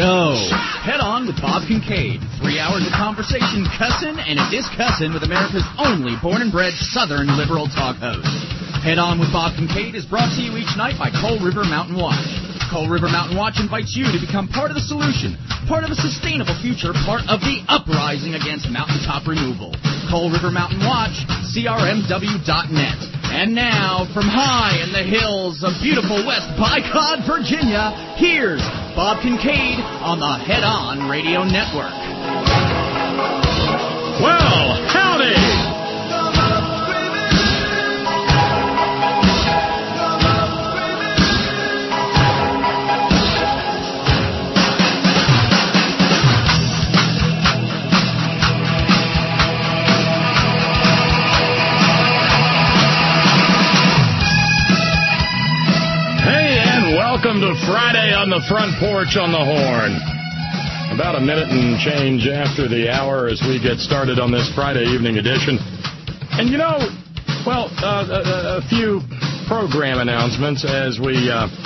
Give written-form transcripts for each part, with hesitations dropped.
Show. Head On with Bob Kincaid. 3 hours of conversation, cussin' and a discussin' with America's only born and bred Southern liberal talk host. Head On with Bob Kincaid is brought to you each night by Coal River Mountain Watch. Coal River Mountain Watch invites you to become part of the solution, part of a sustainable future, part of the uprising against mountaintop removal. Coal River Mountain Watch, CRMW.net. And now, from high in the hills of beautiful West Bicod, Virginia, here's Bob Kincaid on the Head On Radio Network. Well, howdy! Welcome to Friday on the Front Porch on the Horn. About a minute and change after the hour as we get started on this Friday evening edition. And you know, well, a few program announcements as we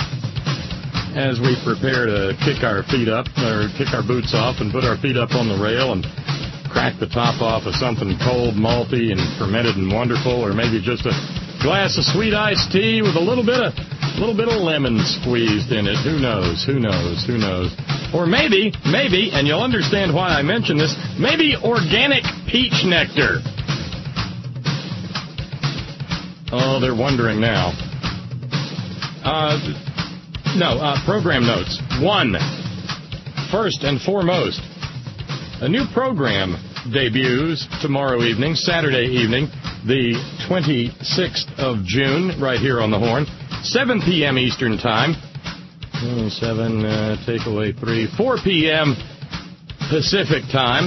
prepare to kick our feet up, or kick our boots off and put our feet up on the rail and crack the top off of something cold, malty, and fermented and wonderful, or maybe just a glass of sweet iced tea with a little bit of lemon squeezed in it. Who knows? Or maybe, and you'll understand why I mention this, maybe organic peach nectar. Oh, they're wondering now. Program notes. 1. First and foremost, a new program debuts tomorrow evening, Saturday evening, the 26th of June, right here on the Horn. 7 p.m. Eastern Time. 7, take away 3. 4 p.m. Pacific Time.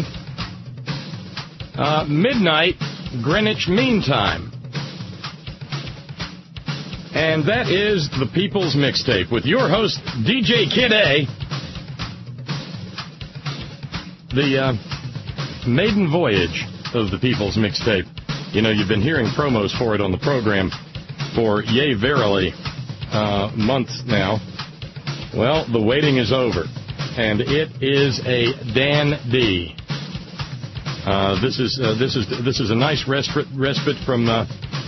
Midnight Greenwich Mean Time. And that is the People's Mixtape with your host, DJ Kid A. The maiden voyage of the People's Mixtape. You know, you've been hearing promos for it on the program for yea verily months now. Well, the waiting is over, and it is a dandy. This is a nice respite from the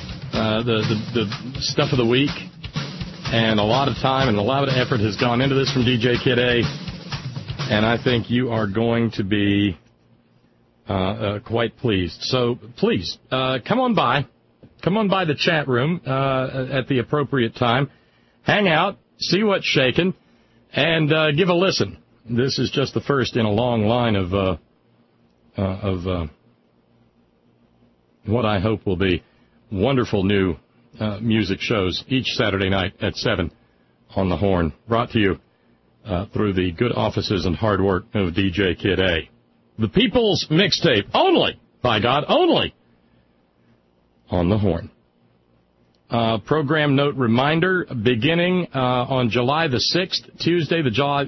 stuff of the week, and a lot of time and a lot of effort has gone into this from DJ Kid A, and I think you are going to be quite pleased. So please come on by. Come on by the chat room at the appropriate time. Hang out, see what's shaking, and give a listen. This is just the first in a long line of what I hope will be wonderful new music shows each Saturday night at 7 on the Horn, brought to you through the good offices and hard work of DJ Kid A. The People's Mixtape, only, by God, only on the Horn. Program note reminder, beginning on July the 6th, Tuesday, July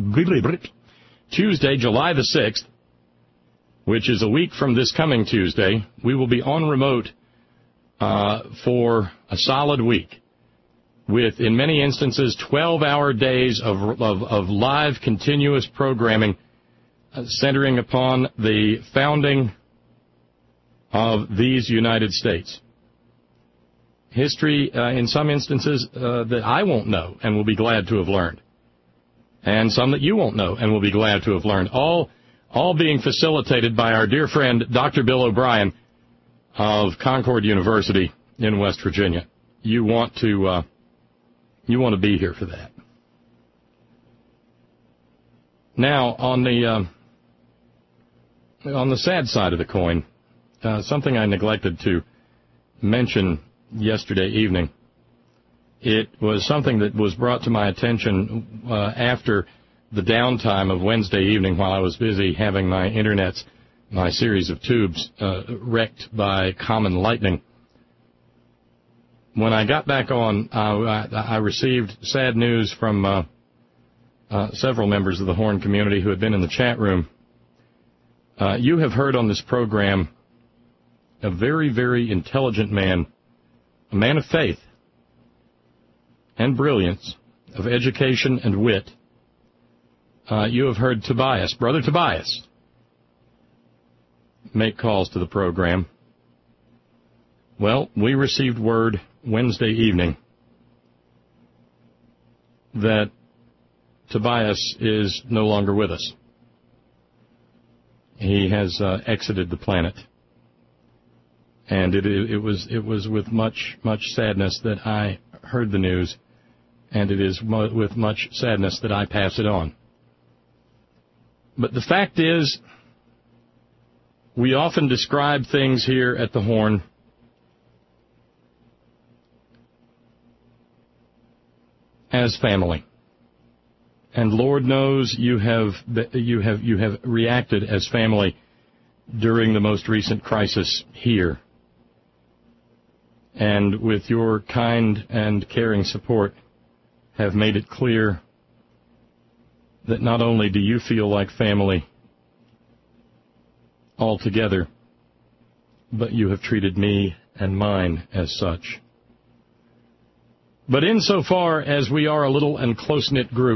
the 6th, which is a week from this coming Tuesday, we will be on remote for a solid week with, in many instances, 12-hour days of live continuous programming centering upon the founding of these United States. History, in some instances, that I won't know and will be glad to have learned. And some that you won't know and will be glad to have learned. All being facilitated by our dear friend, Dr. Bill O'Brien of Concord University in West Virginia. You want to be here for that. Now, on the sad side of the coin, something I neglected to mention yesterday evening. It was something that was brought to my attention after the downtime of Wednesday evening while I was busy having my series of tubes wrecked by common lightning. When I got back on, I received sad news from several members of the Horn community who had been in the chat room. You have heard on this program a very, very intelligent man, a man of faith and brilliance, of education and wit, you have heard Tobias, Brother Tobias, make calls to the program. Well, we received word Wednesday evening that Tobias is no longer with us. He has exited the planet. And it was with much sadness that I heard the news, and it is with much sadness that I pass it on. But the fact is, we often describe things here at the Horn as family. And Lord knows you have reacted as family during the most recent crisis here. And with your kind and caring support, have made it clear that not only do you feel like family altogether, but you have treated me and mine as such. But insofar as we are a little and close-knit group,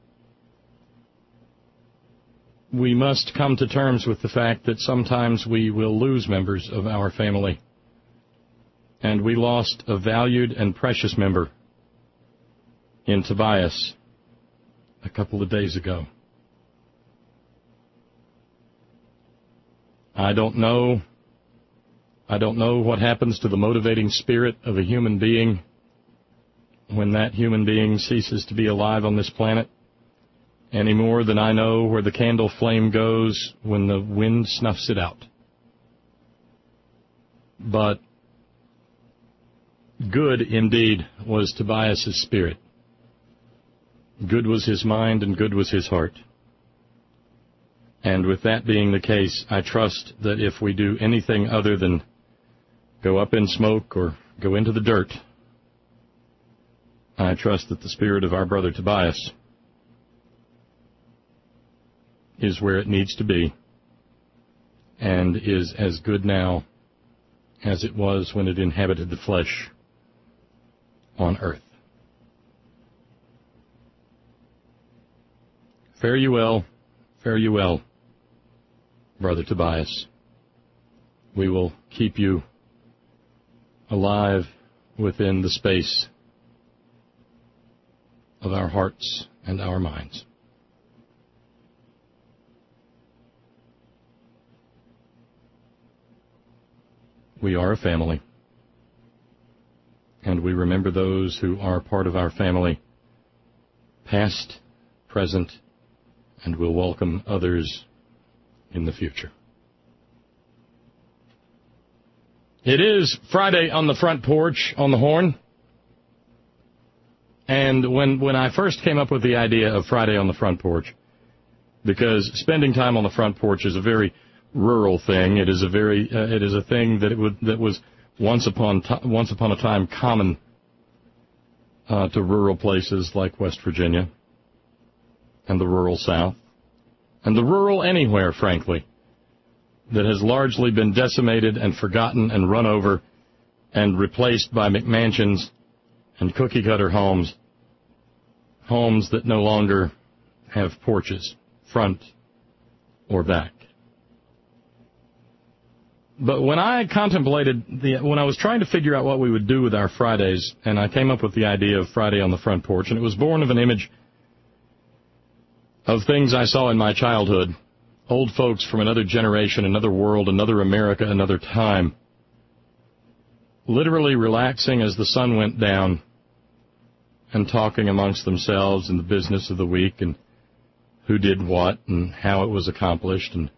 we must come to terms with the fact that sometimes we will lose members of our family. And we lost a valued and precious member in Tobias a couple of days ago. I don't know what happens to the motivating spirit of a human being when that human being ceases to be alive on this planet, any more than I know where the candle flame goes when the wind snuffs it out. But good, indeed, was Tobias's spirit. Good was his mind and good was his heart. And with that being the case, I trust that if we do anything other than go up in smoke or go into the dirt, I trust that the spirit of our brother Tobias is where it needs to be and is as good now as it was when it inhabited the flesh on earth. Fare you well, Brother Tobias. We will keep you alive within the space of our hearts and our minds. We are a family, and we remember those who are part of our family, past, present, and will welcome others in the future. It is Friday on the Front Porch on the Horn. And when I first came up with the idea of Friday on the Front Porch, because spending time on the front porch is a very rural thing, it is a thing that was once upon a time common to rural places like West Virginia and the rural South and the rural anywhere, frankly, that has largely been decimated and forgotten and run over and replaced by McMansions and cookie-cutter homes that no longer have porches, front or back. But when I contemplated, when I was trying to figure out what we would do with our Fridays, and I came up with the idea of Friday on the Front Porch, and it was born of an image of things I saw in my childhood, old folks from another generation, another world, another America, another time, literally relaxing as the sun went down and talking amongst themselves in the business of the week and who did what and how it was accomplished, and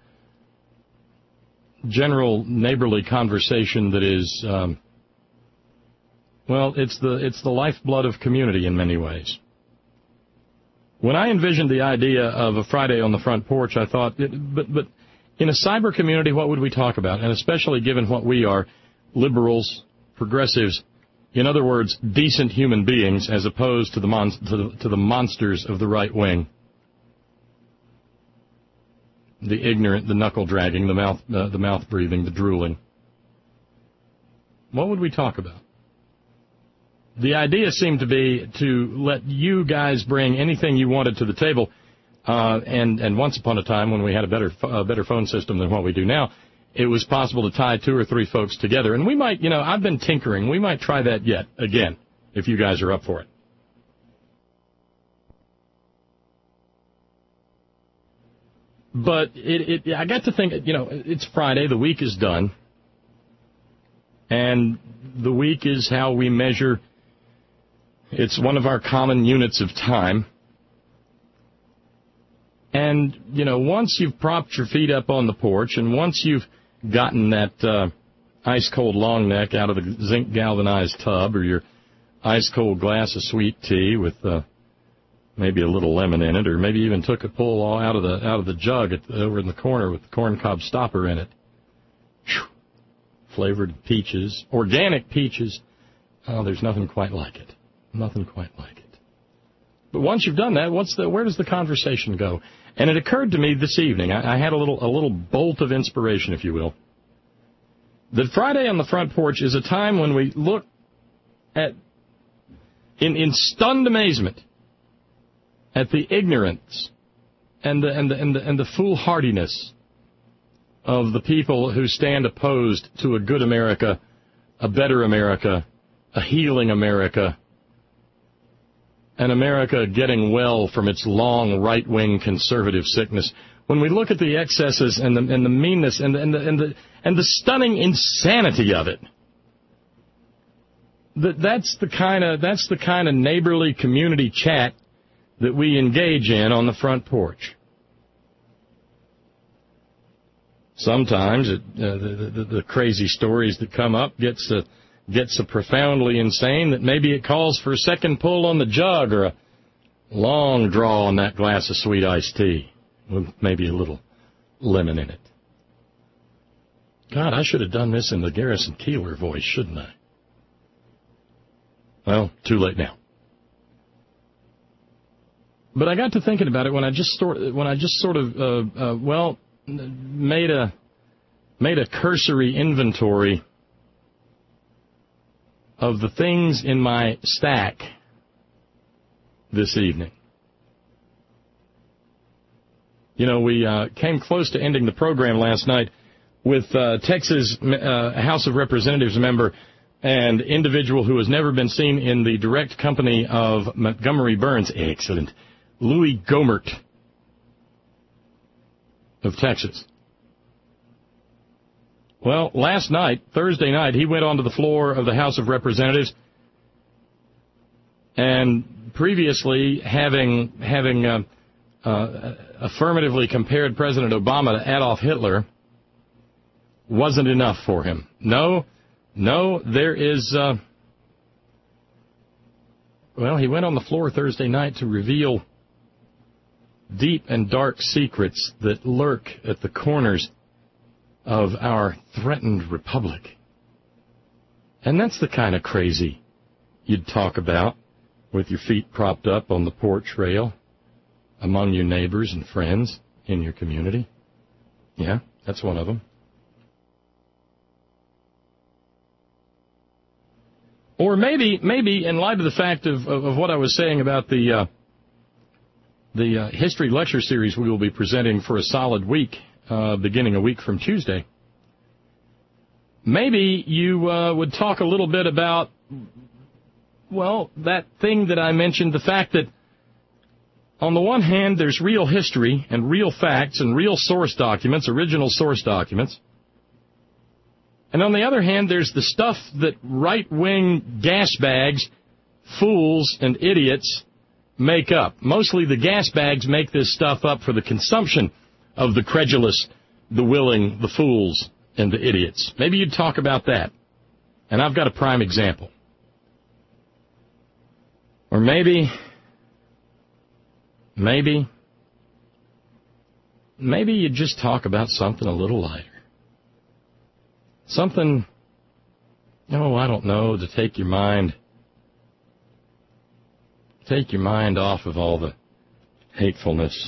general neighborly conversation that is, it's the lifeblood of community in many ways. When I envisioned the idea of a Friday on the Front Porch, I thought, but in a cyber community, what would we talk about? And especially given what we are, liberals, progressives, in other words, decent human beings, as opposed to the monsters of the right wing. The ignorant, the knuckle-dragging, the mouth-breathing, the drooling. What would we talk about? The idea seemed to be to let you guys bring anything you wanted to the table, And once upon a time, when we had a better phone system than what we do now, it was possible to tie 2 or 3 folks together. And we might, I've been tinkering. We might try that yet again, if you guys are up for it. But I got to think, it's Friday, the week is done, and the week is how we measure. It's one of our common units of time. And, once you've propped your feet up on the porch, and once you've gotten that ice-cold long neck out of the zinc galvanized tub, or your ice-cold glass of sweet tea with maybe a little lemon in it, or maybe even took a pull out of the jug over in the corner with the corncob stopper in it. Whew. Flavored peaches, organic peaches. Oh, there's nothing quite like it. Nothing quite like it. But once you've done that, where does the conversation go? And it occurred to me this evening. I had a little bolt of inspiration, if you will, that Friday on the front porch is a time when we look at, in stunned amazement, at the ignorance and the foolhardiness of the people who stand opposed to a good America, a better America, a healing America, an America getting well from its long right-wing conservative sickness. When we look at the excesses and the meanness and the stunning insanity of it, that's the kind of neighborly community chat that we engage in on the front porch. Sometimes the crazy stories that come up get so profoundly insane that maybe it calls for a second pull on the jug or a long draw on that glass of sweet iced tea with maybe a little lemon in it. God, I should have done this in the Garrison Keillor voice, shouldn't I? Well, too late now. But I got to thinking about it when I just sort of made a cursory inventory of the things in my stack this evening. We came close to ending the program last night with Texas House of Representatives member and individual who has never been seen in the direct company of Montgomery Burns. Excellent. Louis Gohmert of Texas. Well, last night, Thursday night, he went onto the floor of the House of Representatives, and previously having affirmatively compared President Obama to Adolf Hitler wasn't enough for him. No, there is... he went on the floor Thursday night to reveal deep and dark secrets that lurk at the corners of our threatened republic. And that's the kind of crazy you'd talk about with your feet propped up on the porch rail among your neighbors and friends in your community. Yeah, that's one of them. Or maybe in light of the fact of what I was saying about the history lecture series we will be presenting for a solid week, beginning a week from Tuesday, maybe you would talk a little bit about, that thing that I mentioned, the fact that on the one hand there's real history and real facts and real source documents, original source documents, and on the other hand there's the stuff that right-wing gas bags, fools, and idiots make up. Mostly the gas bags make this stuff up for the consumption of the credulous, the willing, the fools, and the idiots. Maybe you'd talk about that. And I've got a prime example. Or maybe you'd just talk about something a little lighter. Something, I don't know, to take your mind off of all the hatefulness,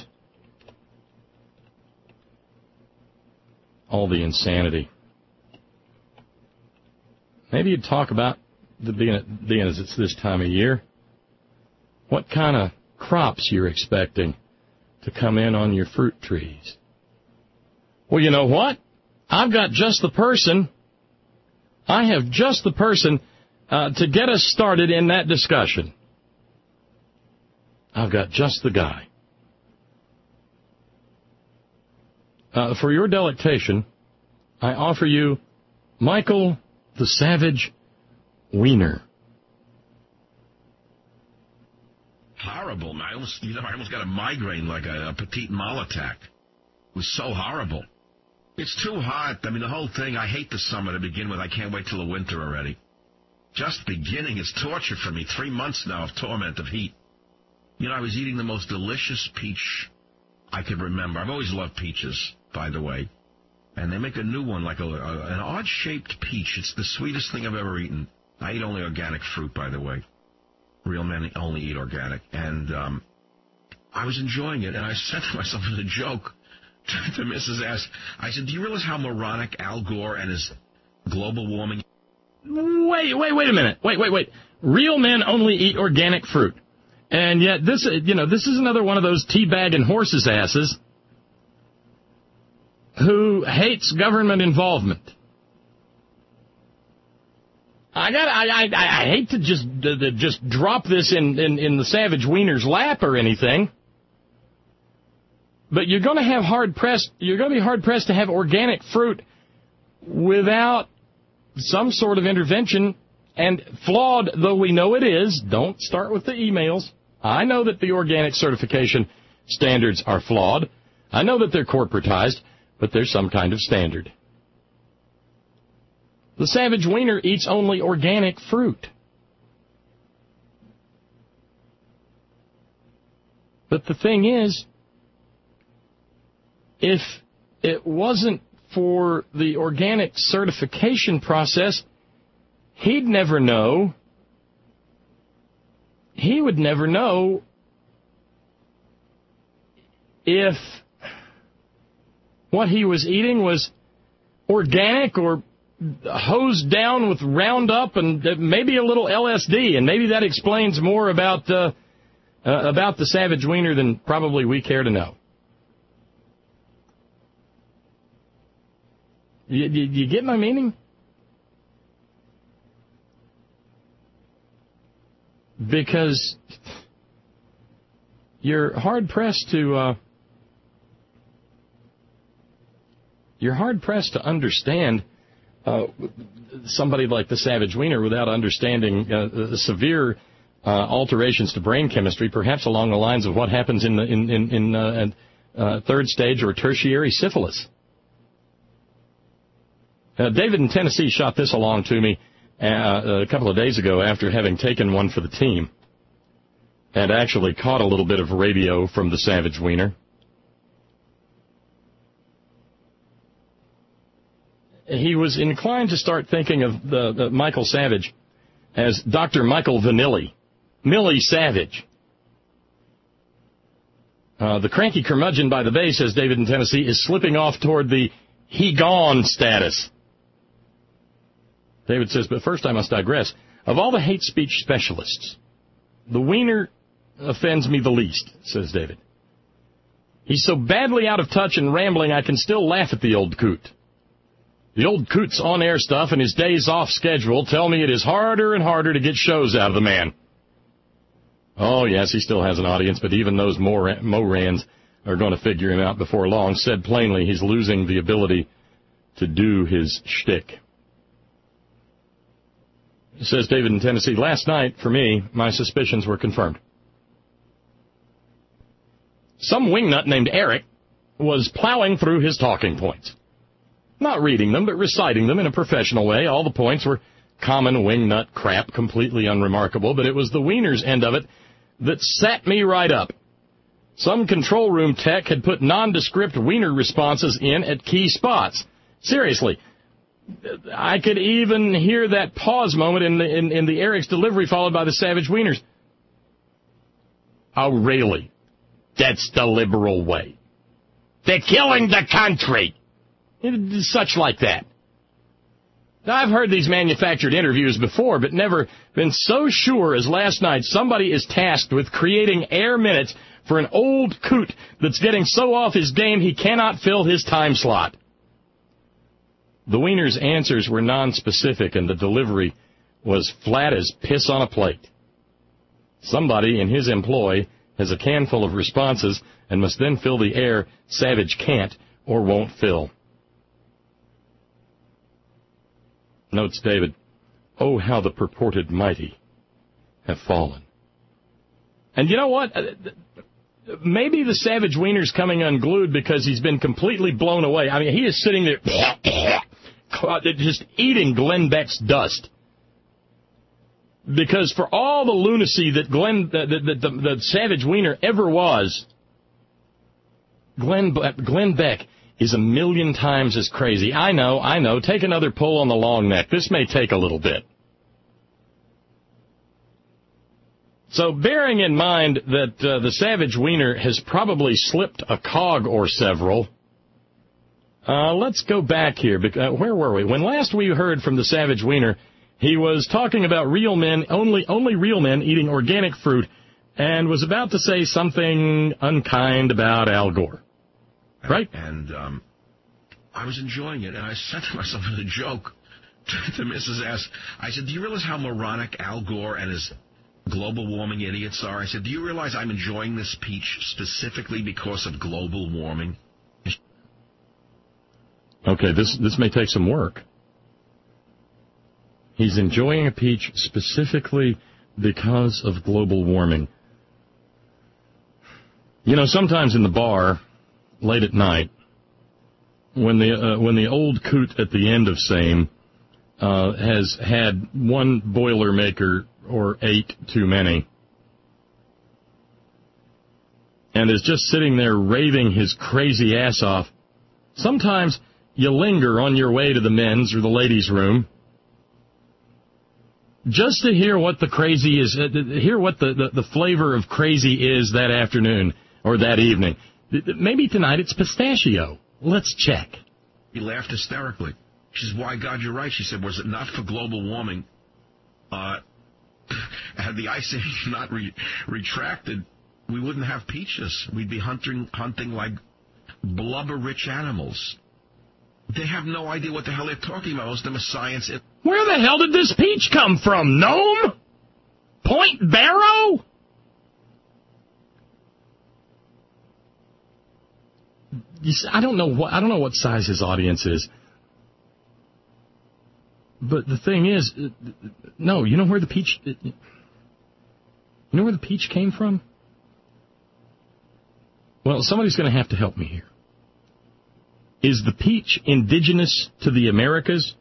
all the insanity. Maybe you'd talk about, being as it's this time of year, what kind of crops you're expecting to come in on your fruit trees. Well, you know what? I've got just the person. I have just the person to get us started in that discussion. I've got just the guy. For your delectation, I offer you Michael the Savage Weiner. Horrible, man. I almost got a migraine like a petite mal attack. It was so horrible. It's too hot. I mean, the whole thing, I hate the summer to begin with. I can't wait till the winter already. Just beginning is torture for me. 3 months now of torment of heat. You know, I was eating the most delicious peach I could remember. I've always loved peaches, by the way. And they make a new one, like an odd-shaped peach. It's the sweetest thing I've ever eaten. I eat only organic fruit, by the way. Real men only eat organic. And I was enjoying it, and I said to myself as a joke to Mrs. S, I said, do you realize how moronic Al Gore and his global warming... Wait a minute. Wait. Real men only eat organic fruit. And yet this is another one of those teabagging horses' asses who hates government involvement. I hate to just drop this in the Savage Weiner's lap or anything, but you're going to be hard pressed to have organic fruit without some sort of intervention. And flawed though we know it is, don't start with the emails. I know that the organic certification standards are flawed. I know that they're corporatized, but there's some kind of standard. The Savage Weiner eats only organic fruit. But the thing is, if it wasn't for the organic certification process, he'd never know. He would never know if what he was eating was organic or hosed down with Roundup and maybe a little LSD, and maybe that explains more about the Savage Weiner than probably we care to know. You get my meaning? Because you're hard pressed to understand somebody like the Savage Weiner without understanding severe alterations to brain chemistry, perhaps along the lines of what happens in third stage or tertiary syphilis. David in Tennessee shot this along to me a couple of days ago after having taken one for the team and actually caught a little bit of radio from the Savage Weiner. He was inclined to start thinking of the Michael Savage as Dr. Michael Vanilli, Millie Savage. The cranky curmudgeon by the bay, says David in Tennessee, is slipping off toward the he gone status. David says, but first I must digress. Of all the hate speech specialists, the Weiner offends me the least, says David. He's so badly out of touch and rambling I can still laugh at the old coot. The old coot's on-air stuff and his days off schedule tell me it is harder and harder to get shows out of the man. Oh, yes, he still has an audience, but even those Morans are going to figure him out before long. Said plainly, he's losing the ability to do his shtick. Says David in Tennessee, last night, for me, my suspicions were confirmed. Some wingnut named Eric was plowing through his talking points. Not reading them, but reciting them in a professional way. All the points were common wingnut crap, completely unremarkable, but it was the Weiner's end of it that sat me right up. Some control room tech had put nondescript Weiner responses in at key spots. Seriously. I could even hear that pause moment in the Eric's delivery followed by the Savage Weiners. Oh, really? That's the liberal way. They're killing the country. Such like that. I've heard these manufactured interviews before, but never been so sure as last night somebody is tasked with creating air minutes for an old coot that's getting so off his game he cannot fill his time slot. The Wiener's answers were nonspecific, and the delivery was flat as piss on a plate. Somebody in his employ has a can full of responses and must then fill the air Savage can't or won't fill. Notes David, oh, how the purported mighty have fallen. And you know what? Maybe the Savage Wiener's coming unglued because he's been completely blown away. I mean, he is sitting there just eating Glenn Beck's dust. Because for all the lunacy that the Savage Wiener ever was, Glenn Beck is a million times as crazy. I know. Take another pull on the long neck. This may take a little bit. So bearing in mind that the Savage Wiener has probably slipped a cog or several, let's go back here. Where were we? When last we heard from the Savage Wiener, he was talking about real men, only real men eating organic fruit, and was about to say something unkind about Al Gore. Right? And I was enjoying it, and I said to myself as a joke to Mrs. S., I said, do you realize how moronic Al Gore and his global warming idiots are? I said, do you realize I'm enjoying this peach specifically because of global warming? Okay, this may take some work. He's enjoying a peach specifically because of global warming. You know, sometimes in the bar, late at night, when the old coot at the end of same has had one Boilermaker or 8 too many, and is just sitting there raving his crazy ass off, sometimes you linger on your way to the men's or the ladies' room just to hear what the crazy is, hear what the flavor of crazy is that afternoon or that evening. Maybe tonight it's pistachio. Let's check. He laughed hysterically. She says, why, God, you're right. She said, was it not for global warming, had the ice age not retracted, we wouldn't have peaches. We'd be hunting like blubber-rich animals. They have no idea what the hell they're talking about. Most of them are science. Where the hell did this peach come from? Nome? Point Barrow? I don't know what size his audience is. But the thing is, no, you know where the peach came from? Well, somebody's going to have to help me here. Is the peach indigenous to the Americas?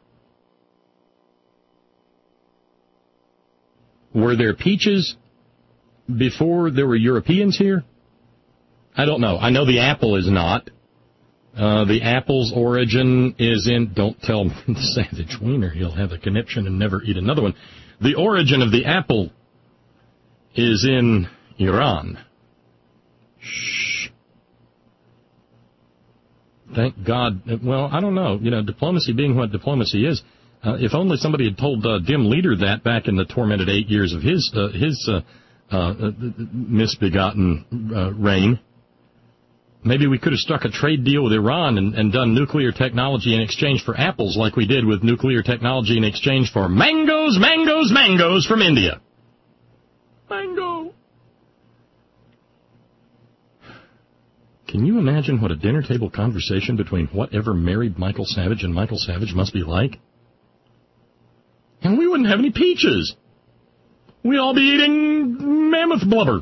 Were there peaches before there were Europeans here? I don't know. I know the apple is not. The apple's origin is in... Don't tell the Savage Wiener. He'll have a conniption and never eat another one. The origin of the apple is in Iran. Shh. Thank God. Well, I don't know. You know, diplomacy being what diplomacy is, if only somebody had told Dim Leader that back in the tormented 8 years of his misbegotten reign. Maybe we could have struck a trade deal with Iran and done nuclear technology in exchange for apples like we did with nuclear technology in exchange for mangoes from India. Mango. Can you imagine what a dinner table conversation between whatever married Michael Savage and Michael Savage must be like? And we wouldn't have any peaches. We'd all be eating mammoth blubber.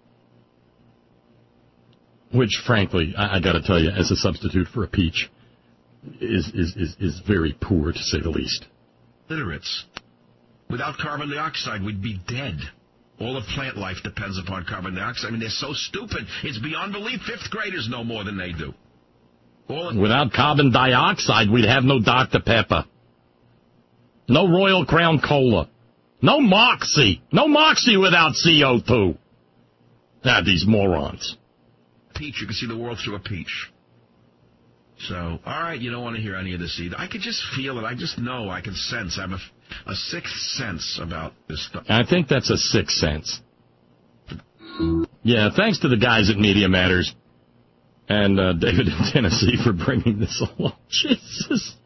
Which, frankly, I got to tell you, as a substitute for a peach, is very poor, to say the least. Literates. Without carbon dioxide, we'd be dead. All of plant life depends upon carbon dioxide. I mean, they're so stupid. It's beyond belief. Fifth graders know more than they do. Without carbon dioxide, we'd have no Dr. Pepper. No Royal Crown Cola. No Moxie. No Moxie without CO2. These morons. Peach, you can see the world through a peach. So, all right, you don't want to hear any of this either. I could just feel it. I just know. I can sense. I have a sixth sense about this stuff. I think that's a sixth sense. Yeah, thanks to the guys at Media Matters and David in Tennessee for bringing this along. Jesus.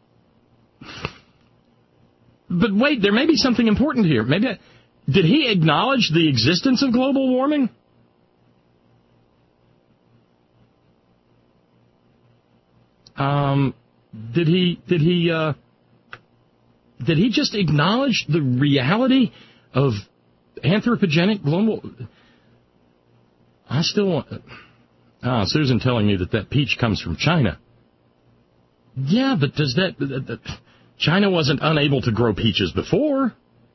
But wait, there may be something important here. Did he acknowledge the existence of global warming? Did he just acknowledge the reality of anthropogenic global? I still want. Susan telling me that peach comes from China. Yeah, but does that China wasn't unable to grow peaches before?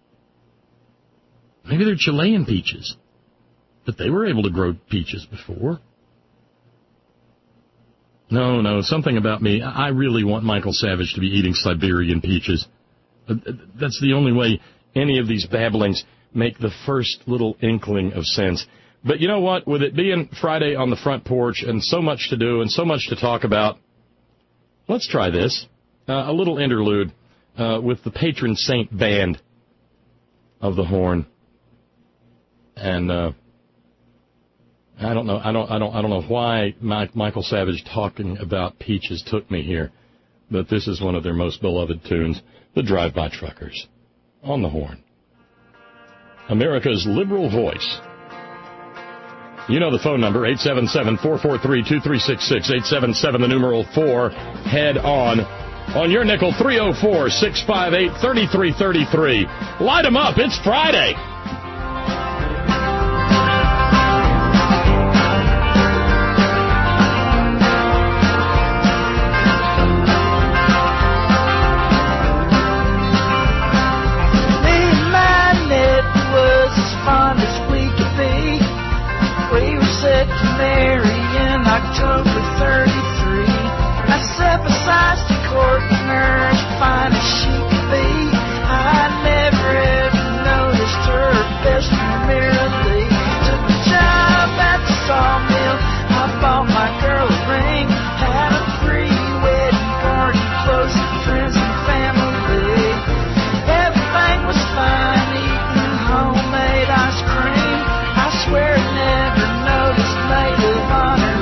Maybe they're Chilean peaches, but they were able to grow peaches before. No, something about me. I really want Michael Savage to be eating Siberian peaches. That's the only way any of these babblings make the first little inkling of sense. But you know what? With it being Friday on the front porch and so much to do and so much to talk about, let's try this. A little interlude with the patron saint band of the Horn. And I don't know why Michael Savage talking about peaches took me here, but this is one of their most beloved tunes, the Drive-By Truckers, on the Horn. America's liberal voice. You know the phone number, 877-443-2366, 877, the numeral 4, head on your nickel, 304-658-3333. Light them up, it's Friday. October 33, I sat beside the court nurse, fine as she could be. I never ever noticed her best merely. Took the job at the sawmill, I bought my girl a ring, had a free wedding party, close friends and family. Everything was fine, eating homemade ice cream. I swear I never noticed maid of honor.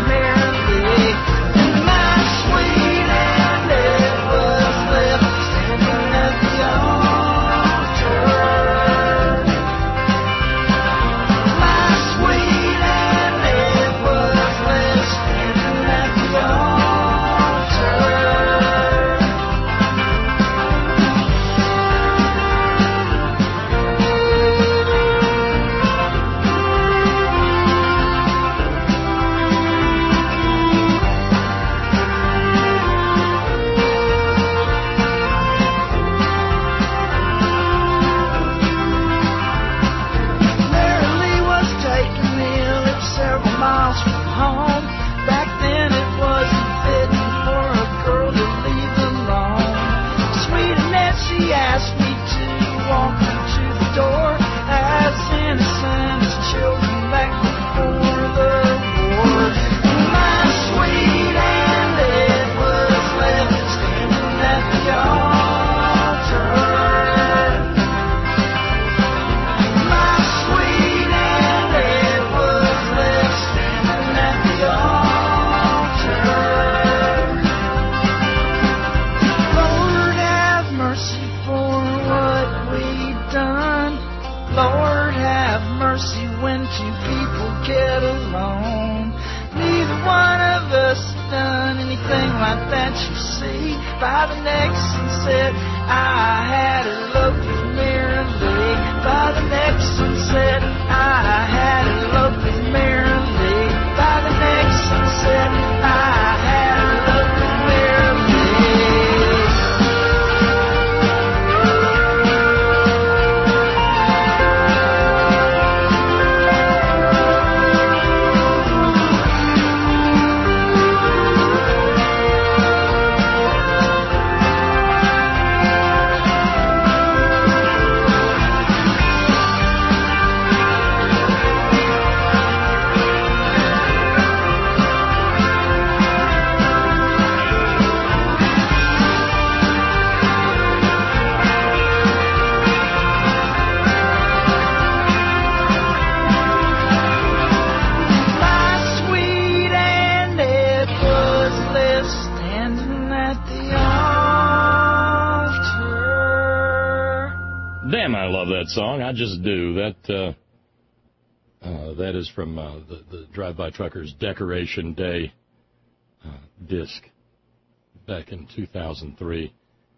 that song. I just do. That is from the Drive-By Truckers Decoration Day disc back in 2003.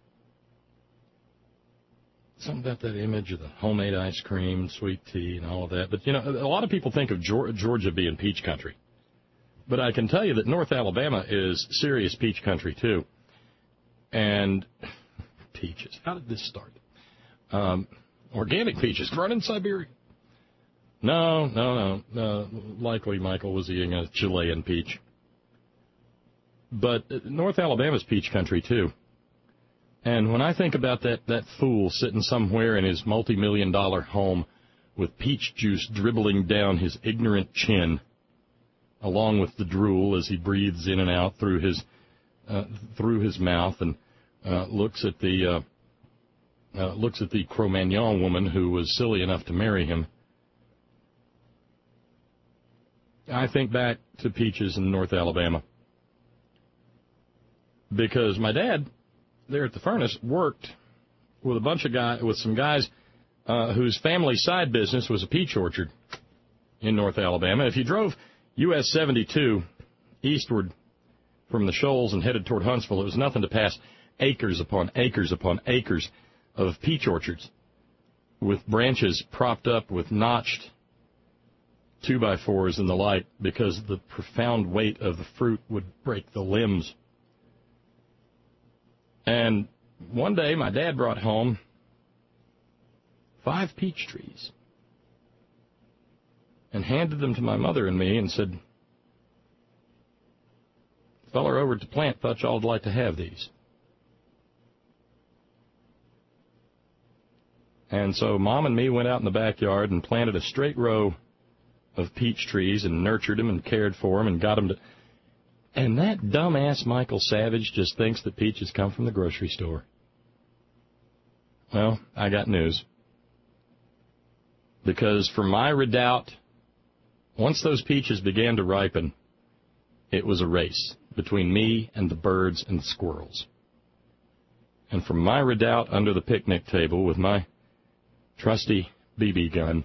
Something about that image of the homemade ice cream, sweet tea, and all of that. But, you know, a lot of people think of Georgia being peach country. But I can tell you that North Alabama is serious peach country, too. And peaches. How did this start? Organic peaches grown in Siberia. No. Likely Michael was eating a Chilean peach. But North Alabama's peach country, too. And when I think about that fool sitting somewhere in his multi-million-dollar home with peach juice dribbling down his ignorant chin, along with the drool as he breathes in and out through his mouth, and looks at the Cro-Magnon woman who was silly enough to marry him, I think back to peaches in North Alabama. Because my dad, there at the furnace, worked with some guys whose family side business was a peach orchard in North Alabama. If you drove US 72 eastward from the Shoals and headed toward Huntsville, it was nothing to pass acres upon acres upon acres of peach orchards with branches propped up with notched 2x4s and the like, because the profound weight of the fruit would break the limbs. And one day my dad brought home 5 peach trees and handed them to my mother and me and said, "The feller over at the plant thought y'all would like to have these." And so Mom and me went out in the backyard and planted a straight row of peach trees and nurtured them and cared for them and got them to... And that dumbass Michael Savage just thinks that peaches come from the grocery store. Well, I got news. Because for my redoubt, once those peaches began to ripen, it was a race between me and the birds and the squirrels. And from my redoubt under the picnic table with my trusty BB gun,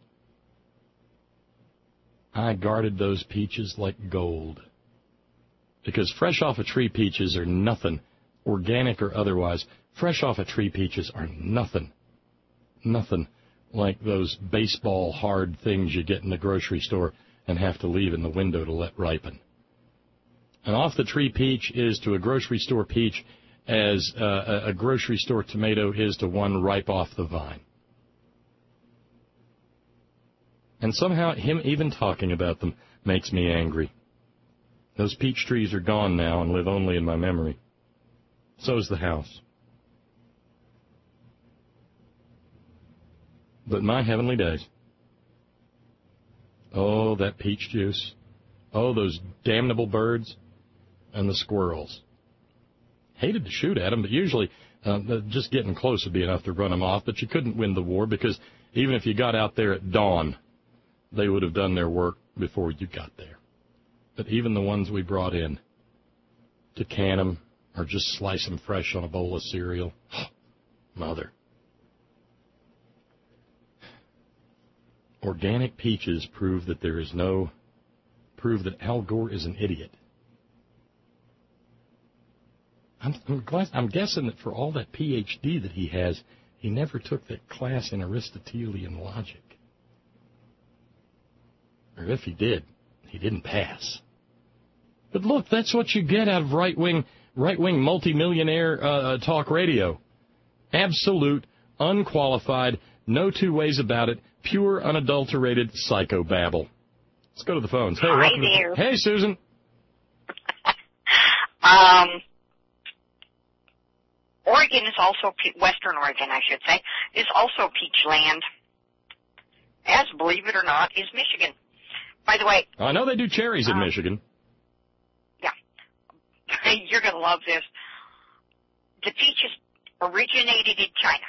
I guarded those peaches like gold. Because fresh off a tree peaches are nothing, organic or otherwise. Fresh off a tree peaches are nothing like those baseball hard things you get in the grocery store and have to leave in the window to let ripen. An off the tree peach is to a grocery store peach as a grocery store tomato is to one ripe off the vine. And somehow him even talking about them makes me angry. Those peach trees are gone now and live only in my memory. So's the house. But my heavenly days. Oh, that peach juice. Oh, those damnable birds and the squirrels. Hated to shoot at them, but usually just getting close would be enough to run them off. But you couldn't win the war because even if you got out there at dawn, they would have done their work before you got there. But even the ones we brought in, to can them or just slice them fresh on a bowl of cereal, mother. Organic peaches prove that Al Gore is an idiot. I'm guessing that for all that PhD that he has, he never took that class in Aristotelian logic. Or if he did, he didn't pass. But look, that's what you get out of right-wing multimillionaire talk radio. Absolute, unqualified, no two ways about it, pure, unadulterated psychobabble. Let's go to the phones. Hey, Hi there. Hey, Susan. Oregon is also, Western Oregon, I should say, is also peach land, as, believe it or not, is Michigan. By the way... I know they do cherries in Michigan. Yeah. You're going to love this. The peaches originated in China.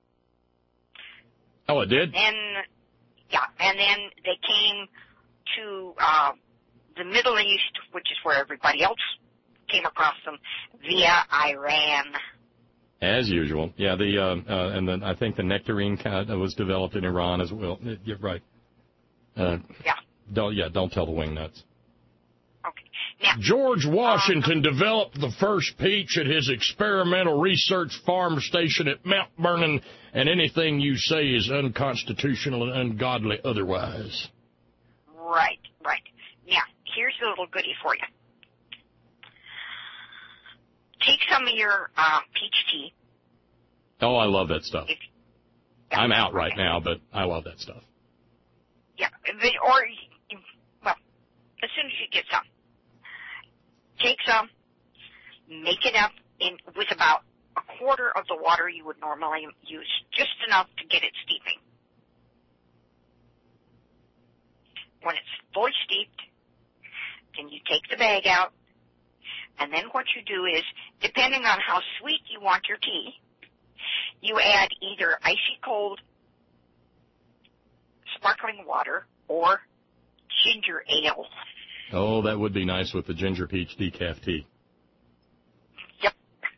Oh, it did? And then they came to the Middle East, which is where everybody else came across them, via Iran. As usual. Yeah, and then I think the nectarine was developed in Iran as well. You're right. Yeah. Don't tell the wingnuts. Okay. Now, George Washington developed the first peach at his experimental research farm station at Mount Vernon, and anything you say is unconstitutional and ungodly otherwise. Right. Now, here's a little goodie for you. Take some of your peach tea. Oh, I love that stuff. I'm out right now, but I love that stuff. Yeah, as soon as you get some. Take some, make it up with about a quarter of the water you would normally use, just enough to get it steeping. When it's fully steeped, then you take the bag out, and then what you do is, depending on how sweet you want your tea, you add either icy cold sparkling water or ginger ale. Oh, that would be nice with the ginger peach decaf tea. Yep.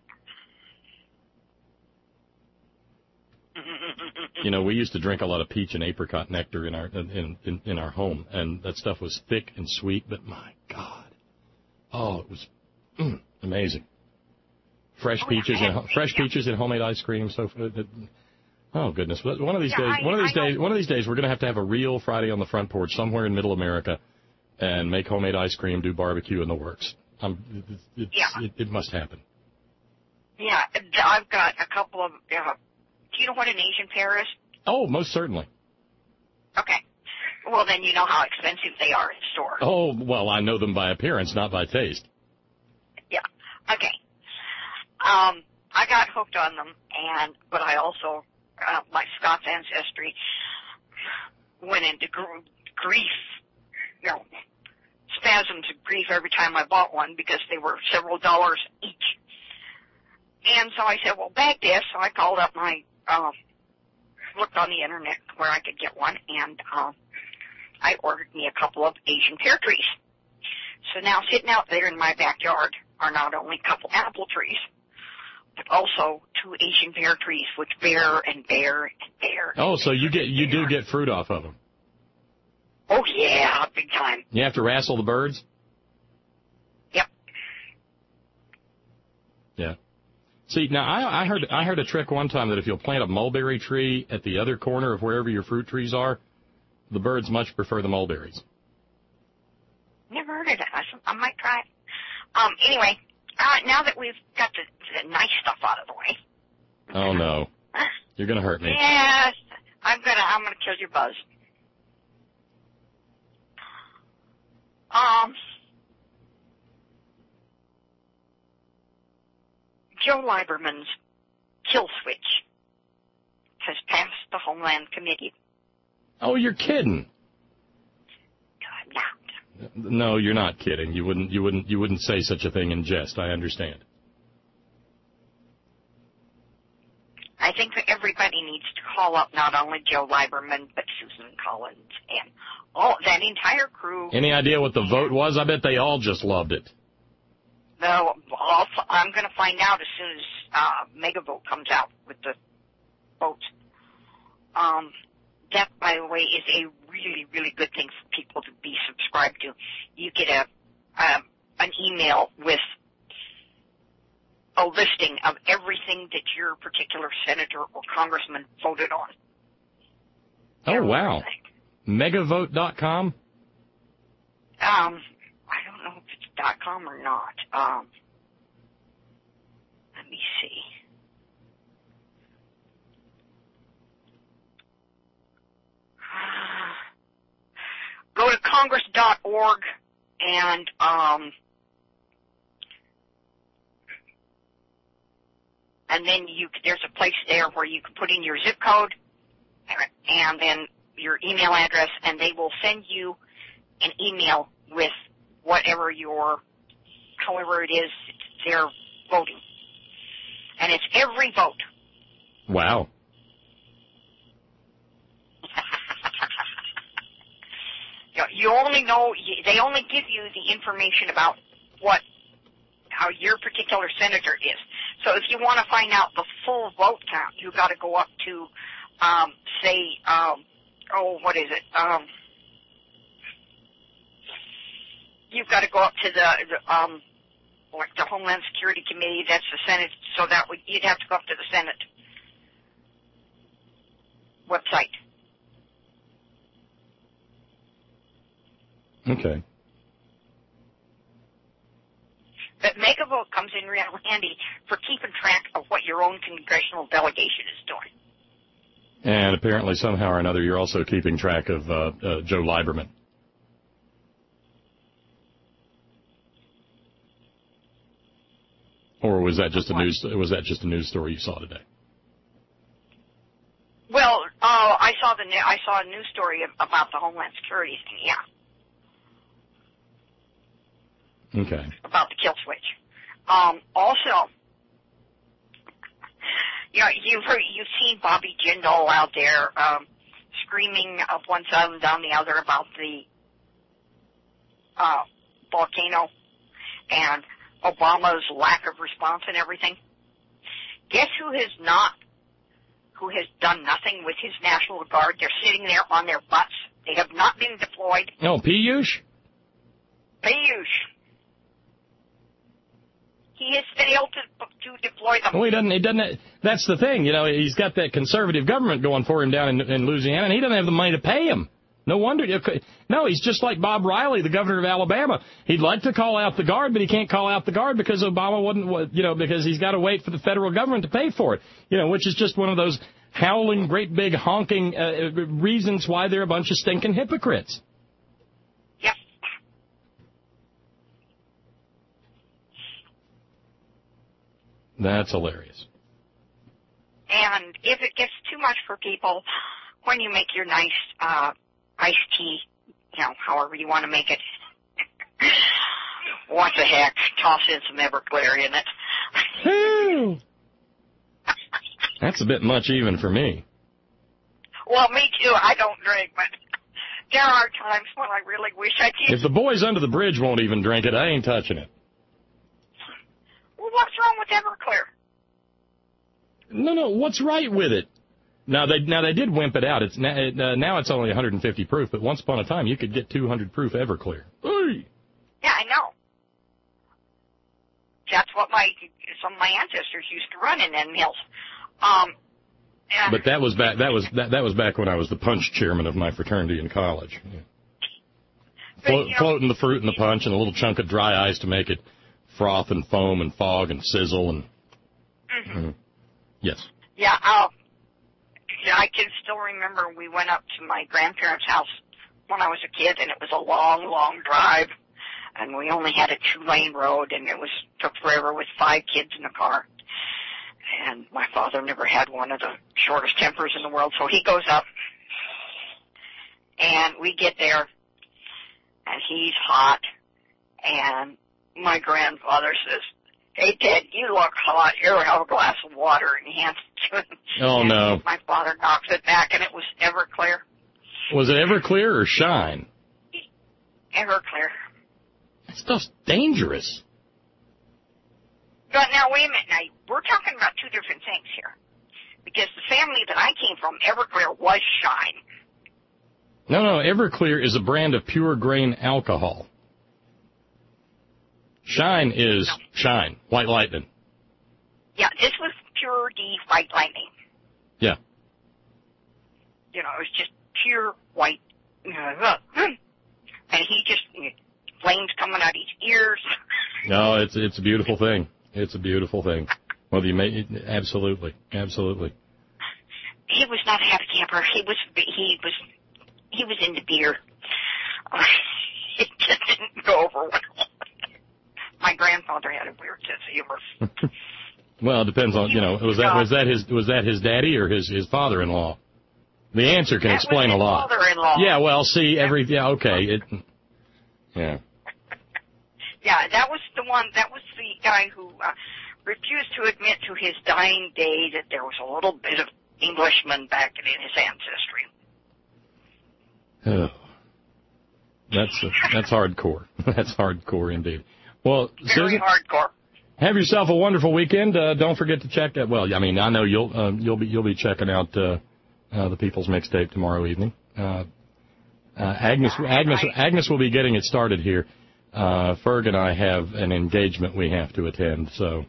You know, we used to drink a lot of peach and apricot nectar in our home, and that stuff was thick and sweet, but my God. Oh, it was amazing. Fresh peaches and homemade ice cream. So, oh goodness! One of these days, we're going to have a real Friday on the front porch somewhere in Middle America, and make homemade ice cream, do barbecue in the works. It must happen. Yeah, I've got a couple of. Do you know what an Asian pear is? Oh, most certainly. Okay. Well, then you know how expensive they are in stores. Oh, well, I know them by appearance, not by taste. Yeah. Okay. I got hooked on them, but I also, my Scots ancestry went into grief, spasms of grief every time I bought one because they were several dollars each. And so I said, well, bag this. So I called up looked on the internet where I could get one, and I ordered me a couple of Asian pear trees. So now sitting out there in my backyard are not only a couple apple trees, but also 2 Asian pear trees which bear and bear and bear. Oh, so you do get fruit off of them? Oh yeah, big time. You have to wrestle the birds? Yep. Yeah. See, now I heard a trick one time that if you'll plant a mulberry tree at the other corner of wherever your fruit trees are, the birds much prefer the mulberries. Never heard of that. I might try it. Anyway, now that we've got the nice stuff out of the way. Oh no, you're gonna hurt me. Yes, I'm gonna kill your buzz. Joe Lieberman's kill switch has passed the Homeland Committee. Oh, you're kidding. No, I'm not. No, you're not kidding. You wouldn't say such a thing in jest. I understand. I think that everybody needs to call up not only Joe Lieberman, but Susan Collins and that entire crew. Any idea what the vote was? I bet they all just loved it. No, I'm going to find out as soon as Megavote comes out with the votes. That, by the way, is a really, really good thing for people to be subscribed to. You get an email with a listing of everything that your particular senator or congressman voted on. Oh, wow. Megavote.com? I don't know if it's .com or not. Let me see. Go to congress.org and then there's a place there where you can put in your zip code and then your email address, and they will send you an email with however it is they're voting. And it's every vote. Wow. They only give you the information about how your particular senator is. So if you want to find out the full vote count, you got to go up to, what is it? You've got to go up to the Homeland Security Committee. That's the Senate. So you'd have to go up to the Senate website. Okay. But Megavote comes in real handy for keeping track of what your own congressional delegation is doing. And apparently somehow or another you're also keeping track of Joe Lieberman. Or was that just a news story you saw today? Well, I saw a news story about the Homeland Security thing. Yeah. Okay. About the kill switch. Also, you've seen Bobby Jindal out there screaming up one side and down the other about the volcano and Obama's lack of response and everything. Guess who has done nothing with his National Guard? They're sitting there on their butts. They have not been deployed. No, Piyush? Piyush. He has failed to deploy them. Well, he doesn't. That's the thing. He's got that conservative government going for him down in Louisiana, and he doesn't have the money to pay him. No wonder. No, he's just like Bob Riley, the governor of Alabama. He'd like to call out the Guard, but he can't call out the Guard because Obama wouldn't, because he's got to wait for the federal government to pay for it, which is just one of those howling, great big honking reasons why they're a bunch of stinking hypocrites. Yep. That's hilarious. And if it gets too much for people, when you make your nice iced tea, however you want to make it, what the heck, toss in some Everclear in it. That's a bit much even for me. Well, me too. I don't drink, but there are times when I really wish I did. If the boys under the bridge won't even drink it, I ain't touching it. Well, what's wrong with Everclear? No, what's right with it? Now they did wimp it out. Now it's only 150 proof, but once upon a time you could get 200 proof Everclear. Oy. Yeah, I know. That's what some of my ancestors used to run in them mills. But that was back when I was the punch chairman of my fraternity in college. Yeah. Floating the fruit in the punch and a little chunk of dry ice to make it froth and foam and fog and sizzle and. Mm-hmm. Yes. Yeah. I can still remember we went up to my grandparents' house when I was a kid, and it was a long, long drive, and we only had a 2-lane road, and it took forever with 5 kids in the car. And my father never had one of the shortest tempers in the world, so he goes up, and we get there, and he's hot, and my grandfather says, "Hey, Ted, you look hot. Here, have a glass of water," and he hands it to him. Oh, no. My father knocks it back, and it was Everclear. Was it Everclear or Shine? Everclear. That stuff's dangerous. But now, wait a minute. Now, we're talking about two different things here. Because the family that I came from, Everclear was Shine. No, Everclear is a brand of pure grain alcohol. Shine is Shine, White Lightning. Yeah, this was pure D White Lightning. Yeah. It was just pure white. And he just, flames coming out his ears. No, it's a beautiful thing. It's a beautiful thing. Whether you make it, absolutely. He was not a happy camper. He was into beer. It just didn't go over well. My grandfather had a weird sense of humor. Well, it depends on, was that his daddy or his father-in-law? The answer can explain a lot. Father-in-law. Yeah, well, see, okay. Yeah. Yeah, that was the guy who refused to admit to his dying day that there was a little bit of Englishman back in his ancestry. Oh. That's hardcore. That's hardcore indeed. Well, Very Susan, hardcore. Have yourself a wonderful weekend. Don't forget to check that. Well, I mean, I know you'll be checking out the People's Mixtape tomorrow evening. Agnes will be getting it started here. Ferg and I have an engagement we have to attend, so.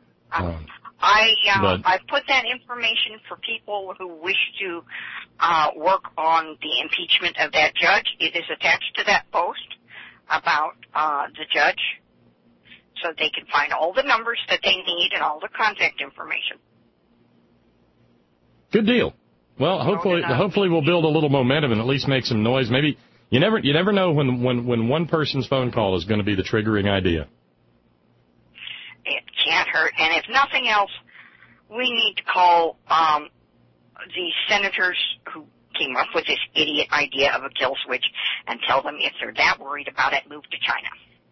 I put that information for people who wish to work on the impeachment of that judge. It is attached to that post about the judge, so they can find all the numbers that they need and all the contact information. Good deal. Well, hopefully we'll build a little momentum and at least make some noise. Maybe you never know when one person's phone call is going to be the triggering idea. It can't hurt. And if nothing else, we need to call the senators who came up with this idiot idea of a kill switch and tell them if they're that worried about it, move to China.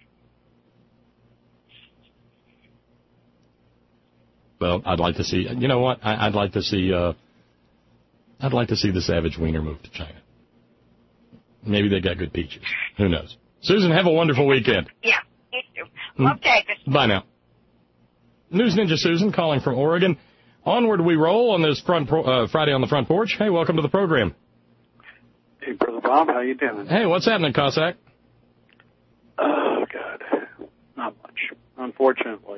Well, I'd like to see. You know what? I'd like to see. I'd like to see the Savage Wiener move to China. Maybe they got good peaches. Who knows? Susan, have a wonderful weekend. Yeah, you too. Love Texas. Bye now. News Ninja Susan calling from Oregon. Onward we roll on this Friday on the Front Porch. Hey, welcome to the program. Hey, Brother Bob, how you doing? Hey, what's happening, Cossack? Oh, God. Not much, unfortunately.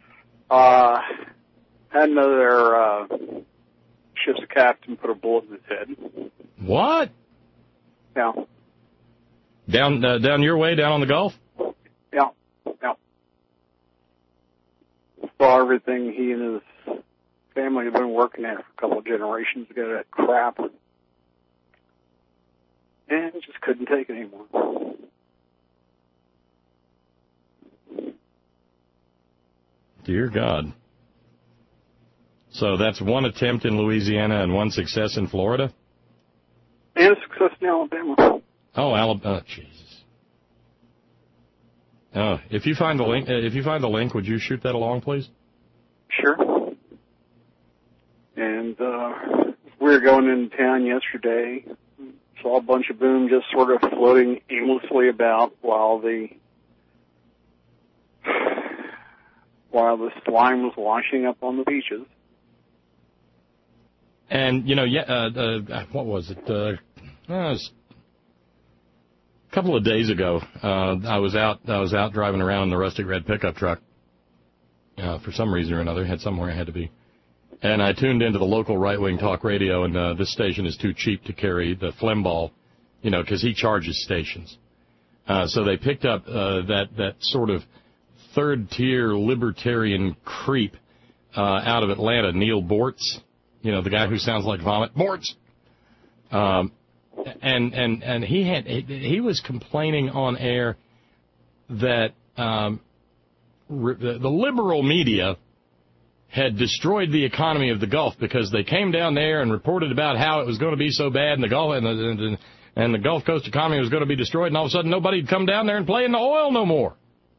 Had another ship's captain put a bullet in his head. What? Yeah. Down your way, down on the Gulf? Yeah. Saw everything he and his family had been working at for a couple of generations ago, that crap. And just couldn't take it anymore. Dear God. So that's one attempt in Louisiana and one success in Florida? And a success in Alabama. Oh, Alabama. Jesus. If you find the link, would you shoot that along, please? Sure. And we were going into town yesterday. Saw a bunch of boom just sort of floating aimlessly about while the slime was washing up on the beaches. And what was it? It was a couple of days ago. I was out driving around in the rustic red pickup truck. For some reason or another, had somewhere I had to be. And I tuned into the local right-wing talk radio, and this station is too cheap to carry the Flemball, because he charges stations. So they picked up that sort of third-tier libertarian creep out of Atlanta, Neil Bortz, the guy who sounds like vomit, Bortz. And he was complaining on air that the liberal media had destroyed the economy of the Gulf because they came down there and reported about how it was going to be so bad and the Gulf and the Gulf Coast economy was going to be destroyed, and all of a sudden nobody'd come down there and play in the oil no more.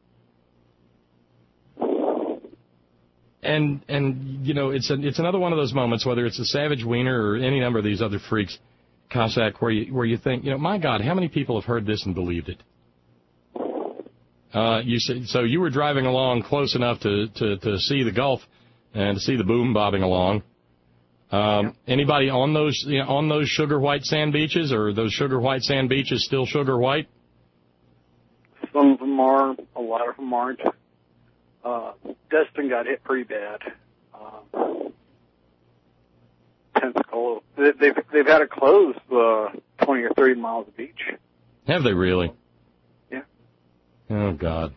And it's another one of those moments, whether it's the Savage Wiener or any number of these other freaks, Cossack, where you think, my God, how many people have heard this and believed it? So you were driving along close enough to see the Gulf and to see the boom bobbing along. Anybody on those sugar white sand beaches, or are those sugar white sand beaches still sugar white? Some of them are, a lot of them aren't. Destin got hit pretty bad. Pensacola, they've had to close 20 or 30 miles of beach. Have they really? Yeah. Oh God.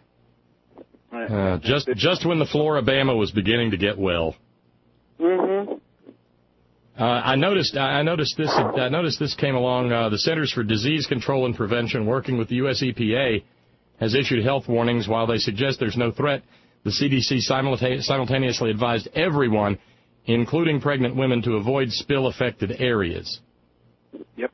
Just when the Floribama was beginning to get well. Mm-hmm. I noticed this came along. The Centers for Disease Control and Prevention, working with the U.S. EPA, has issued health warnings. While they suggest there's no threat, the CDC simultaneously advised everyone, including pregnant women, to avoid spill-affected areas. Yep.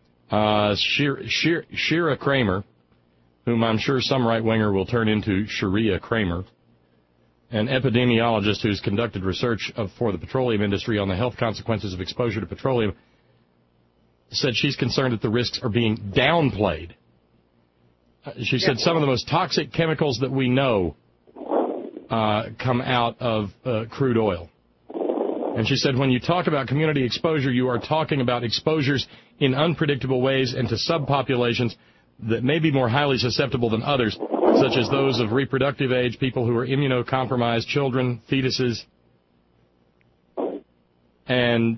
Shira Kramer, whom I'm sure some right-winger will turn into Sharia Kramer, an epidemiologist who's conducted research for the petroleum industry on the health consequences of exposure to petroleum, said she's concerned that the risks are being downplayed. She said some of the most toxic chemicals that we know come out of crude oil. And she said, when you talk about community exposure, you are talking about exposures in unpredictable ways and to subpopulations that may be more highly susceptible than others, such as those of reproductive age, people who are immunocompromised, children, fetuses. And,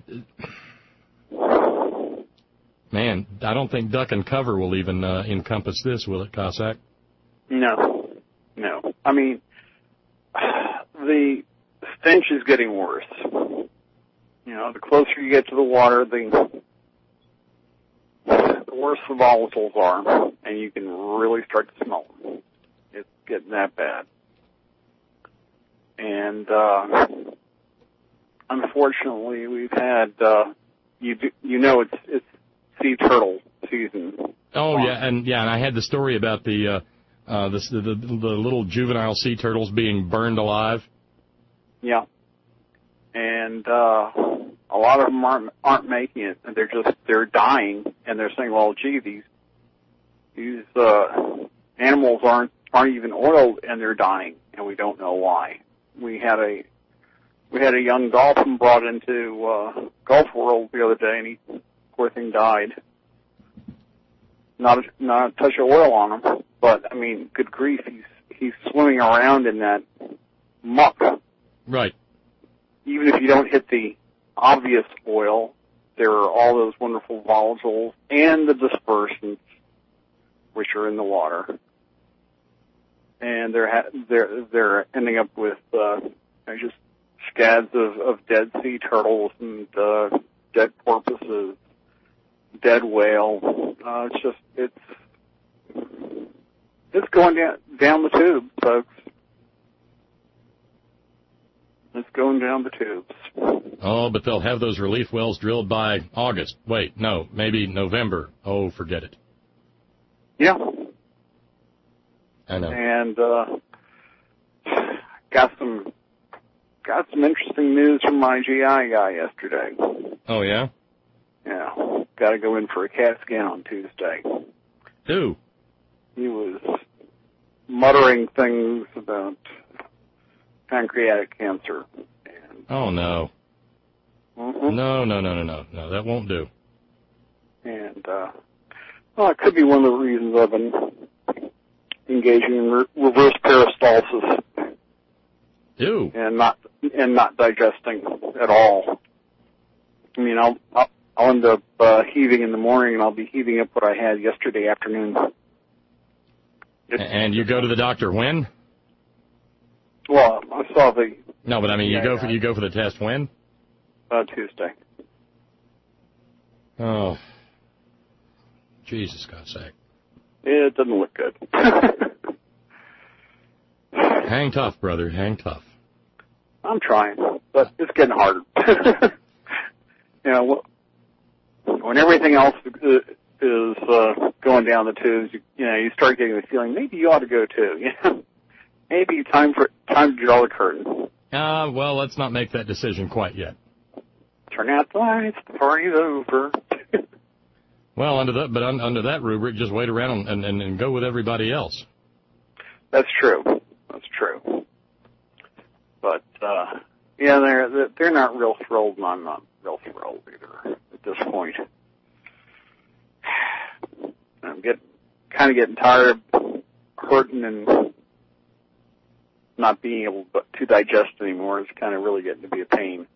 man, I don't think duck and cover will even encompass this, will it, Cossack? No. I mean, the stench is getting worse. The closer you get to the water, the worse the volatiles are, and you can really start to smell them. It's getting that bad. And unfortunately, we've had it's sea turtle season. Oh yeah, and I had the story about the little juvenile sea turtles being burned alive. Yeah, and a lot of them aren't making it, and they're dying, and they're saying, well, gee, these animals aren't even oiled, and they're dying, and we don't know why. We had a young dolphin brought into Gulf World the other day, and he, poor thing, died. Not a touch of oil on him, but I mean, good grief, he's swimming around in that muck. Right. Even if you don't hit the obvious oil, there are all those wonderful volatiles and the dispersants which are in the water, and they're ending up with just scads of dead sea turtles and dead porpoises, dead whale. It's going down the tubes, folks. It's going down the tubes. Oh, but they'll have those relief wells drilled by August. Wait, no, maybe November. Oh, forget it. Yeah. I know. And got some interesting news from my GI guy yesterday. Oh, yeah? Yeah. Got to go in for a CAT scan on Tuesday. Who? He was muttering things about pancreatic cancer. Oh, no. Mm-hmm. No, that won't do. And, it could be one of the reasons I've been engaging in reverse peristalsis. Ew. And not digesting at all. I mean, I'll end up heaving in the morning, and I'll be heaving up what I had yesterday afternoon. And you go to the doctor when? Well, I saw the. No, but I mean, you go for the test when? Tuesday. Oh, Jesus, God's sake! It doesn't look good. Hang tough, brother. Hang tough. I'm trying, but it's getting harder. When everything else is going down the tubes, you start getting the feeling maybe you ought to go too. Maybe time to draw the curtain. Well, let's not make that decision quite yet. Turn out the lights, the party's over. Well, under that rubric, just wait around and go with everybody else. That's true. But they're not real thrilled, and I'm not real thrilled either at this point. I'm getting tired of hurting and not being able to digest anymore. It's kind of really getting to be a pain.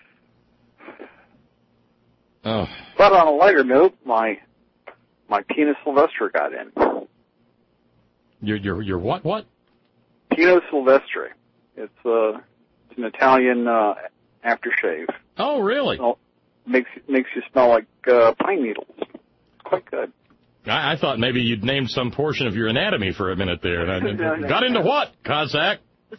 Oh. But on a lighter note, my Pinot Silvestre got in. Your what? Pinot Silvestre. It's an Italian aftershave. Oh, really? It makes you smell like pine needles. It's quite good. I thought maybe you'd named some portion of your anatomy for a minute there. Got into what, Cossack?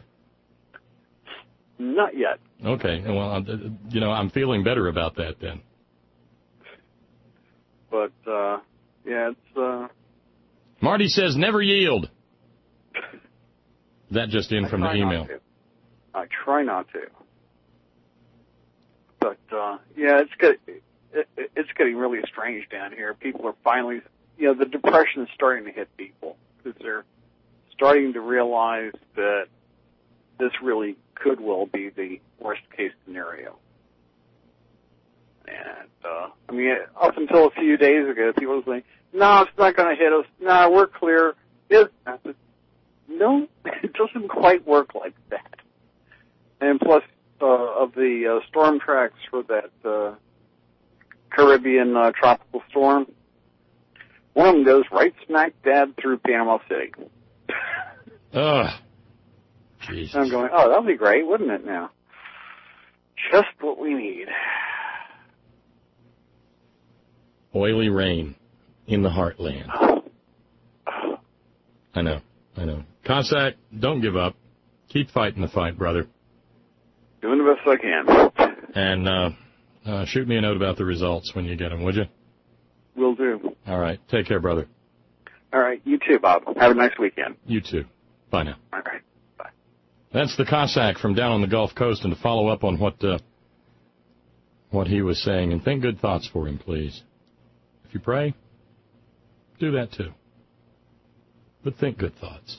Not yet. Okay. Well, I'm feeling better about that then. But, it's... Marty says never yield. That just in from the email. I try not to. But, it's getting really strange down here. People are finally... the depression is starting to hit people because they're starting to realize that this really could well be the worst case scenario. And, I mean, up until a few days ago, people were saying, no, it's not going to hit us. No, we're clear. No, it doesn't quite work like that. And plus, of the storm tracks for that Caribbean tropical storm, one of them goes right smack dab through Panama City. Jesus. I'm going, oh, that'll be great, wouldn't it now? Just what we need. Oily rain in the heartland. I know. Cossack, don't give up. Keep fighting the fight, brother. Doing the best I can. And shoot me a note about the results when you get them, would you? Will do. All right. Take care, brother. All right. You too, Bob. Have a nice weekend. You too. Bye now. All right. Bye. That's the Cossack from down on the Gulf Coast, and to follow up on what he was saying, and think good thoughts for him, please. If you pray, do that too. But think good thoughts.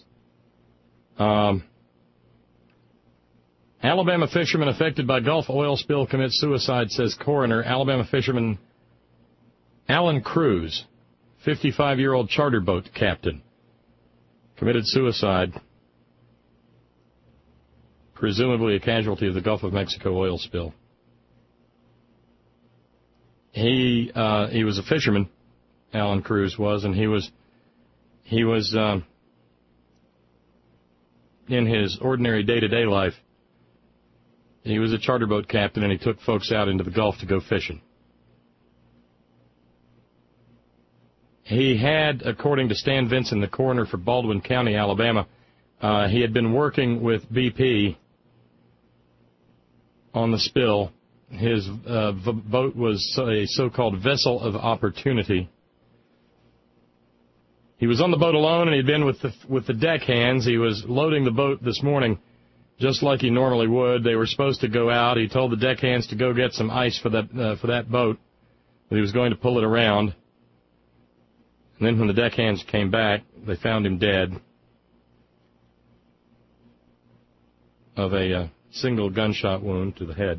Alabama fisherman affected by Gulf oil spill commits suicide, says coroner. Alabama fisherman Alan Cruz, 55-year-old charter boat captain, committed suicide, presumably a casualty of the Gulf of Mexico oil spill. He was a fisherman, Alan Cruz was, and he was in his ordinary day-to-day life, he was a charter boat captain, and he took folks out into the Gulf to go fishing. He had, according to Stan Vinson, the coroner for Baldwin County, Alabama, he had been working with BP on the spill. His boat was a so-called vessel of opportunity. He was on the boat alone, and he'd been with the deckhands. He was loading the boat this morning just like he normally would. They were supposed to go out. He told the deckhands to go get some ice for that boat, but he was going to pull it around. And then when the deckhands came back, they found him dead of a single gunshot wound to the head.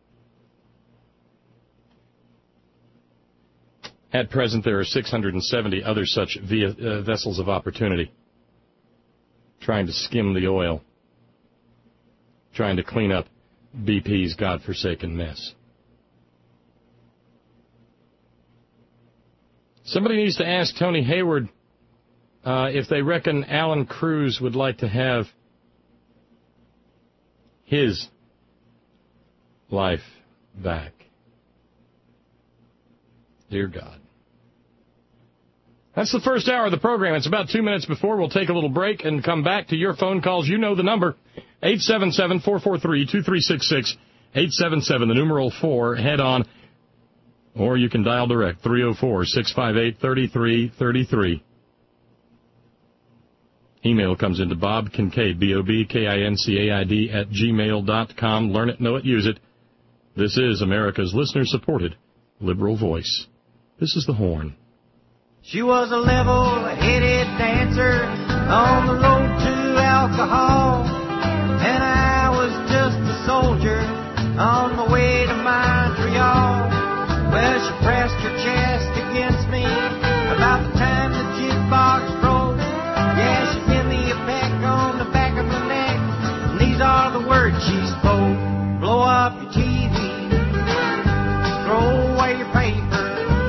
At present, there are 670 other such vessels of opportunity trying to skim the oil, trying to clean up BP's godforsaken mess. Somebody needs to ask Tony Hayward if they reckon Alan Cruz would like to have his life back. Dear God. That's the first hour of the program. It's about 2 minutes before. We'll take a little break and come back to your phone calls. You know the number, 877-443-2366, 877, the numeral 4, head on, or you can dial direct, 304-658-3333. Email comes into Bob Kincaid, BOBKINCAID, @gmail.com. Learn it, know it, use it. This is America's listener-supported liberal voice. This is The Horn. She was a level-headed dancer on the road to alcohol, and I was just a soldier on my way to Montreal. Well, she pressed her chest against me about the time the jukebox broke. Yeah, she gave me a peck on the back of the neck, and these are the words she spoke. Blow up your TV, throw away your paper,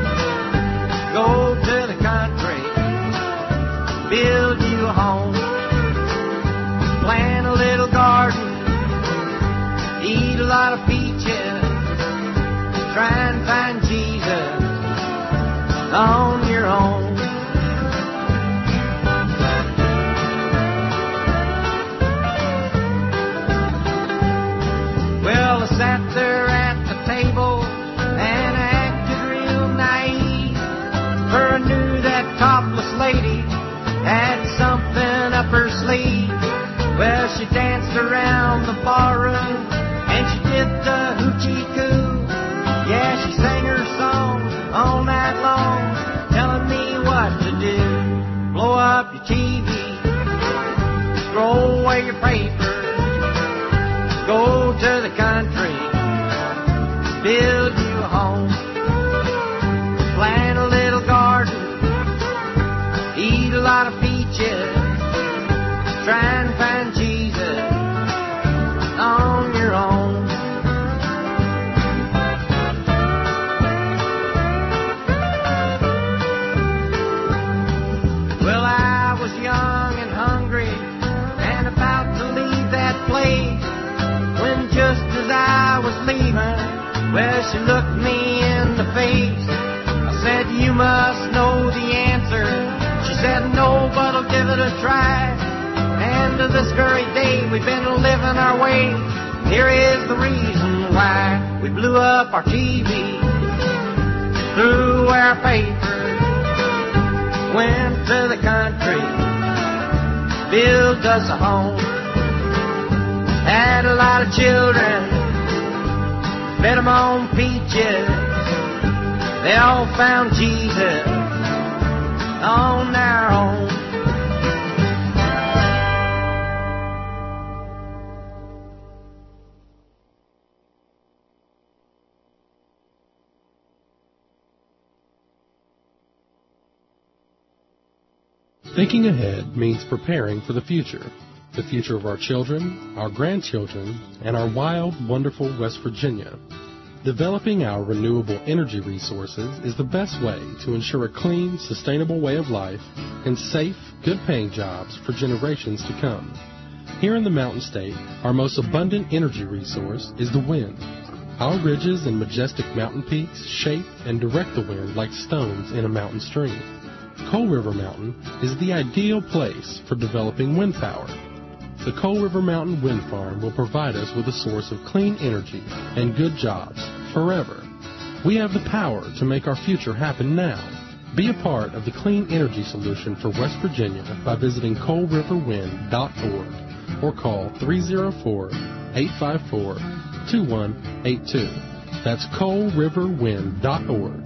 go to the country, build you a home, plant a little garden, eat a lot of peaches, try and find Jesus on your own. Well, I sat there at the table and I acted real naive, for I knew that topless lady had something up her sleeve. Well, she danced around the barroom and she did the hoochie coo. Yeah, she sang her song all night long, telling me what to do. Blow up your TV, throw away your paper, Go to the country, build you a home, plant a little garden, eat a lot of peaches, try and find Jesus on your own. Well, I was young and hungry and about to leave that place, when just as I was leaving, well, she looked me in the face. I said, you must know the answer. She said, no, but I'll give it a try. And to this very day, we've been living our way. Here is the reason why. We blew up our TV, threw our papers, went to the country, built us a home, had a lot of children, fed them on peaches. They all found Jesus on their own. Thinking ahead means preparing for the future of our children, our grandchildren, and our wild, wonderful West Virginia. Developing our renewable energy resources is the best way to ensure a clean, sustainable way of life and safe, good-paying jobs for generations to come. Here in the Mountain State, our most abundant energy resource is the wind. Our ridges and majestic mountain peaks shape and direct the wind like stones in a mountain stream. Coal River Mountain is the ideal place for developing wind power. The Coal River Mountain Wind Farm will provide us with a source of clean energy and good jobs forever. We have the power to make our future happen now. Be a part of the clean energy solution for West Virginia by visiting coalriverwind.org or call 304-854-2182. That's coalriverwind.org,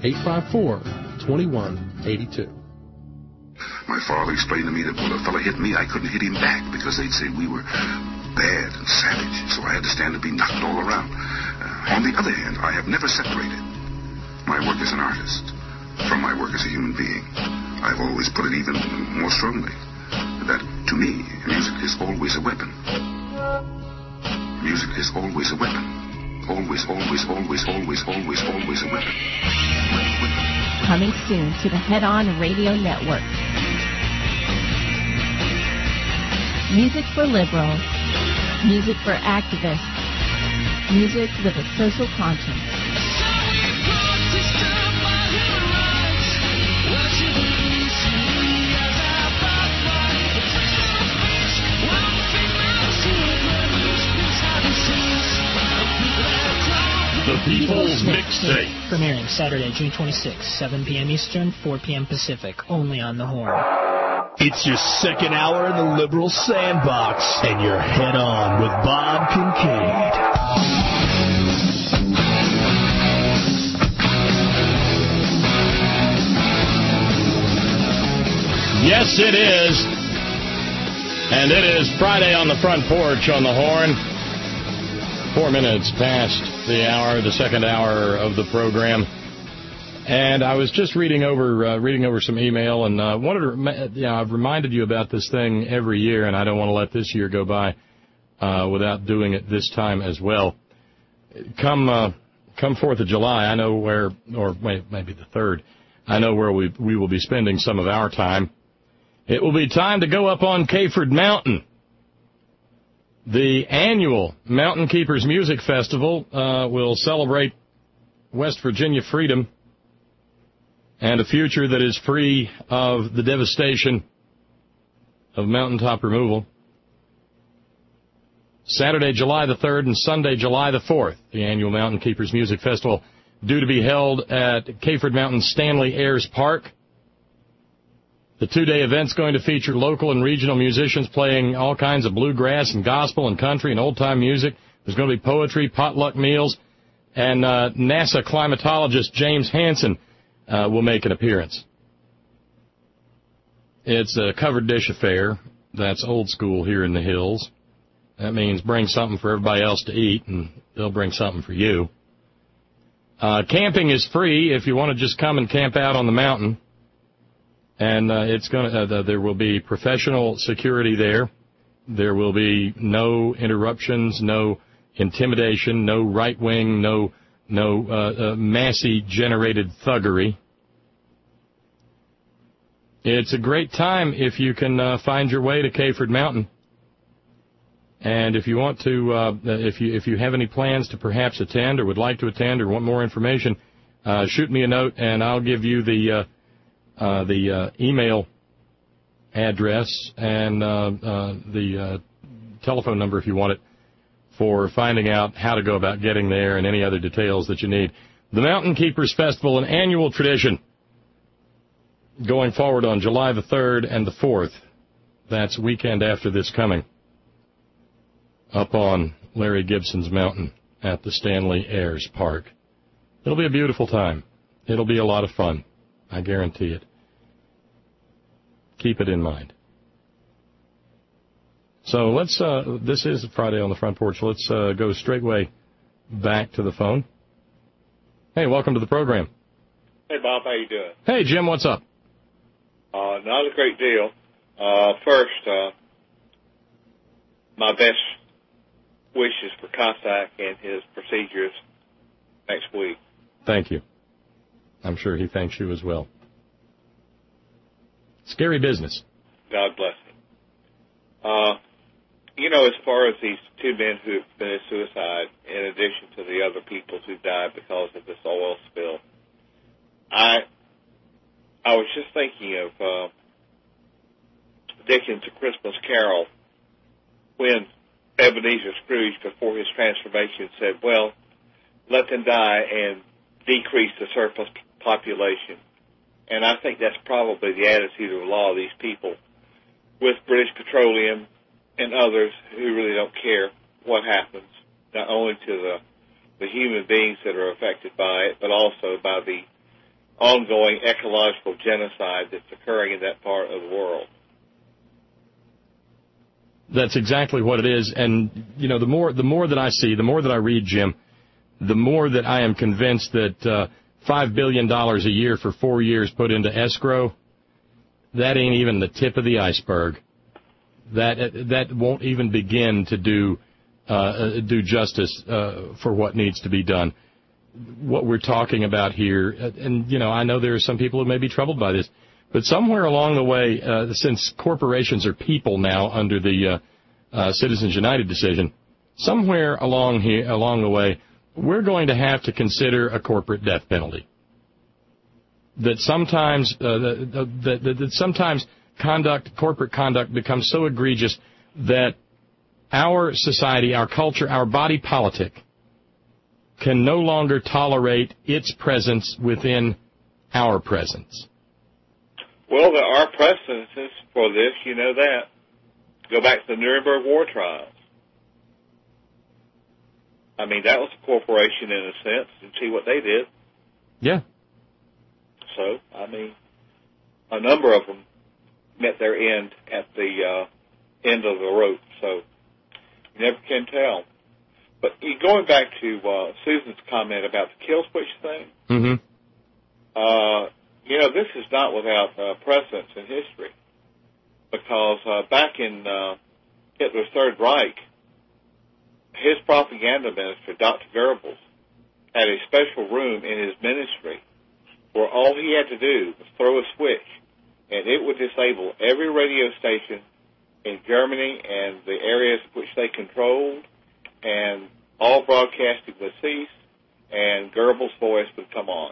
854-2182. My father explained to me that when a fella hit me, I couldn't hit him back because they'd say we were bad and savage, so I had to stand and be knocked all around. On the other hand, I have never separated my work as an artist from my work as a human being. I've always put it even more strongly that, to me, music is always a weapon. Music is always a weapon. Always, always, always, always, always, always a weapon. Coming soon to the Head On Radio Network. Music for liberals. Music for activists. Music with a social conscience. The People's Mixtape. Premiering Saturday, June 26, 7 p.m. Eastern, 4 p.m. Pacific, only on The Horn. It's your second hour in the Liberal Sandbox, and you're Head On with Bob Kincaid. Yes, it is. And it is Friday on the Front Porch on The Horn. 4 minutes past the hour, the second hour of the program. And I was just reading over some email, and wanted to, I've reminded you about this thing every year, and I don't want to let this year go by without doing it this time as well. Come 4th of July, I know where, or maybe the 3rd, I know where we will be spending some of our time. It will be time to go up on Cayford Mountain. The annual Mountain Keepers Music Festival will celebrate West Virginia freedom and a future that is free of the devastation of mountaintop removal. Saturday, July the 3rd, and Sunday, July the 4th, the annual Mountain Keepers Music Festival, due to be held at Cayford Mountain Stanley Ayers Park. The two-day event's going to feature local and regional musicians playing all kinds of bluegrass and gospel and country and old-time music. There's going to be poetry, potluck meals, and NASA climatologist James Hansen will make an appearance. It's a covered dish affair. That's old school here in the hills. That means bring something for everybody else to eat, and they'll bring something for you. Camping is free if you want to just come and camp out on the mountain. And there will be professional security there. There will be no interruptions, no intimidation, no right wing, no Massey-generated thuggery. It's a great time if you can find your way to Cayford Mountain. And if you want to, if you have any plans to perhaps attend or would like to attend or want more information, shoot me a note and I'll give you the email address and the telephone number if you want it for finding out how to go about getting there and any other details that you need. The Mountain Keepers Festival, an annual tradition, going forward on July the 3rd and the 4th. That's weekend after this coming, up on Larry Gibson's Mountain at the Stanley Ayers Park. It'll be a beautiful time. It'll be a lot of fun. I guarantee it. Keep it in mind. So let's, this is Friday on the Front Porch. Let's go straightway back to the phone. Hey, welcome to the program. Hey, Bob, how you doing? Hey, Jim, what's up? Not a great deal. First, my best wishes for Cossack and his procedures next week. Thank you. I'm sure he thanks you as well. Scary business. God bless him. You know, as far as these two men who committed suicide, in addition to the other people who died because of this oil spill, I was just thinking of Dickens' A Christmas Carol, when Ebenezer Scrooge, before his transformation, said, well, let them die and decrease the surplus population. And I think that's probably the attitude of a lot of these people with British Petroleum and others who really don't care what happens, not only to the human beings that are affected by it, but also by the ongoing ecological genocide that's occurring in that part of the world. That's exactly what it is. And, you know, the more that I see, the more that I read, Jim, the more that I am convinced that $5 billion a year for 4 years put into escrow, that ain't even the tip of the iceberg. That won't even begin to do justice for what needs to be done. What we're talking about here, and, you know, I know there are some people who may be troubled by this, but somewhere along the way, since corporations are people now under the Citizens United decision, somewhere along the way, we're going to have to consider a corporate death penalty. That sometimes corporate conduct becomes so egregious that our society, our culture, our body politic can no longer tolerate its presence within our presence. Well, there are precedents for this, you know that. Go back to the Nuremberg War trials. I mean, that was a corporation in a sense, and see what they did. Yeah. So, I mean, a number of them met their end at the end of the rope, so you never can tell. But going back to Susan's comment about the kill switch thing, you know, this is not without precedence in history, because back in Hitler's Third Reich, his propaganda minister, Dr. Goebbels, had a special room in his ministry where all he had to do was throw a switch, and it would disable every radio station in Germany and the areas which they controlled, and all broadcasting would cease, and Goebbels' voice would come on.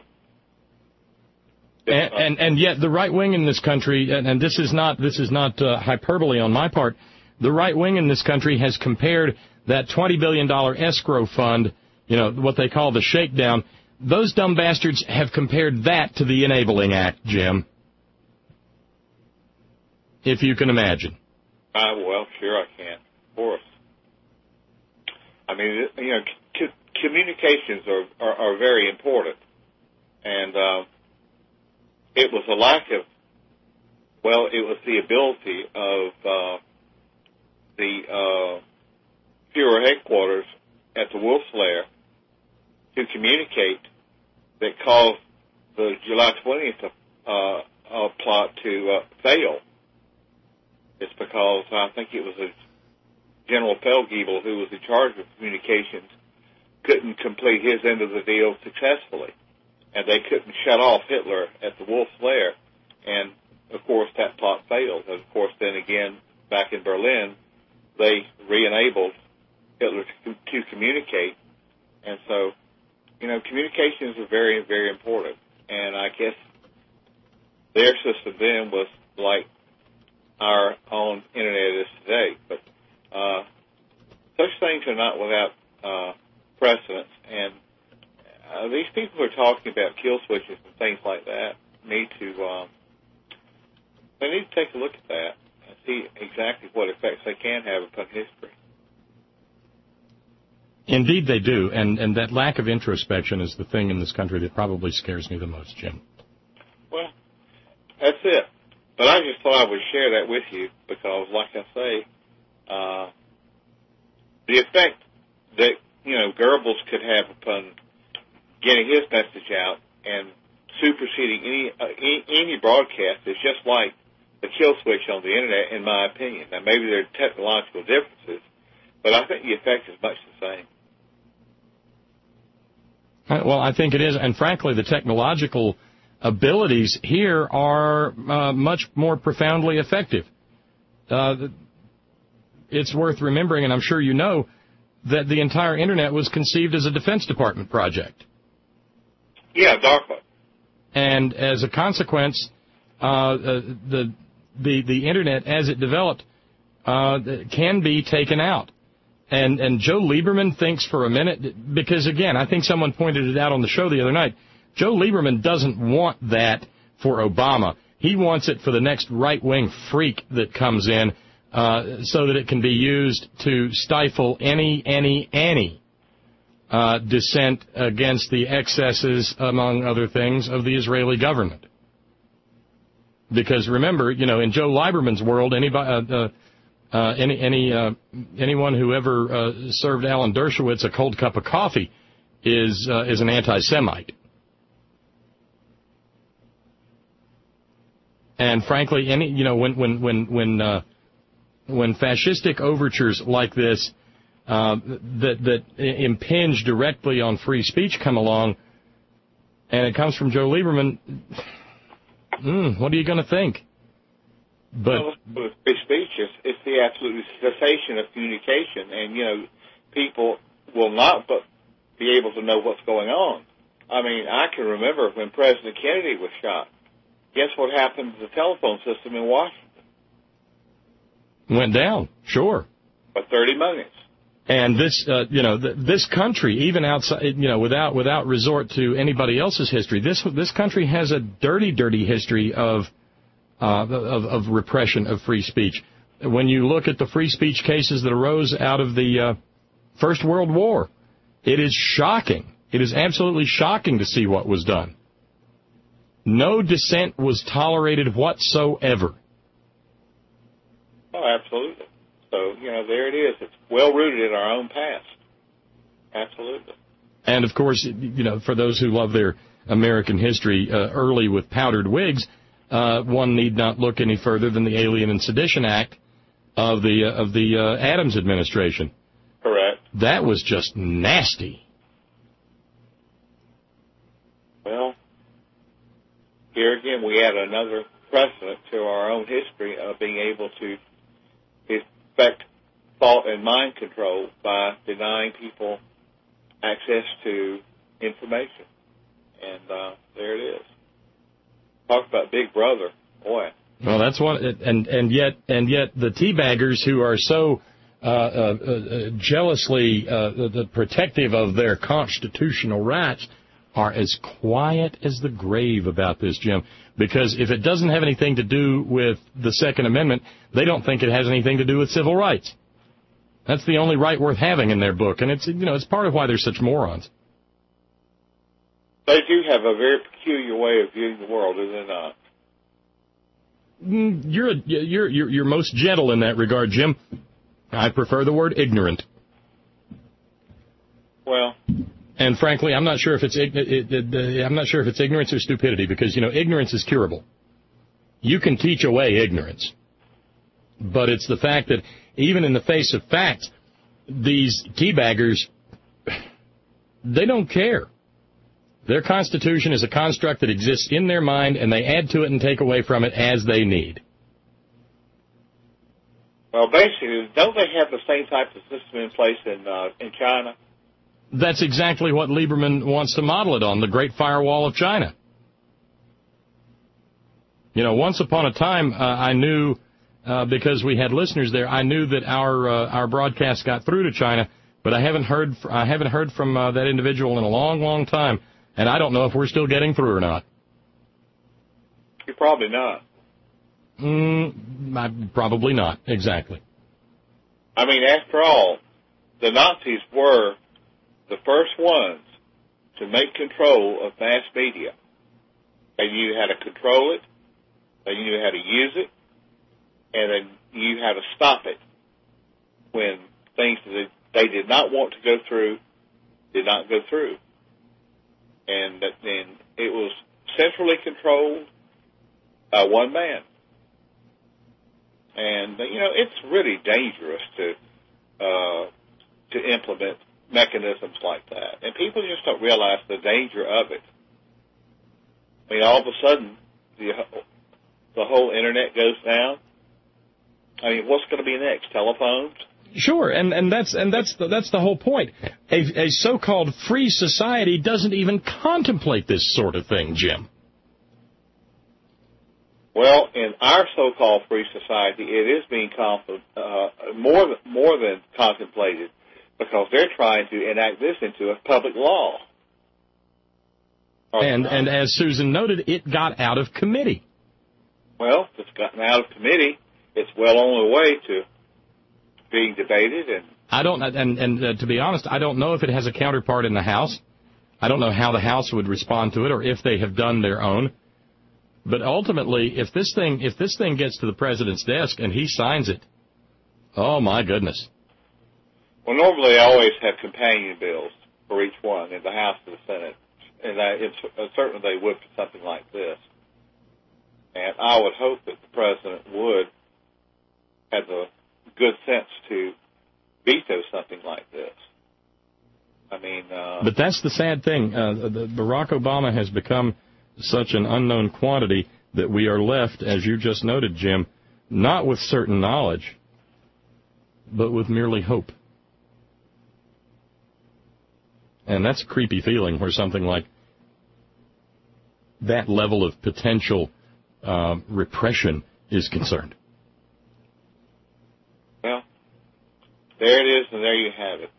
And yet the right wing in this country, and this is not hyperbole on my part, the right wing in this country has compared that $20 billion escrow fund, you know, what they call the shakedown. Those dumb bastards have compared that to the Enabling Act, Jim. If you can imagine. Well, sure I can, of course. I mean, you know, communications are very important, and it was a lack of, well, it was the ability of the communicate that caused the July 20th plot to fail. It's because I think it was General Pelgiebel, who was in charge of communications, couldn't complete his end of the deal successfully. And they couldn't shut off Hitler at the Wolf's Lair. And, of course, that plot failed. And, of course, then again, back in Berlin, they re-enabled Hitler to communicate. And so, communications are very, very important. And I guess their system then was like our own Internet is today. But such things are not without precedence. And these people who are talking about kill switches and things like that need to take a look at that and see exactly what effects they can have upon history. Indeed they do, and that lack of introspection is the thing in this country that probably scares me the most, Jim. Well, that's it. But I just thought I would share that with you because, like I say, the effect that, Goebbels could have upon getting his message out and superseding any broadcast is just like the kill switch on the Internet, in my opinion. Now, maybe there are technological differences, but I think the effect is much the same. Well, I think it is, and frankly, the technological abilities here are much more profoundly effective. It's worth remembering, and I'm sure you know, that the entire Internet was conceived as a Defense Department project. Yeah, DARPA. And as a consequence, the Internet, as it developed, can be taken out. And Joe Lieberman thinks for a minute, because, again, I think someone pointed it out on the show the other night, Joe Lieberman doesn't want that for Obama. He wants it for the next right-wing freak that comes in so that it can be used to stifle any dissent against the excesses, among other things, of the Israeli government. Because remember, in Joe Lieberman's world, anyone who ever served Alan Dershowitz a cold cup of coffee is an anti-Semite. And frankly, when fascistic overtures like this that impinge directly on free speech come along, and it comes from Joe Lieberman, what are you going to think? But with free speech, it's the absolute cessation of communication, and people will not be able to know what's going on. I mean, I can remember when President Kennedy was shot. Guess what happened to the telephone system in Washington? Went down, sure. For 30 minutes. And this, this country, even outside, without resort to anybody else's history, this country has a dirty history of repression of free speech. When you look at the free speech cases that arose out of the First World War, it is shocking. It is absolutely shocking to see what was done. No dissent was tolerated whatsoever. Oh, absolutely. So, there it is. It's well rooted in our own past. Absolutely. And, of course, for those who love their American history early with powdered wigs, one need not look any further than the Alien and Sedition Act of the Adams administration. Correct. That was just nasty. Well, here again we add another precedent to our own history of being able to effect thought and mind control by denying people access to information. And there it is. Talk about Big Brother, boy. Well, that's one, and yet the teabaggers who are so jealously protective of their constitutional rights are as quiet as the grave about this, Jim. Because if it doesn't have anything to do with the Second Amendment, they don't think it has anything to do with civil rights. That's the only right worth having in their book, and it's part of why they're such morons. They do have a very peculiar way of viewing the world, do they not? You're most gentle in that regard, Jim. I prefer the word ignorant. Well, And frankly, I'm not sure if it's ignorance or stupidity, because ignorance is curable. You can teach away ignorance, but it's the fact that even in the face of facts, these teabaggers, they don't care. Their Constitution is a construct that exists in their mind, and they add to it and take away from it as they need. Well, basically, don't they have the same type of system in place in China? That's exactly what Lieberman wants to model it on, the Great Firewall of China. Once upon a time, I knew, because we had listeners there, I knew that our broadcast got through to China, but I haven't heard from that individual in a long, long time, and I don't know if we're still getting through or not. You're probably not. Probably not, exactly. I mean, after all, the Nazis were the first ones to make control of mass media. They knew how to control it, they knew how to use it, and they knew how to stop it when things that they did not want to go through did not go through. And then it was centrally controlled by one man. And, it's really dangerous to implement mechanisms like that. And people just don't realize the danger of it. I mean, all of a sudden, the whole Internet goes down. I mean, what's going to be next? Telephones? Sure, and that's the whole point. A so-called free society doesn't even contemplate this sort of thing, Jim. Well, in our so-called free society, it is being more than contemplated, because they're trying to enact this into a public law. And as Susan noted, it got out of committee. Well, it's gotten out of committee. It's well on the way to being debated, and I don't. And to be honest, I don't know if it has a counterpart in the House. I don't know how the House would respond to it, or if they have done their own. But ultimately, if this thing gets to the president's desk and he signs it, oh my goodness. Well, normally they always have companion bills for each one in the House and the Senate, and certainly they would for something like this. And I would hope that the president would have the good sense to veto something like this. I mean, but that's the sad thing. Barack Obama has become such an unknown quantity that we are left, as you just noted, Jim, not with certain knowledge, but with merely hope. And that's a creepy feeling where something like that level of potential repression is concerned. Well, there it is, and there you have it.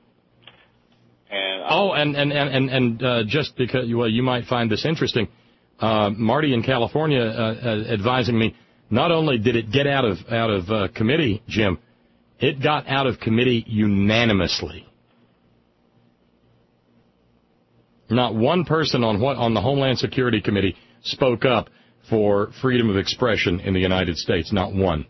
And just because, well, you might find this interesting, Marty in California advising me, not only did it get out of committee, Jim, it got out of committee unanimously. Not one person on the Homeland Security Committee spoke up for freedom of expression in the United States. Not one.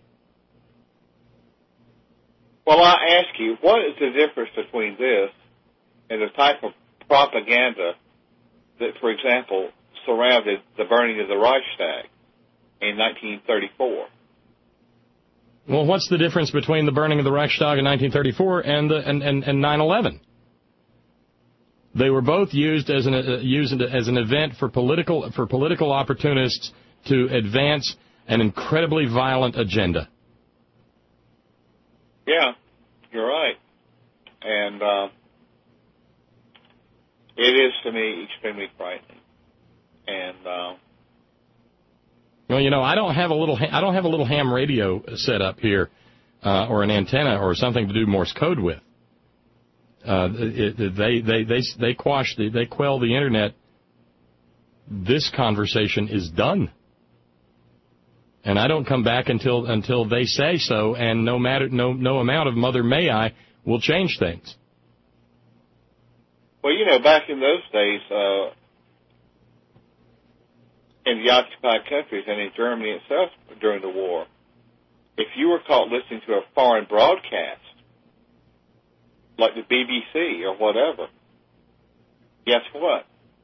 Well, I ask you, what is the difference between this and the type of propaganda that, for example, surrounded the burning of the Reichstag in 1934? Well, what's the difference between the burning of the Reichstag in 1934 and 9/11? They were both used as an event for political opportunists to advance an incredibly violent agenda. Yeah, you're right. And it is, to me, extremely frightening. And well, I don't have a little ham radio set up here, or an antenna or something to do Morse code with. They quell the internet. This conversation is done, and I don't come back until they say so. And no amount of Mother May I will change things. Well, back in those days, in the occupied countries and in Germany itself during the war, if you were caught listening to a foreign broadcast, like the BBC or whatever, guess what?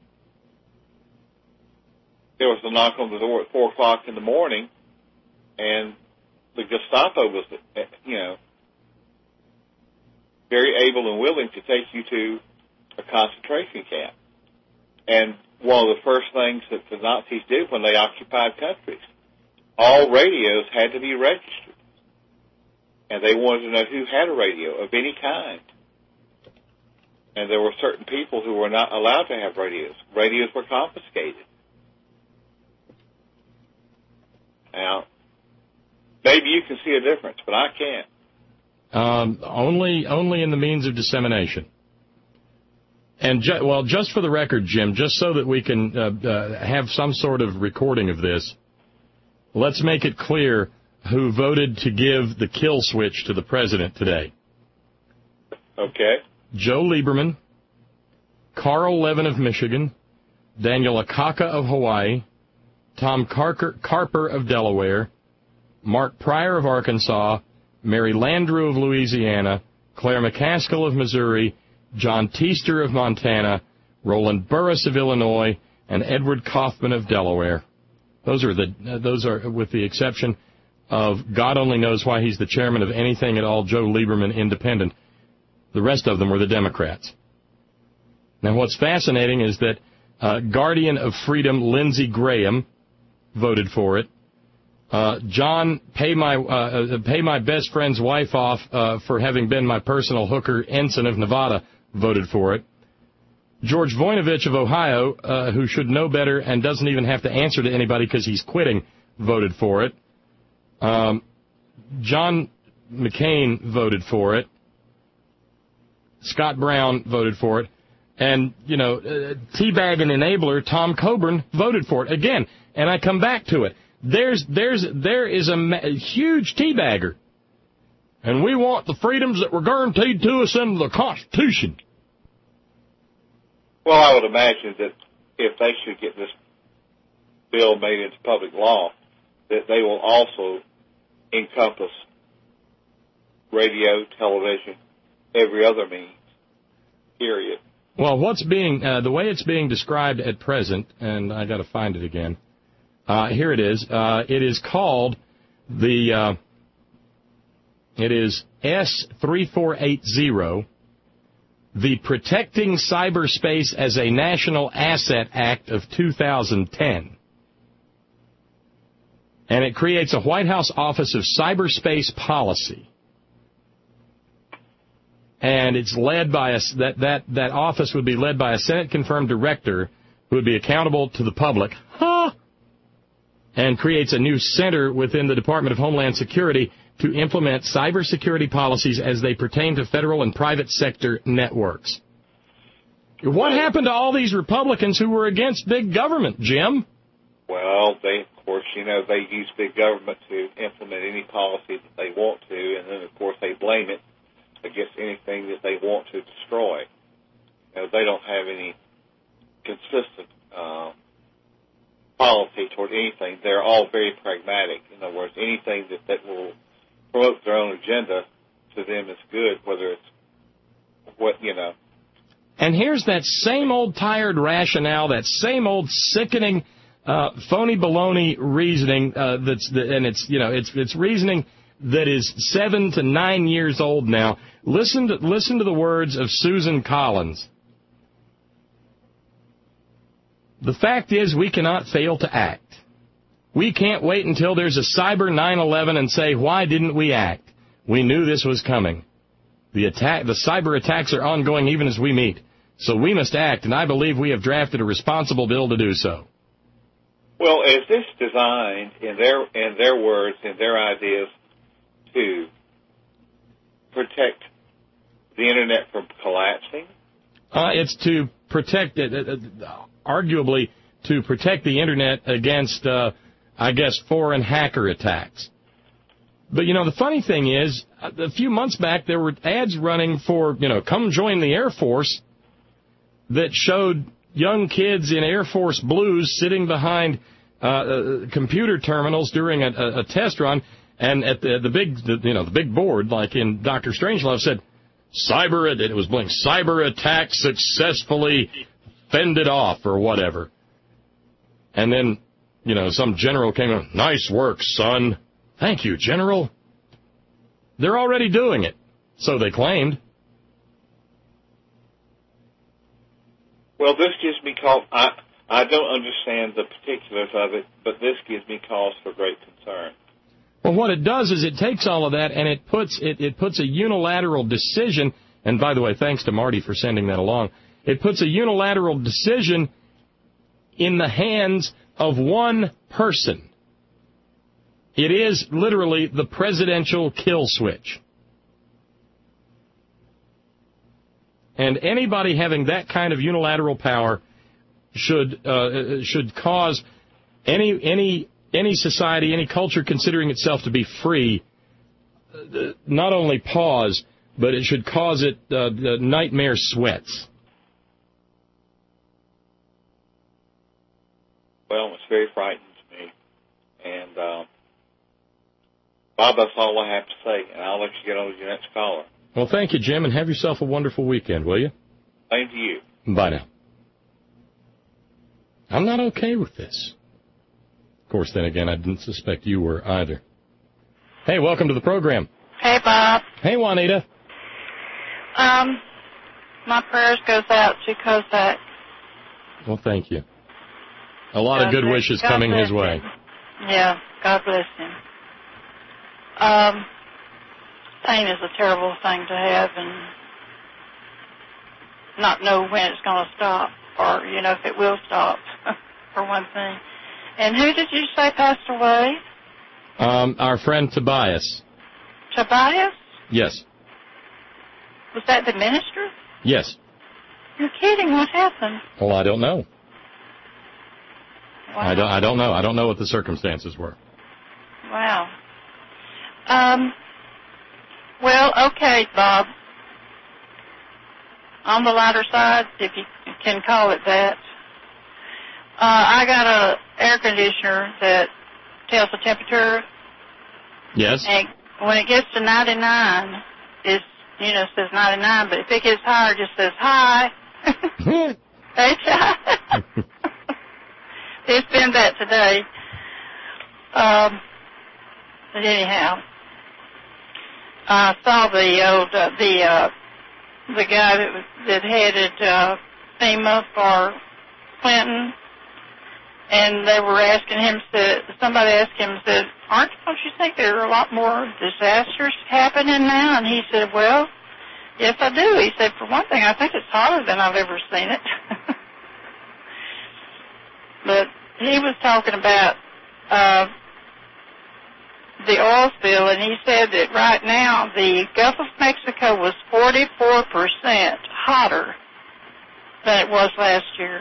There was a knock on the door at 4 o'clock in the morning, and the Gestapo was, very able and willing to take you to a concentration camp. And one of the first things that the Nazis did when they occupied countries, all radios had to be registered. And they wanted to know who had a radio of any kind. And there were certain people who were not allowed to have radios. Radios were confiscated. Now, maybe you can see a difference, but I can't. Only in the means of dissemination. And, just for the record, Jim, just so that we can have some sort of recording of this, let's make it clear who voted to give the kill switch to the president today. Okay. Joe Lieberman, Carl Levin of Michigan, Daniel Akaka of Hawaii, Tom Carper of Delaware, Mark Pryor of Arkansas, Mary Landrieu of Louisiana, Claire McCaskill of Missouri, John Teester of Montana, Roland Burris of Illinois, and Edward Kaufman of Delaware. Those are with the exception of God only knows why he's the chairman of anything at all, Joe Lieberman, independent. The rest of them were the Democrats. Now, what's fascinating is that Guardian of Freedom Lindsey Graham voted for it. John, pay my best friend's wife off for having been my personal hooker, Ensign of Nevada, voted for it. George Voinovich of Ohio, who should know better and doesn't even have to answer to anybody because he's quitting, voted for it. John McCain voted for it. Scott Brown voted for it. And, teabag and enabler Tom Coburn voted for it. Again, and I come back to it. There is a huge teabagger. And we want the freedoms that were guaranteed to us under the Constitution. Well, I would imagine that if they should get this bill made into public law, that they will also encompass radio, television, every other means, period. Well, the way it's being described at present, and I got to find it again. Here it is. It is called it is S3480, the Protecting Cyberspace as a National Asset Act of 2010. And it creates a White House Office of Cyberspace Policy. And it's led by that office would be led by a Senate-confirmed director who would be accountable to the public. And creates a new center within the Department of Homeland Security to implement cybersecurity policies as they pertain to federal and private sector networks. What happened to all these Republicans who were against big government, Jim? Well, they use big government to implement any policy that they want to, and then, of course, they blame it against anything that they want to destroy. They don't have any consistent policy toward anything. They're all very pragmatic. In other words, anything that will promote their own agenda to them is good, whether it's And here's that same old tired rationale, that same old sickening, phony baloney reasoning. It's reasoning that is 7 to 9 years old now. Listen to the words of Susan Collins. The fact is, we cannot fail to act. We can't wait until there's a cyber 9/11 and say, why didn't we act? We knew this was coming. The cyber attacks are ongoing even as we meet. So we must act, and I believe we have drafted a responsible bill to do so. Well, is this designed, in their words, in their ideas, to protect the Internet from collapsing? It's to protect it, arguably to protect the Internet against, foreign hacker attacks. But, the funny thing is, a few months back there were ads running for, come join the Air Force that showed young kids in Air Force blues sitting behind computer terminals during a test run, and at the big board, like in Dr. Strangelove, said, cyber attack successfully fended off or whatever. And then, you know, some general came in, nice work, son. Thank you, General. They're already doing it, so they claimed. Well, this gives me cause. I don't understand the particulars of it, but this gives me cause for great concern. Well, what it does is it takes all of that and it puts a unilateral decision. And by the way, thanks to Marty for sending that along. It puts a unilateral decision in the hands of one person. It is literally the presidential kill switch. And anybody having that kind of unilateral power should cause any society, any culture considering itself to be free, not only pause, but it should cause it nightmare sweats. Well, it's very frightening to me. And, Bob, that's all I have to say, and I'll let you get on to your next caller. Well, thank you, Jim, and have yourself a wonderful weekend, will you? Same to you. Bye now. I'm not okay with this. Of course, then again, I didn't suspect you were either. Hey, welcome to the program. Hey, Bob. Hey, Juanita. My prayers goes out to Kozak. Well, thank you. A lot of good wishes coming his way. Yeah, God bless him. Pain is a terrible thing to have and not know when it's going to stop or, you know, if it will stop, for one thing. And who did you say passed away? Our friend Tobias. Tobias? Yes. Was that the minister? Yes. You're kidding. What happened? Well, I don't know. Wow. I don't know. I don't know what the circumstances were. Wow. Well, okay, Bob. On the lighter side, if you can call it that, I got a air conditioner that tells the temperature. Yes. And when it gets to 99, it's, you know, it says 99, but if it gets higher, it just says hi. H-I. It's been that today. But anyhow, I saw the guy that headed FEMA for Clinton, and they were asking him. Somebody asked him, said, "Don't you think there are a lot more disasters happening now?" And he said, "Well, yes, I do." He said, "For one thing, I think it's hotter than I've ever seen it." But he was talking about the oil spill, and he said that right now the Gulf of Mexico was 44% hotter than it was last year.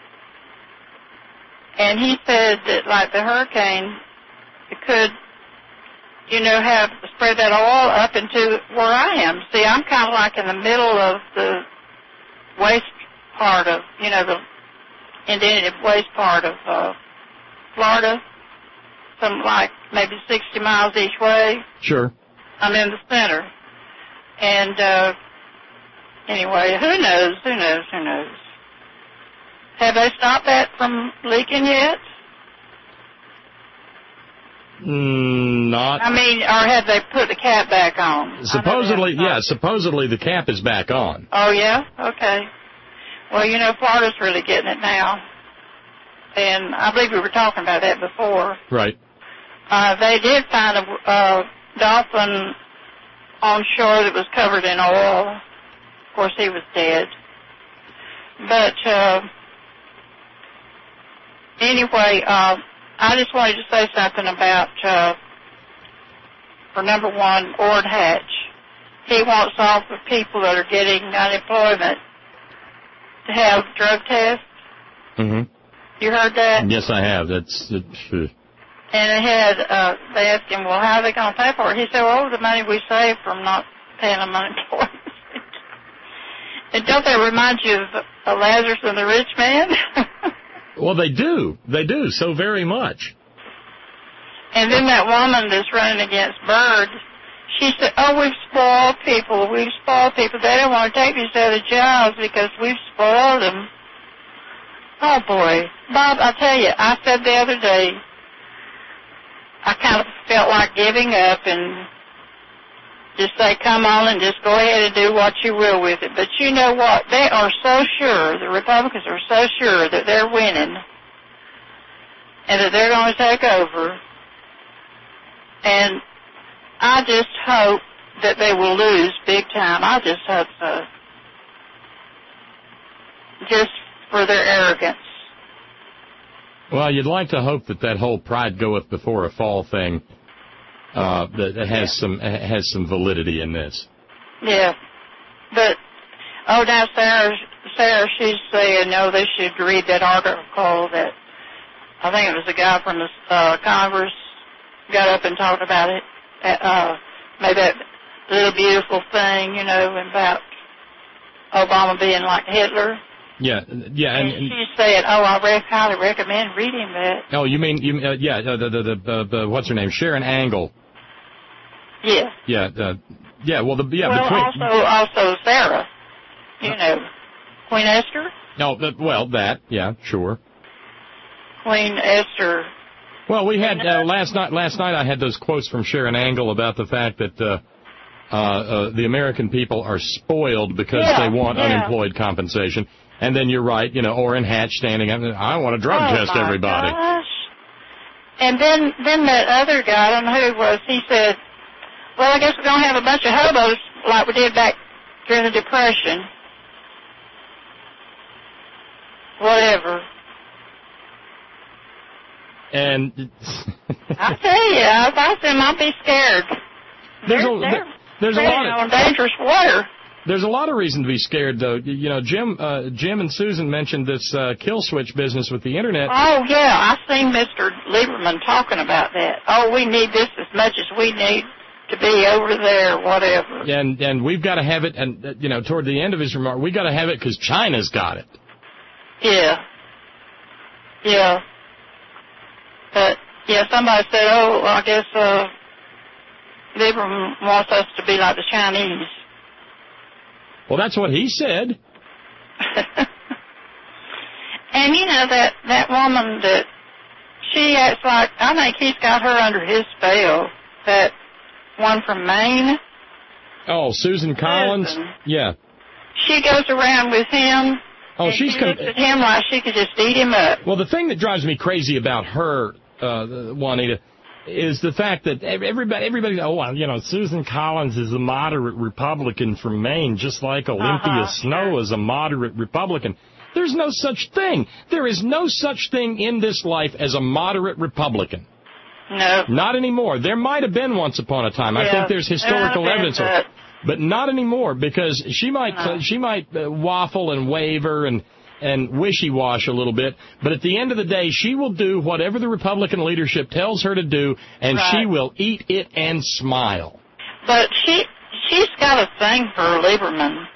And he said that, like the hurricane, it could, you know, have spread that oil up into where I am. See, I'm kind of like in the middle of the waste part of, you know, the indicative waste part of Florida, some like maybe 60 miles each way. Sure. I'm in the center. And anyway, who knows? Have they stopped that from leaking yet? Not. I mean, or have they put the cap back on? Supposedly, yeah, supposedly the cap is back on. Oh, yeah? Okay. Well, you know, Florida's really getting it now. And I believe we were talking about that before. Right. They did find a dolphin on shore that was covered in oil. Of course, he was dead. But anyway, I just wanted to say something about, for number one, Ord Hatch. He wants all the people that are getting unemployment to have drug tests. Mm-hmm. You heard that? Yes, I have. That's. And it had, they asked him, well, how are they going to pay for it? He said, well, the money we save from not paying them unemployment. And don't they remind you of Lazarus and the rich man? Well, they do. They do, so very much. And then that woman that's running against Byrd, she said, oh, we've spoiled people. They don't want to take these other jobs because we've spoiled them. Oh, boy. Bob, I tell you, I said the other day, I kind of felt like giving up and just say, come on and just go ahead and do what you will with it. But you know what? They are so sure, the Republicans are so sure that they're winning and that they're going to take over. And I just hope that they will lose big time. I just hope so. Just for their arrogance. Well, you'd like to hope that whole pride goeth before a fall thing that has some validity in this. Yeah. But, now Sarah, she's saying, no, they should read that article that, I think it was a guy from the Congress got up and talked about it. Made that little beautiful thing, about Obama being like Hitler. Yeah. And she said, I highly recommend reading that. Oh, you mean, the what's her name? Sharon Angle. Yeah. Yeah, well, also Sarah, Queen Esther. No, yeah, sure. Queen Esther. Well, we had, last night I had those quotes from Sharon Angle about the fact that, the American people are spoiled because they want unemployed compensation. And then you're right, Orrin Hatch standing up, I want to drug test everybody. Gosh. And then that other guy, I don't know who it was, he said, well, I guess we're going to have a bunch of hobos like we did back during the Depression. Whatever. And I tell you, if I see them, I'll be scared. There's a lot of dangerous water. There's a lot of reason to be scared, though. Jim and Susan mentioned this kill switch business with the Internet. Oh, yeah. I seen Mr. Lieberman talking about that. Oh, we need this as much as we need to be over there, whatever. And we've got to have it, and, toward the end of his remark, we got to have it because China's got it. Yeah. Yeah. But, somebody said, I guess Lieberman wants us to be like the Chinese. Well, that's what he said. And that woman that she acts like, I think he's got her under his spell. That one from Maine. Oh, Susan Collins? Yeah. She goes around with him. Oh, she looks at him like she could just eat him up. Well, the thing that drives me crazy about her, Juanita, is the fact that everybody, Susan Collins is a moderate Republican from Maine, just like Olympia Snow is a moderate Republican. There's no such thing. There is no such thing in this life as a moderate Republican. No. Not anymore. There might have been once upon a time. I think there's historical evidence of it. But not anymore, because she might waffle and waver and wishy-wash a little bit, but at the end of the day, she will do whatever the Republican leadership tells her to do, and she will eat it and smile. But she's got a thing for Lieberman.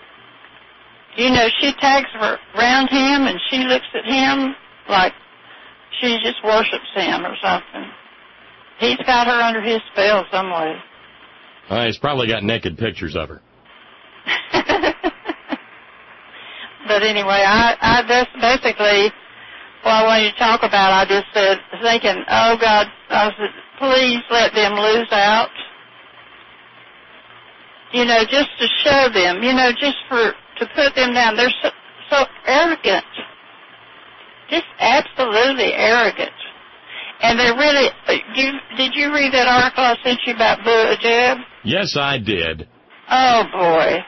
She tags around him, and she looks at him like she just worships him or something. He's got her under his spell some way. He's probably got naked pictures of her. But anyway, I just basically, what I wanted to talk about, I just said, thinking, oh, God, I said, please let them lose out. Just to show them, just to put them down. They're so arrogant. Just absolutely arrogant. And they're really, did you read that article I sent you about Jeb? Yes, I did. Oh, boy.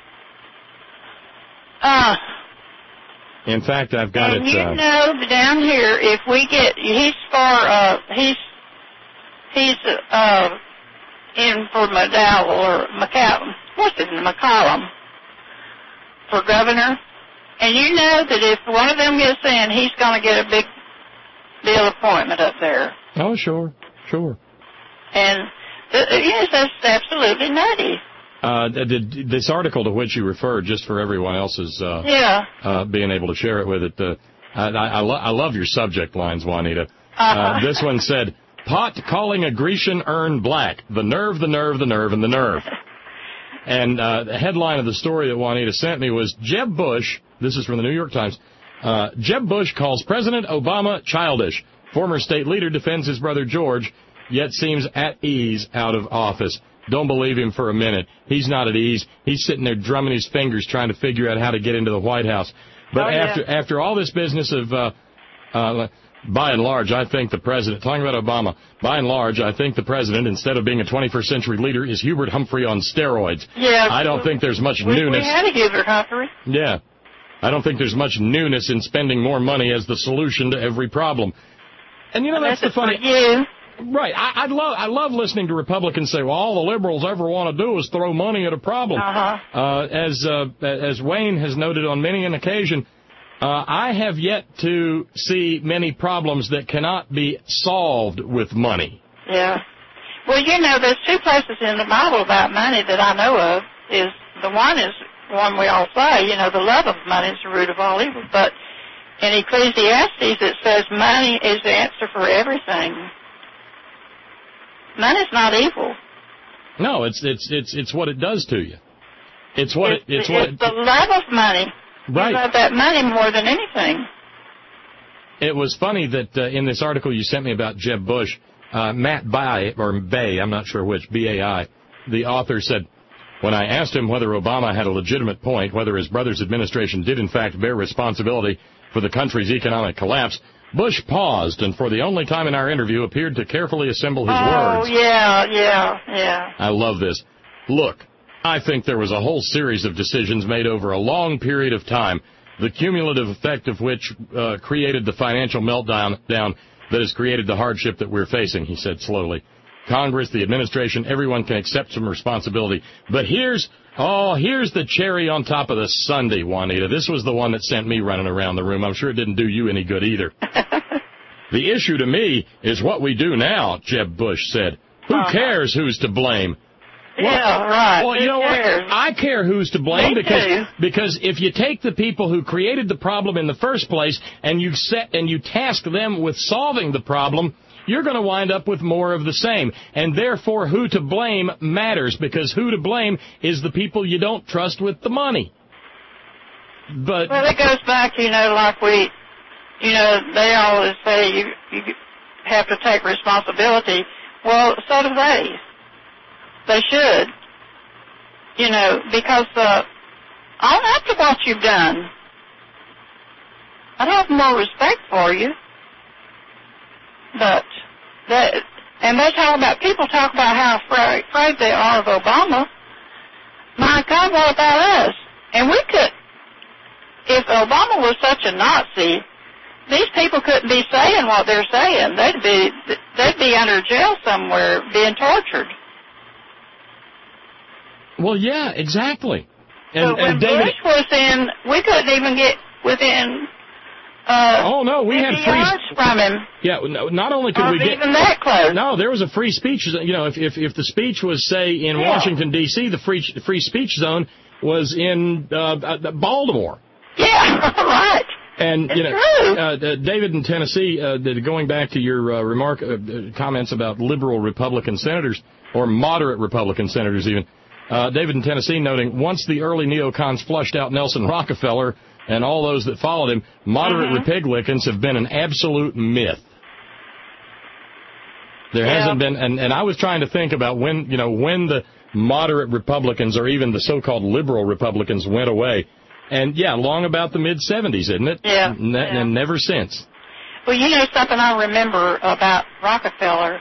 In fact, I've got it. Down here, if we get, he's in for McDowell or McCallum. What's his name? McCallum for governor. And that if one of them gets in, he's going to get a big deal appointment up there. Oh, sure. And that's absolutely nutty. This article to which you referred, just for everyone else's being able to share it with it, I love your subject lines, Juanita. This one said, pot calling a Grecian urn black, the nerve, the nerve, the nerve, and the nerve. And the headline of the story that Juanita sent me was, Jeb Bush, this is from the New York Times, Jeb Bush calls President Obama childish. Former state leader defends his brother George, yet seems at ease out of office. Don't believe him for a minute. He's not at ease. He's sitting there drumming his fingers trying to figure out how to get into the White House. But after all this business of, by and large, I think the president, talking about Obama, by and large, I think the president, instead of being a 21st century leader, is Hubert Humphrey on steroids. Yeah. I don't think there's much newness. We had a Hubert Humphrey. Yeah. I don't think there's much newness in spending more money as the solution to every problem. And, you know, that's the funny... Right. I love listening to Republicans say, well, all the liberals ever want to do is throw money at a problem. As Wayne has noted on many an occasion, I have yet to see many problems that cannot be solved with money. Yeah. Well, you know, there's two places in the Bible about money that I know of. The one we all say, you know, the love of money is the root of all evil. But in Ecclesiastes it says money is the answer for everything. Money's not evil. No, it's what it does to you. It's the love of money. Right. You love that money more than anything. It was funny that in this article you sent me about Jeb Bush, Matt Bay, I'm not sure which, B-A-I, the author said, when I asked him whether Obama had a legitimate point, whether his brother's administration did in fact bear responsibility for the country's economic collapse, Bush paused and for the only time in our interview appeared to carefully assemble his words. Oh, yeah. I love this. Look, I think there was a whole series of decisions made over a long period of time, the cumulative effect of which created the financial meltdown that has created the hardship that we're facing, he said slowly. Congress, the administration, everyone can accept some responsibility. But here's the cherry on top of the sundae, Juanita. This was the one that sent me running around the room. I'm sure it didn't do you any good either. The issue to me is what we do now, Jeb Bush said. Who cares who's to blame? Yeah, right. Well, you know what? I care who's to blame because if you take the people who created the problem in the first place and you task them with solving the problem, you're going to wind up with more of the same. And therefore, who to blame matters, because who to blame is the people you don't trust with the money. But well, it goes back, you know, like they always say you have to take responsibility. Well, so do they. They should. You know, because own up to what you've done. I'd have more respect for you. But people talk about how afraid they are of Obama. My God, what about us? And if Obama was such a Nazi, these people couldn't be saying what they're saying. They'd be under jail somewhere being tortured. Well, yeah, exactly. And when David Bush was in, we couldn't even get within. We had free from him. Yeah, not only could we get even that close. No, there was a free speech. You know, if the speech was say in Washington D.C., the free speech zone was in Baltimore. Yeah, right. And you know, David in Tennessee, going back to your comments about liberal Republican senators or moderate Republican senators, even David in Tennessee noting once the early neocons flushed out Nelson Rockefeller and all those that followed him, moderate Republicans have been an absolute myth. There hasn't been, and I was trying to think about when the moderate Republicans or even the so-called liberal Republicans went away. And, long about the mid-'70s, isn't it? Yeah. And never since. Well, you know something I remember about Rockefeller.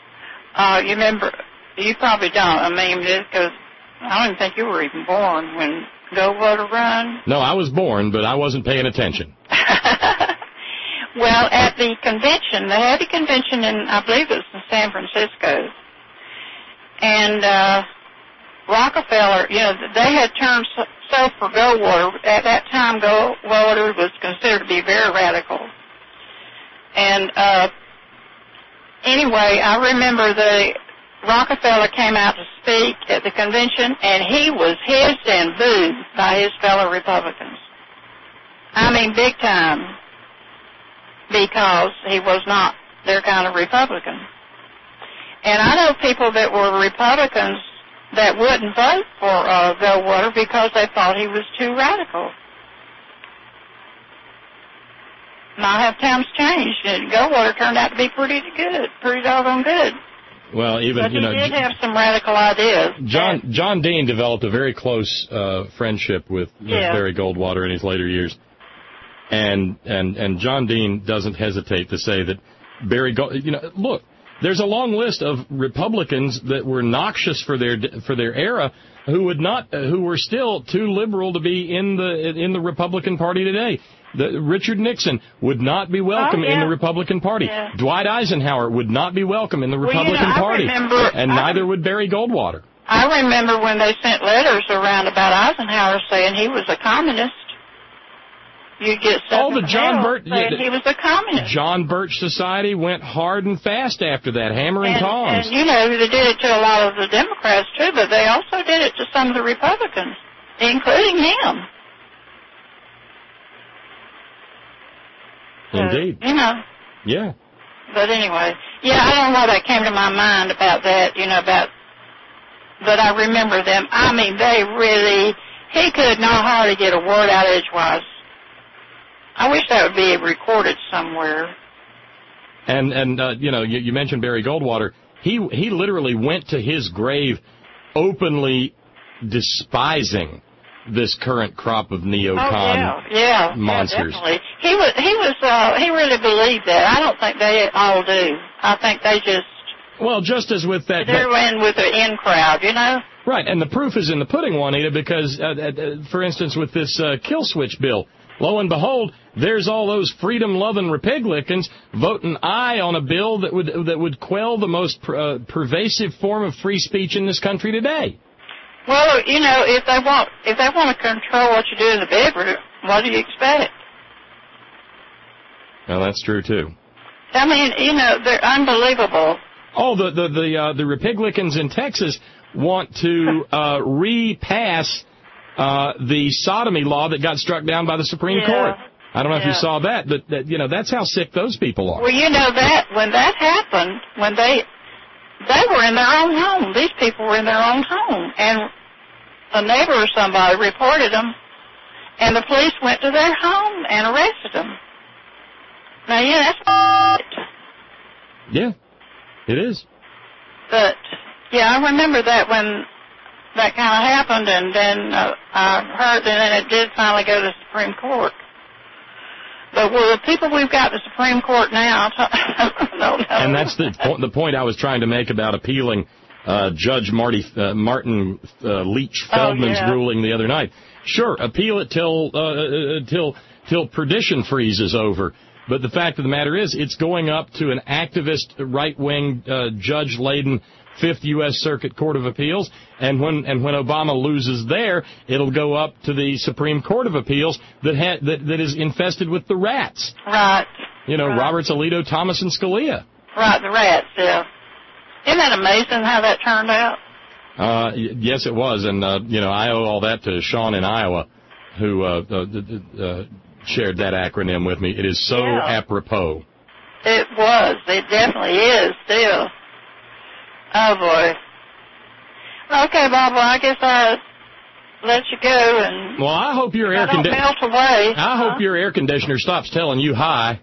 You probably don't. I mean, because I don't even think you were even born when Goldwater run. No, I was born, but I wasn't paying attention. Well, at the convention, they had a convention in, I believe it was in San Francisco. And Rockefeller, they had turned so for Goldwater. At that time, Goldwater was considered to be very radical. And anyway, I remember Rockefeller came out to speak at the convention, and he was hissed and booed by his fellow Republicans. I mean, big time, because he was not their kind of Republican. And I know people that were Republicans that wouldn't vote for Goldwater because they thought he was too radical. Now have times changed, and Goldwater turned out to be pretty doggone good. Well, even but he did have some radical ideas. John Dean developed a very close friendship with Barry Goldwater in his later years, and John Dean doesn't hesitate to say that Barry look, there's a long list of Republicans that were noxious for their era who were still too liberal to be in the Republican Party today. Richard Nixon would not be welcome in the Republican Party. Yeah. Dwight Eisenhower would not be welcome in the Republican Party. And neither would Barry Goldwater. I remember when they sent letters around about Eisenhower saying he was a communist. You get the John Birch saying he was a communist. John Birch Society went hard and fast after that, hammer and tongs. And they did it to a lot of the Democrats too, but they also did it to some of the Republicans, including him. Indeed. Yeah. But anyway, I don't know why that came to my mind about that, but I remember them. I mean, he could not hardly get a word out edgewise. I wish that would be recorded somewhere. And you mentioned Barry Goldwater. He literally went to his grave openly despising this current crop of neocon monsters. Yeah, definitely. He really believed that. I don't think they all do. I think they just just as with that they're in with the in crowd, Right, and the proof is in the pudding, Juanita, because for instance with this kill switch bill, lo and behold, there's all those freedom-loving Republicans voting aye on a bill that would quell the most pervasive form of free speech in this country today. Well, if they want to control what you do in the bedroom, what do you expect? Well, that's true too. I mean, they're unbelievable. Oh, the Republicans in Texas want to repass the sodomy law that got struck down by the Supreme Court. I don't know if you saw that, but that's how sick those people are. Well, that when that happened, when they were in their own home. These people were in their own home. And a neighbor or somebody reported them, and the police went to their home and arrested them. Now, that's Yeah, it is. But, I remember that when that kind of happened, and then I heard that it did finally go to the Supreme Court. But the people we've got in the Supreme Court now, no. And that's the point I was trying to make about appealing Judge Martin Leach Feldman's ruling the other night. Sure, appeal it till perdition freezes over. But the fact of the matter is, it's going up to an activist, right-wing, judge-laden 5th U.S. Circuit Court of Appeals, and when Obama loses there, it'll go up to the Supreme Court of Appeals that is infested with the rats. Right. Right. Roberts, Alito, Thomas, and Scalia. Right, the rats, yeah. Isn't that amazing how that turned out? Yes, it was, and I owe all that to Sean in Iowa, who shared that acronym with me. It is so apropos. It was. It definitely is still. Oh, boy. Okay, Bob, well, I guess I'll let you go. And well, I hope your air conditioner melt away. I hope your air conditioner stops telling you hi.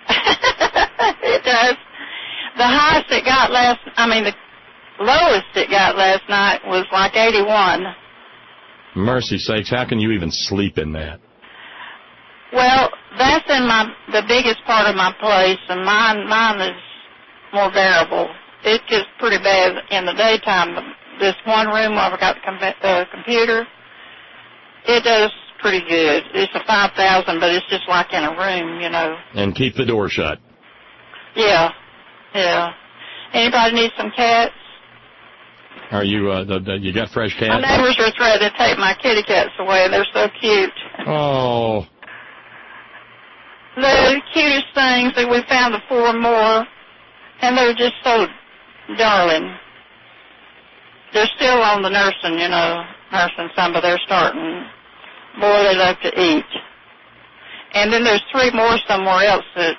It does. The highest it got the lowest it got last night was like 81. Mercy sakes, how can you even sleep in that? Well, that's in the biggest part of my place, and mine is more bearable. It gets pretty bad in the daytime. This one room where I've got the computer, it does pretty good. It's a 5,000, but it's just like in a room, And keep the door shut. Yeah. Anybody need some cats? Are you, you got fresh cats? My neighbors are trying to take my kitty cats away. They're so cute. Oh. They're the cutest things, and we found 4 more, and they're just so darling. They're still on the nursing some, but they're starting. Boy, they love to eat. And then there's 3 more somewhere else that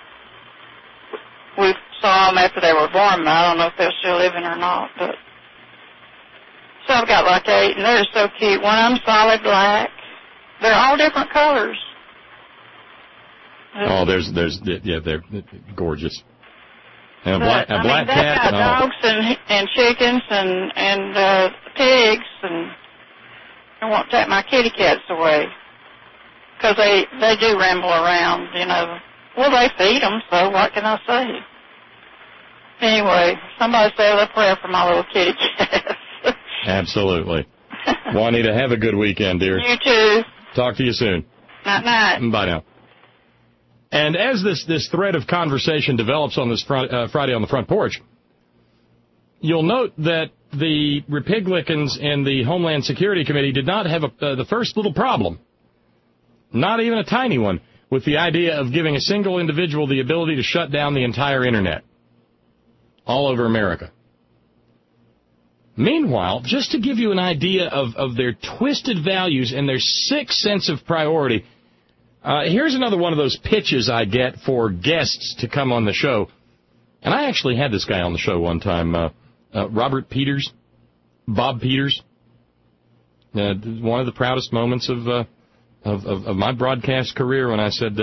we saw them after they were born. I don't know if they're still living or not, but so I've got like 8, and they're so cute. One of them's solid black. They're all different colors. Oh, they're gorgeous. And a black they cat. got dogs and chickens and pigs, and I won't take my kitty cats away because they do ramble around, you know. Well, they feed them, so what can I say? Anyway, somebody say a prayer for my little kitty cats. Absolutely. Juanita, have a good weekend, dear. You too. Talk to you soon. Night. Bye now. And as this thread of conversation develops on this Friday on the Front Porch, you'll note that the Republicans in the Homeland Security Committee did not have the first little problem, not even a tiny one, with the idea of giving a single individual the ability to shut down the entire Internet all over America. Meanwhile, just to give you an idea of their twisted values and their sick sense of priority, here's another one of those pitches I get for guests to come on the show. And I actually had this guy on the show one time, Robert Peters, Bob Peters. One of the proudest moments of my broadcast career when I said,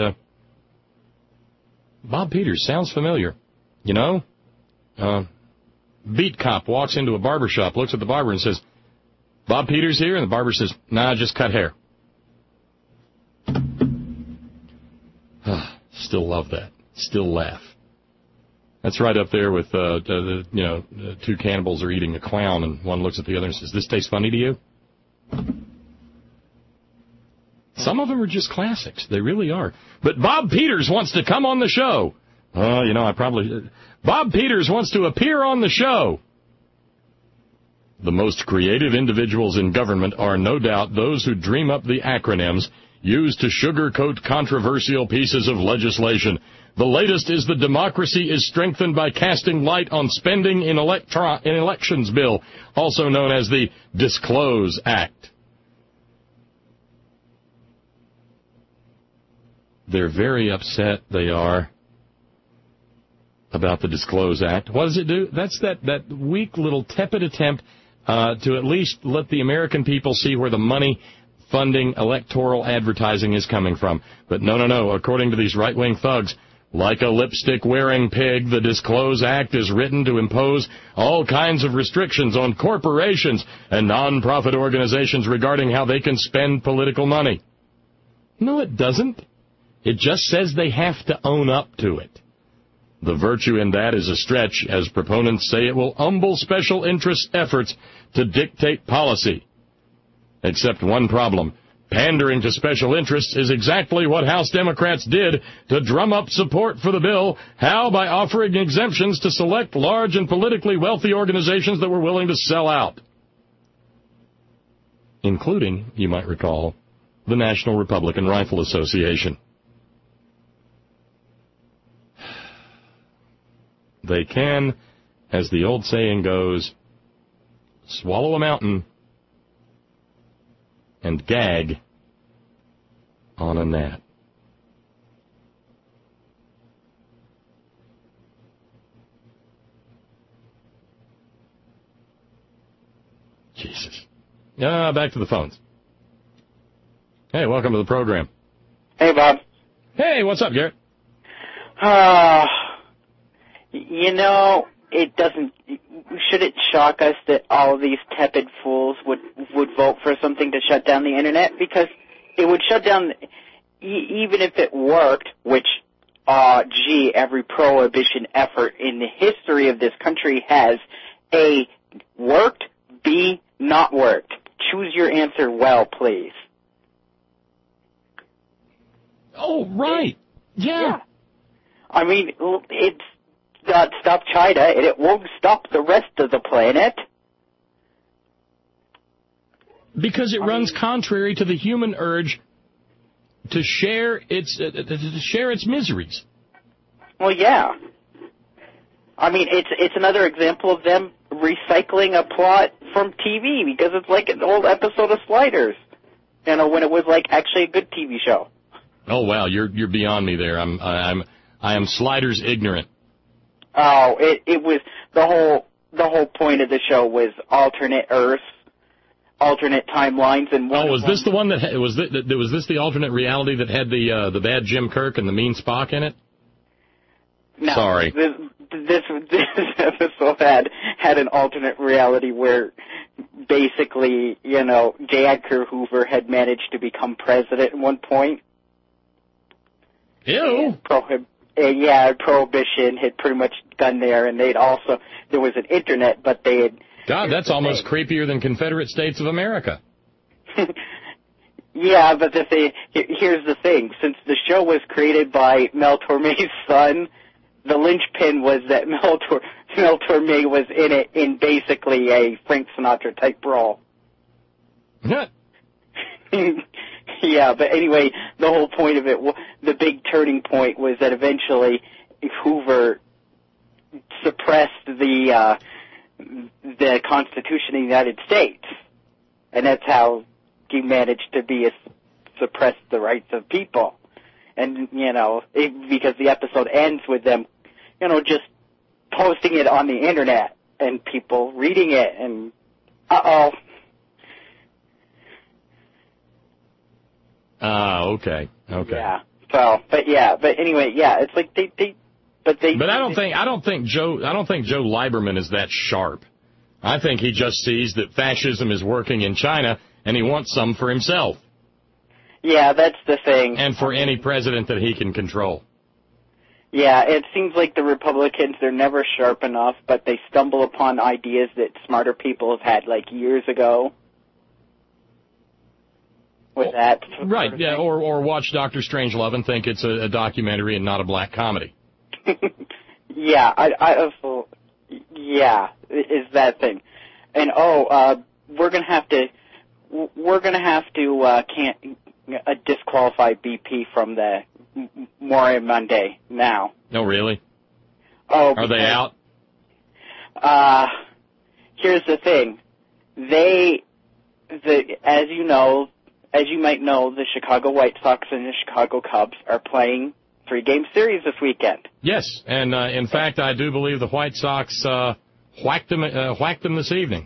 Bob Peters, sounds familiar. You know, beat cop walks into a barber shop, looks at the barber and says, Bob Peters here? And the barber says, nah, just cut hair. Still love that. Still laugh. That's right up there with, two cannibals are eating a clown, and one looks at the other and says, this tastes funny to you? Some of them are just classics. They really are. But Bob Peters wants to come on the show. Bob Peters wants to appear on the show. The most creative individuals in government are no doubt those who dream up the acronyms used to sugarcoat controversial pieces of legislation. The latest is the democracy is strengthened by casting light on spending in elections bill, also known as the Disclose Act. They're very upset, they are, about the Disclose Act. What does it do? That's that weak little tepid attempt to at least let the American people see where the money funding electoral advertising is coming from. But no. According to these right-wing thugs, like a lipstick-wearing pig, the Disclose Act is written to impose all kinds of restrictions on corporations and non-profit organizations regarding how they can spend political money. No, it doesn't. It just says they have to own up to it. The virtue in that is a stretch, as proponents say it will humble special interest efforts to dictate policy. Except one problem. Pandering to special interests is exactly what House Democrats did to drum up support for the bill. How? By offering exemptions to select large and politically wealthy organizations that were willing to sell out. Including, you might recall, the National Republican Rifle Association. They can, as the old saying goes, swallow a mountain and gag on a gnat. Jesus. Back to the phones. Hey, welcome to the program. Hey, Bob. Hey, what's up, Garrett? It doesn't. Should it shock us that all of these tepid fools would vote for something to shut down the Internet? Because it would shut down, even if it worked, which, every prohibition effort in the history of this country has A, worked, B, not worked. Choose your answer well, please. Oh, right. Yeah. I mean, it's not stop China, and it won't stop the rest of the planet. Because it runs contrary to the human urge to share its miseries. Well, yeah. I mean, it's another example of them recycling a plot from TV, because it's like an old episode of Sliders, when it was like actually a good TV show. Oh wow, you're beyond me there. I am Sliders ignorant. Oh, it was the whole point of the show was alternate Earths. alternate timelines. And was this the one that was this the alternate reality that had the bad Jim Kirk and the mean Spock in it? No, sorry. This episode had an alternate reality where basically, J. Edgar Hoover had managed to become president at one point. Ew. Prohibition had pretty much done there, and there was an internet, but they had... God, that's almost creepier than Confederate States of America. Yeah, but here's the thing. Since the show was created by Mel Torme's son, the linchpin was that Mel Torme was in it in basically a Frank Sinatra type role. Yeah, but anyway, the whole point of it, the big turning point was that eventually Hoover suppressed the Constitution of the United States, and that's how he managed to suppress the rights of people. And, because the episode ends with them, just posting it on the internet and people reading it, and uh-oh. Okay. Yeah. So, but anyway, it's like But I don't think Joe Lieberman is that sharp. I think he just sees that fascism is working in China and he wants some for himself. Yeah, that's the thing. And for any president that he can control. Yeah, it seems like the Republicans, they're never sharp enough, but they stumble upon ideas that smarter people have had like years ago. With that. Right, yeah, or watch Dr. Strangelove and think it's a documentary and not a black comedy. Yeah, is that thing. And we're gonna have to disqualify BP from the Moria Monday now. No, really? Oh, are they out? Here's the thing. As you might know, the Chicago White Sox and the Chicago Cubs are playing 3-game series this weekend. Yes, and in fact, I do believe the White Sox whacked them this evening.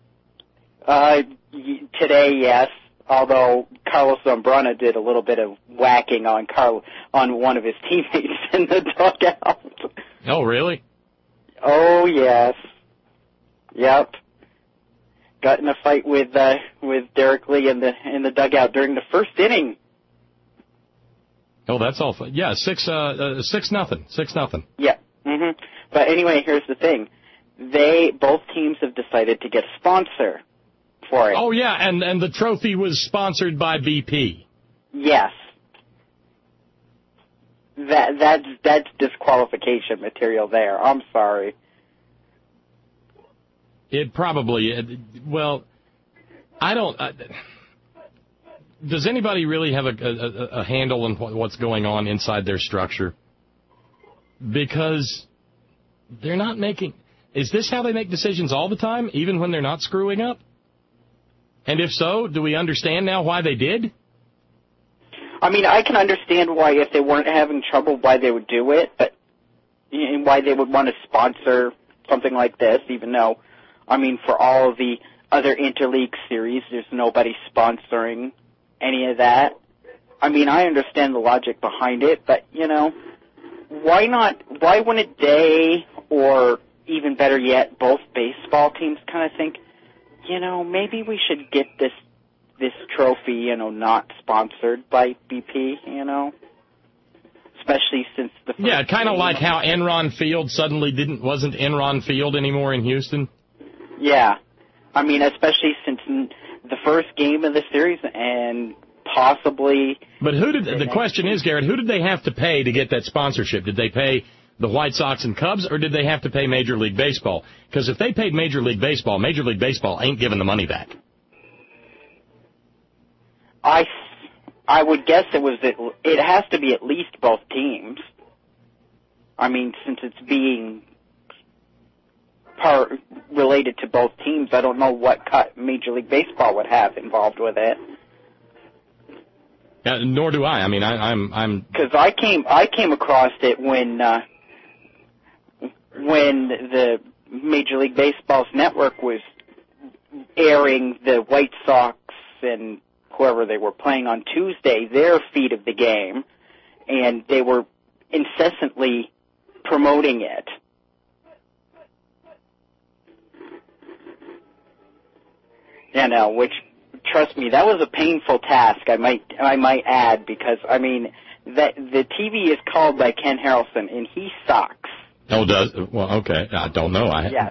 Today, yes. Although Carlos Zambrana did a little bit of whacking on one of his teammates in the dugout. Oh, really? Oh, yes. Yep. Got in a fight with Derek Lee in the dugout during the first inning. Oh, that's all. Yeah, 6-0. 6-0. Yeah. Mhm. But anyway, here's the thing. Both teams have decided to get a sponsor for it. Oh yeah, and the trophy was sponsored by BP. Yes. That's disqualification material there. I'm sorry. It probably, I don't, does anybody really have a handle on what's going on inside their structure? Because they're not making, is this how they make decisions all the time, even when they're not screwing up? And if so, do we understand now why they did? I mean, I can understand why, if they weren't having trouble, why they would do it, but why they would want to sponsor something like this, even though, I mean, for all of the other interleague series, there's nobody sponsoring any of that. I mean, I understand the logic behind it, but, why not, why wouldn't they, or even better yet, both baseball teams kind of think, maybe we should get this trophy, not sponsored by BP, especially since the first yeah, kind of like how Enron Field suddenly wasn't Enron Field anymore in Houston. Yeah, I mean, especially since the first game of the series and possibly. But the question is, Garrett, who did they have to pay to get that sponsorship? Did they pay the White Sox and Cubs, or did they have to pay Major League Baseball? Because if they paid Major League Baseball ain't giving the money back. I would guess it has to be at least both teams. I mean, since it's being related to both teams, I don't know what cut Major League Baseball would have involved with it. Nor do I. I mean, I'm because I came across it when the Major League Baseball's network was airing the White Sox and whoever they were playing on Tuesday, their feed of the game, and they were incessantly promoting it. You know, which, trust me, that was a painful task, I might add, because, I mean, that the TV is called by Ken Harrelson, and he sucks. Oh, does? Well, okay. I don't know. Yeah.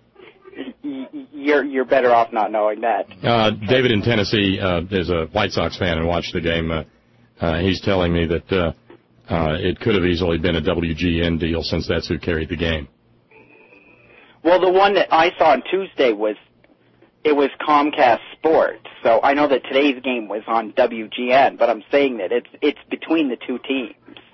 You're better off not knowing that. David in Tennessee is a White Sox fan and watched the game. He's telling me that it could have easily been a WGN deal since that's who carried the game. Well, the one that I saw on Tuesday was Comcast Sports. So I know that today's game was on WGN, but I'm saying that it's between the two teams.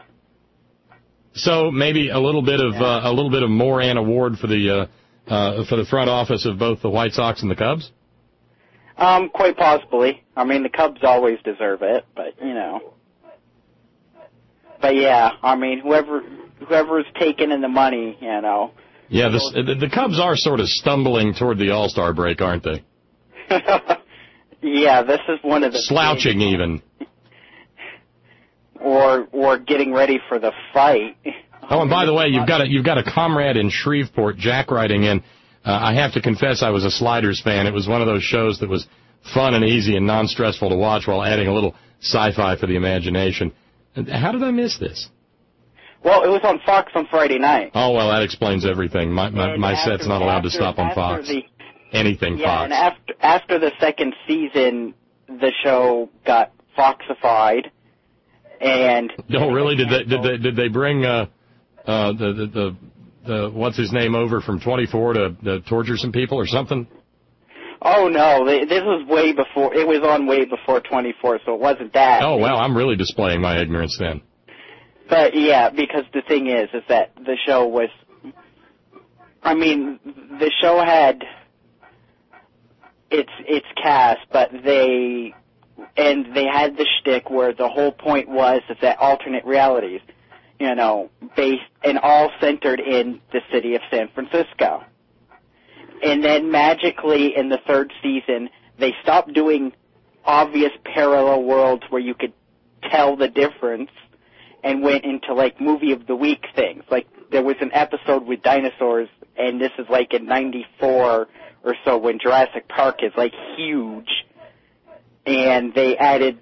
So maybe a little bit of Moran Award for the front office of both the White Sox and the Cubs? Quite possibly. I mean, the Cubs always deserve it, but, you know. But, yeah, I mean, whoever's taking in the money, you know. Yeah, the Cubs are sort of stumbling toward the All-Star break, aren't they? Yeah, this is one of the... Slouching, things. even. Or getting ready for the fight. Oh, and by the way, you've got a comrade in Shreveport, Jack, writing in. I have to confess, I was a Sliders fan. It was one of those shows that was fun and easy and non-stressful to watch while adding a little sci-fi for the imagination. How did I miss this? Well, it was on Fox on Friday night. Oh, well, that explains everything. My set's not allowed to stop on Fox. Anything Fox. Yeah, and after the second season, the show got Foxified. And oh, really? Did they bring the what's his name over from 24 to torture some people or something? Oh no, this was way before. It was on way before 24, so it wasn't that. Oh well, I'm really displaying my ignorance then. But yeah, because the thing is that the show was. I mean, the show had its cast, but they had the shtick where the whole point was that alternate realities, you know, based and all centered in the city of San Francisco. And then magically in the third season, they stopped doing obvious parallel worlds where you could tell the difference and went into like movie of the week things. Like there was an episode with dinosaurs, and this is like in 94 or so when Jurassic Park is like huge. And they added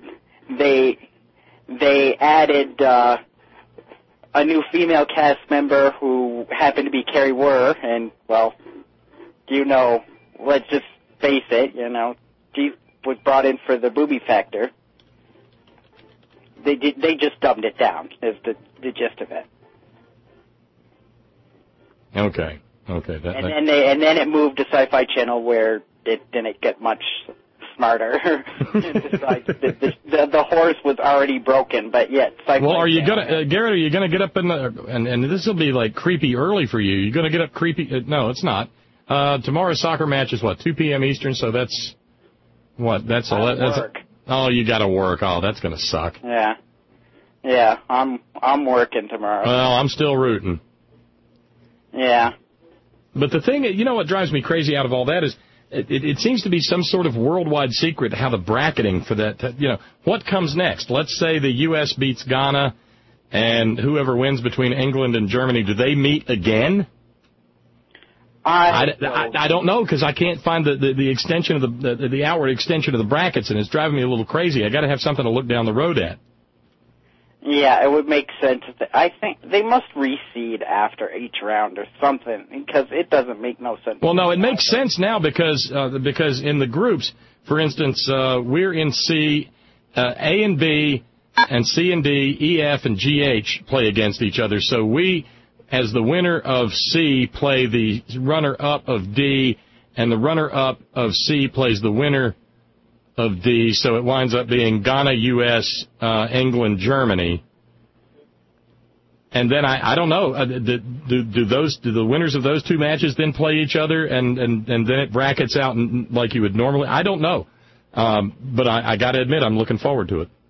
a new female cast member who happened to be Carrie Wurr, and well, you know, let's just face it, you know, she was brought in for the booby factor. They just dumbed it down, is the gist of it. Okay. And then it moved to Sci-Fi Channel where it didn't get much smarter. the horse was already broken, but yet. Well, are you gonna, Garrett? Are you gonna get up and this will be like creepy early for you? You gonna get up creepy? No, it's not. Tomorrow's soccer match is what, 2 p.m. Eastern. So that's what? That's oh, you got to work. Oh, that's gonna suck. Yeah. I'm working tomorrow. Well, I'm still rooting. Yeah. But the thing, you know, what drives me crazy out of all that is. It seems to be some sort of worldwide secret how the bracketing for that, you know, what comes next? Let's say the U.S. beats Ghana and whoever wins between England and Germany, do they meet again? I don't know because I can't find the extension of the outward extension of the brackets, and it's driving me a little crazy. I got to have something to look down the road at. Yeah, it would make sense. I think they must reseed after each round or something, because it doesn't make no sense. Well, no, it makes sense now because in the groups, for instance, we're in C, A and B, and C and D, E, F, and GH play against each other. So we, as the winner of C, play the runner-up of D, and the runner-up of C plays the winner of D, so it winds up being Ghana, U.S., England, Germany. And then I don't know, do the winners of those two matches then play each other and then it brackets out like you would normally? I don't know. But I got to admit, I'm looking forward to it.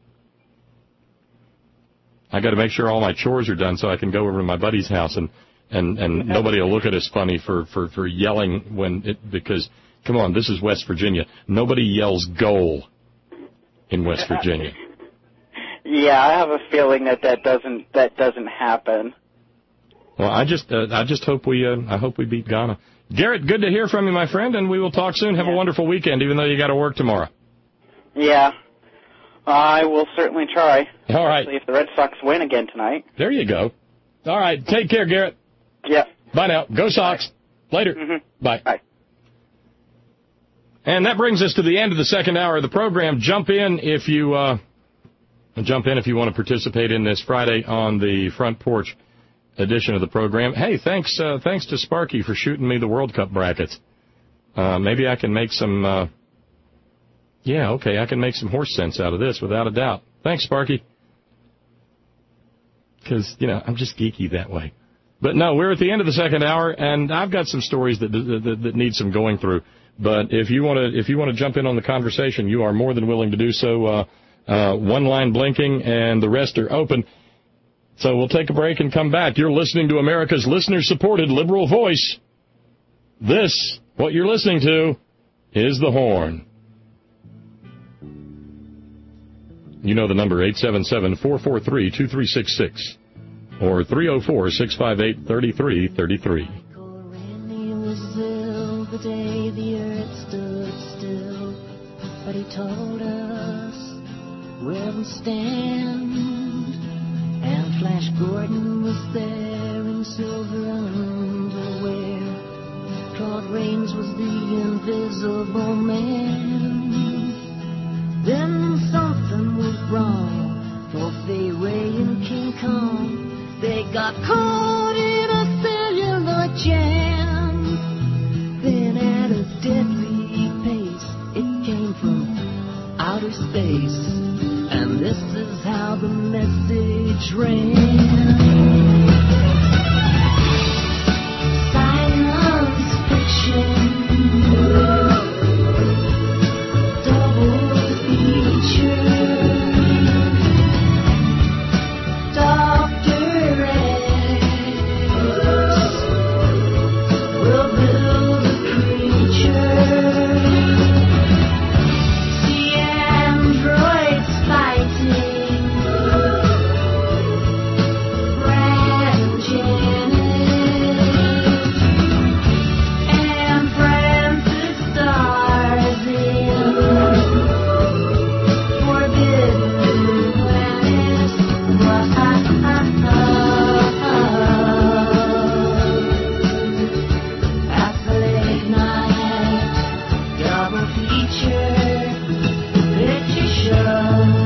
I got to make sure all my chores are done so I can go over to my buddy's house and nobody will look at us funny for yelling because Come on, this is West Virginia. Nobody yells goal in West Virginia. Yeah, I have a feeling that doesn't happen. Well, I just hope we beat Ghana. Garrett, good to hear from you, my friend, and we will talk soon. Have a wonderful weekend, even though you got to work tomorrow. Yeah, I will certainly try. All right. Especially if the Red Sox win again tonight. There you go. All right, take care, Garrett. Yeah. Bye now. Go Sox. Bye. Later. Mm-hmm. Bye. Bye. And that brings us to the end of the second hour of the program. Jump in if you want to participate in this Friday on the Front Porch edition of the program. Hey, thanks to Sparky for shooting me the World Cup brackets. Maybe I can make some, I can make some horse sense out of this without a doubt. Thanks, Sparky. Because, I'm just geeky that way. But no, we're at the end of the second hour, and I've got some stories that need some going through. But if you want to jump in on the conversation, you are more than willing to do so. One line blinking, and the rest are open. So we'll take a break and come back. You're listening to America's listener-supported liberal voice. What you're listening to, is The Horn. You know the number, 877-443-2366 or 304-658-3333. The day the earth stood still, but he told us where we stand. And Flash Gordon was there in silver underwear. Claude Rains was the invisible man. Then something was wrong for Fay Ray and King Kong. They got caught in a cellular jam. Then at a deadly pace, it came from outer space, and this is how the message ran. Science fiction, double feature, Dr. X will build a creature. See androids fighting. Brad Janet and Francis stars in Forbidden Planet. At the late night double feature picture show.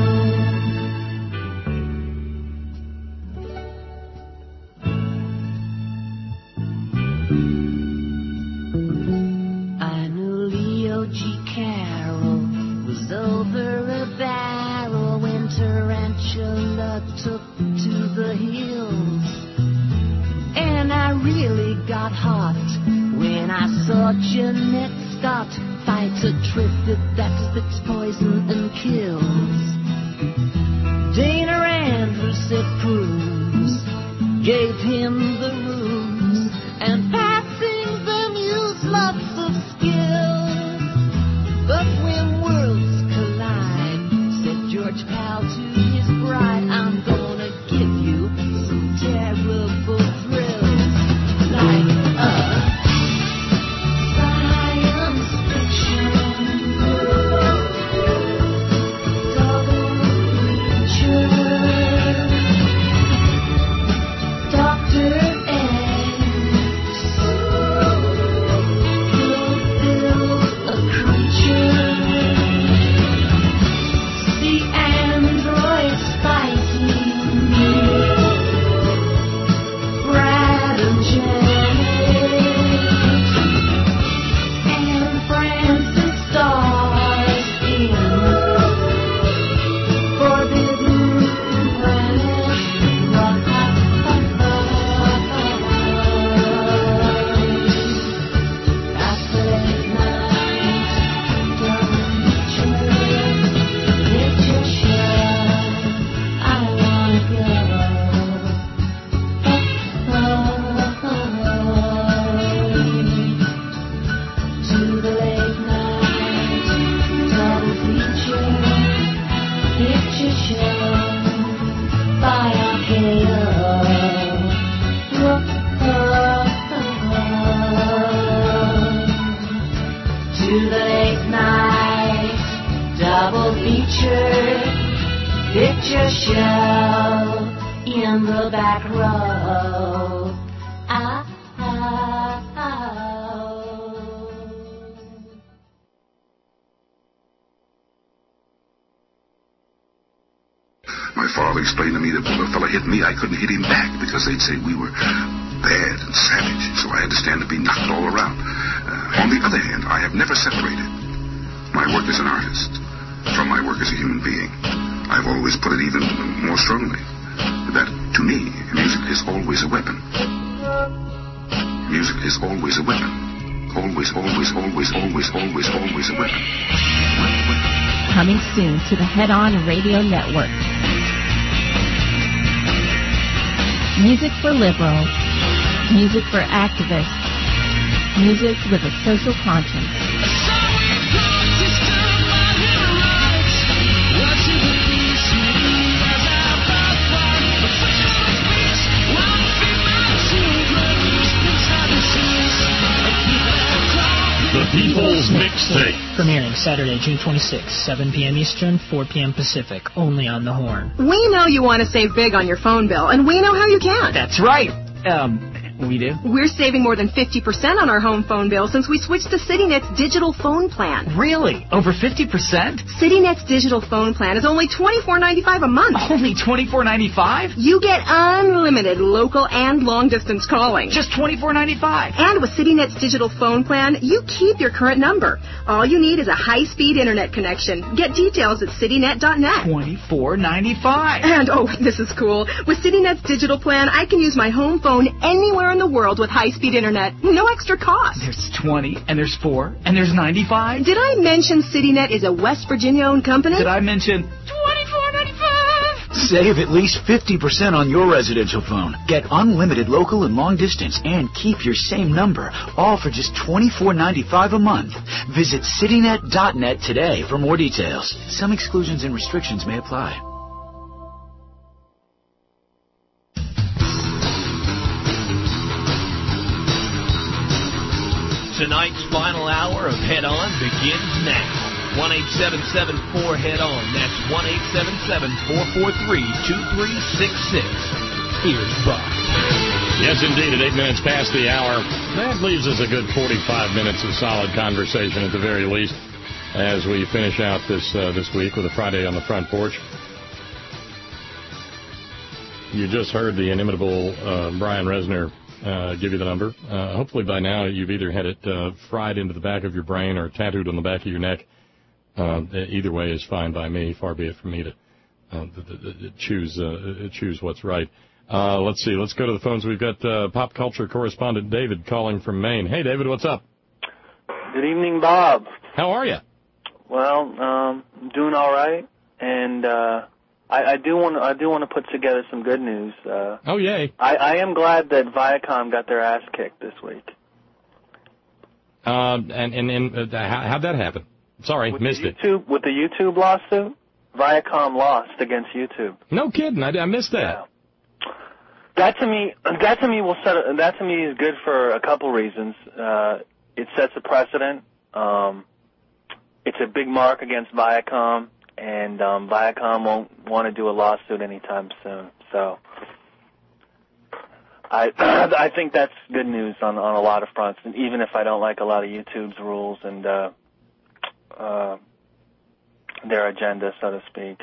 I knew Leo G. Carroll was over a barrel when Tarantula took to the hills. And I really got hot when I saw Jeanette Scott fight a trifid that spits poison and kills. Dana Andrews said Cruz gave him the ruse, and passing them used lots of skill. But when worlds collide, said George Pal to his bride, I'm gonna give you some terrible thrills. Like science fiction, double feature, Dr. X will build a creature. See androids fighting. show by RKO. To the late night double feature picture show in the back row. My father explained to me that when a fella hit me, I couldn't hit him back because they'd say we were bad and savage, so I had to stand to be knocked all around. On the other hand, I have never separated my work as an artist from my work as a human being. I've always put it even more strongly that, to me, music is always a weapon. Music is always a weapon. Always, always, always, always, always, always a weapon. Coming soon to the Head On Radio Network. Music for liberals. Music for activists. Music with a social conscience. The People's Mixtape. Premiering Saturday, June 26th, 7 p.m. Eastern, 4 p.m. Pacific, only on The Horn. We know you want to save big on your phone bill, and we know how you can. That's right. We do? We're saving more than 50% on our home phone bill since we switched to CityNet's digital phone plan. Really? Over 50%? CityNet's digital phone plan is only $24.95 a month. Only $24.95? You get unlimited local and long-distance calling. Just $24.95. And with CityNet's digital phone plan, you keep your current number. All you need is a high-speed internet connection. Get details at citynet.net. $24.95. And, oh, this is cool. With CityNet's digital plan, I can use my home phone anywhere in the world with high-speed internet. No extra cost. There's 20, and there's 4, and there's 95. Did I mention CityNet is a West Virginia-owned company? Did I mention $24.95? Save at least 50% on your residential phone. Get unlimited local and long distance and keep your same number, all for just $24.95 a month. Visit citynet.net today for more details. Some exclusions and restrictions may apply. Tonight's final hour of Head On begins now. 1-877-4-HEAD-ON. That's 1-877-443-2366. Here's Buck. Yes, indeed, at 8 minutes past the hour. That leaves us a good 45 minutes of solid conversation at the very least as we finish out this week with a Friday on the Front Porch. You just heard the inimitable Brian Resner give you the number. Hopefully by now you've either had it fried into the back of your brain or tattooed on the back of your neck. Either way is fine by me. Far be it from me to choose what's right. Let's see. Let's go to the phones. We've got pop culture correspondent David calling from Maine. Hey, David, what's up? Good evening, Bob. How are you? Well, doing all right, and I do want to put together some good news. Oh, yay. I am glad that Viacom got their ass kicked this week. How'd that happen? Sorry, missed it. With the YouTube lawsuit, Viacom lost against YouTube. No kidding. I missed that. Yeah. That to me is good for a couple reasons. It sets a precedent. It's a big mark against Viacom. And Viacom won't want to do a lawsuit anytime soon. So I think that's good news on a lot of fronts, and even if I don't like a lot of YouTube's rules and their agenda, so to speak.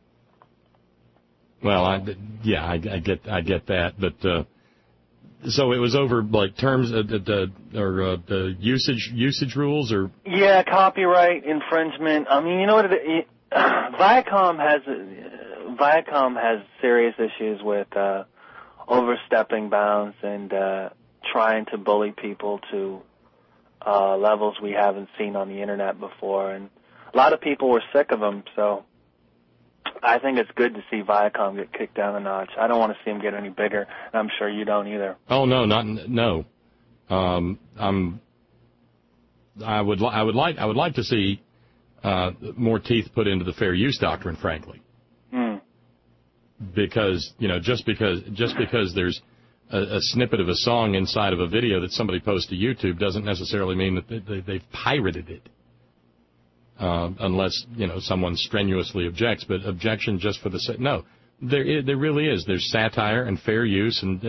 Well, I get that, but so it was over like terms or usage rules or copyright infringement. I mean, you know what Viacom has serious issues with overstepping bounds and trying to bully people to levels we haven't seen on the internet before, and a lot of people were sick of them. So I think it's good to see Viacom get kicked down a notch. I don't want to see them get any bigger, and I'm sure you don't either. Oh no, no. I would like to see more teeth put into the fair use doctrine, frankly. Mm. because just because there's a snippet of a song inside of a video that somebody posts to YouTube doesn't necessarily mean that they've pirated it. Unless, someone strenuously objects, but objection just for the sake. No, there really is. There's satire and fair use, and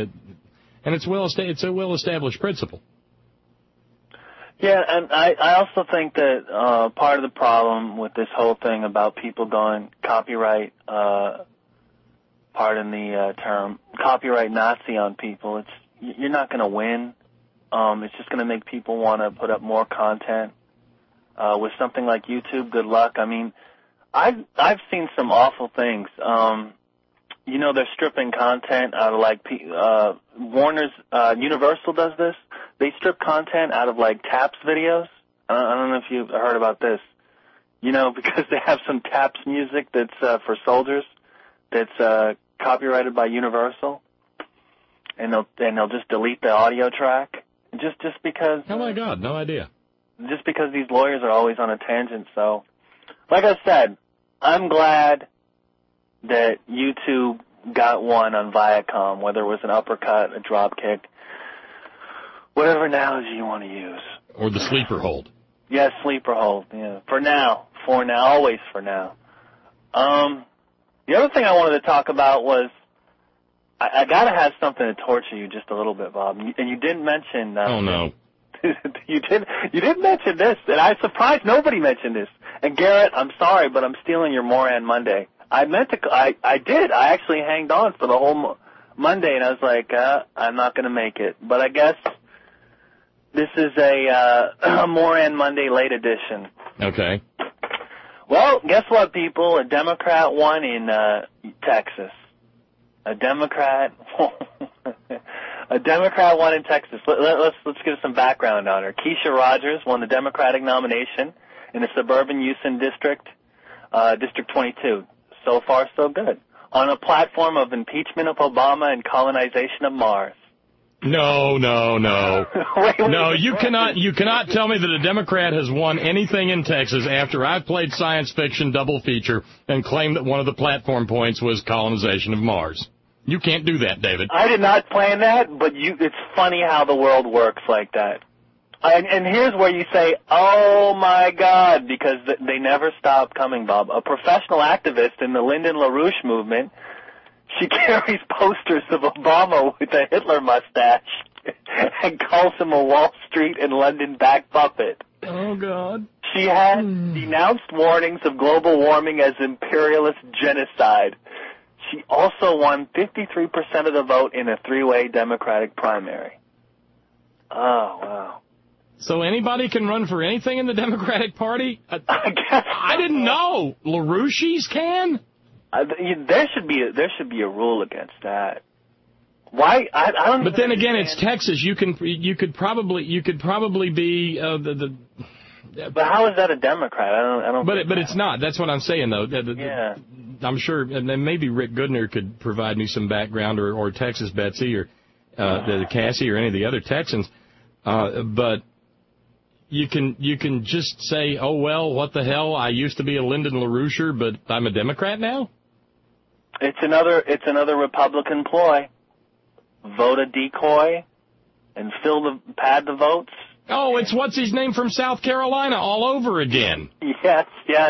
it's a well-established principle. Yeah, and I also think that part of the problem with this whole thing about people going copyright, pardon the term, copyright Nazi on people, you're not going to win. It's just going to make people want to put up more content. With something like YouTube, good luck. I mean, I've seen some awful things. They're stripping content out of Warner's, Universal does this. They strip content out of TAPS videos. I don't know if you've heard about this. Because they have some TAPS music that's for soldiers that's copyrighted by Universal, and they'll just delete the audio track just because. Oh my God, no idea. Just because these lawyers are always on a tangent. So, like I said, I'm glad that YouTube got one on Viacom, whether it was an uppercut, a drop kick, whatever analogy you want to use. Or the sleeper hold. Yes, sleeper hold. Yeah. For now, always for now. The other thing I wanted to talk about was I got to have something to torture you just a little bit, Bob. And you didn't mention. Oh no. You did mention this, and I'm surprised nobody mentioned this. And Garrett, I'm sorry, but I'm stealing your Moran Monday. I did. I actually hanged on for the whole Monday, and I was like, I'm not going to make it. But I guess this is a Moran Monday late edition. Okay. Well, guess what, people? A Democrat won in Texas. A Democrat won in Texas. Let's give some background on her. Keisha Rogers won the Democratic nomination in the suburban Houston district, District 22. So far, so good. On a platform of impeachment of Obama and colonization of Mars. No. Wait, no, you cannot tell me that a Democrat has won anything in Texas after I've played science fiction double feature and claimed that one of the platform points was colonization of Mars. You can't do that, David. I did not plan that, but it's funny how the world works like that. And here's where you say, oh, my God, because they never stop coming, Bob. A professional activist in the Lyndon LaRouche movement, she carries posters of Obama with a Hitler mustache and calls him a Wall Street and London back puppet. Oh, God. She has denounced warnings of global warming as imperialist genocide. She also won 53% of the vote in a three-way Democratic primary. Oh, wow. So anybody can run for anything in the Democratic Party? I guess. I didn't know. LaRouche's can? There should be a rule against that. Why? I don't. But then again, it's Texas. You could probably be the. But how is that a Democrat? I don't. But it's not. That's what I'm saying, though. Yeah. I'm sure, and maybe Rick Goodner could provide me some background, or Texas Betsy, or the Cassie, or any of the other Texans. But you can just say, oh well, what the hell? I used to be a Lyndon LaRouche, but I'm a Democrat now. It's another Republican ploy. Vote a decoy, and pad the votes. Oh, it's what's his name from South Carolina all over again. Yes.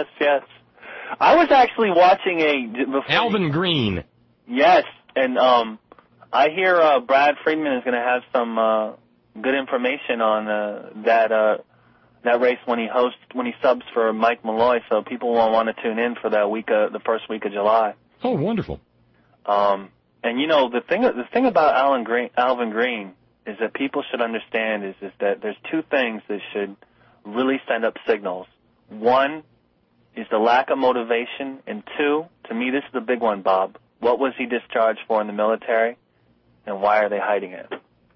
I was actually watching Alvin Green. Yes, and I hear Brad Friedman is going to have some good information on that race when he subs for Mike Malloy, so people will want to tune in for the first week of July. Oh, wonderful. And the thing about Alvin Green is that people should understand is that there's two things that should really send up signals. One is the lack of motivation, and two, to me, this is the big one, Bob. What was he discharged for in the military, and why are they hiding it?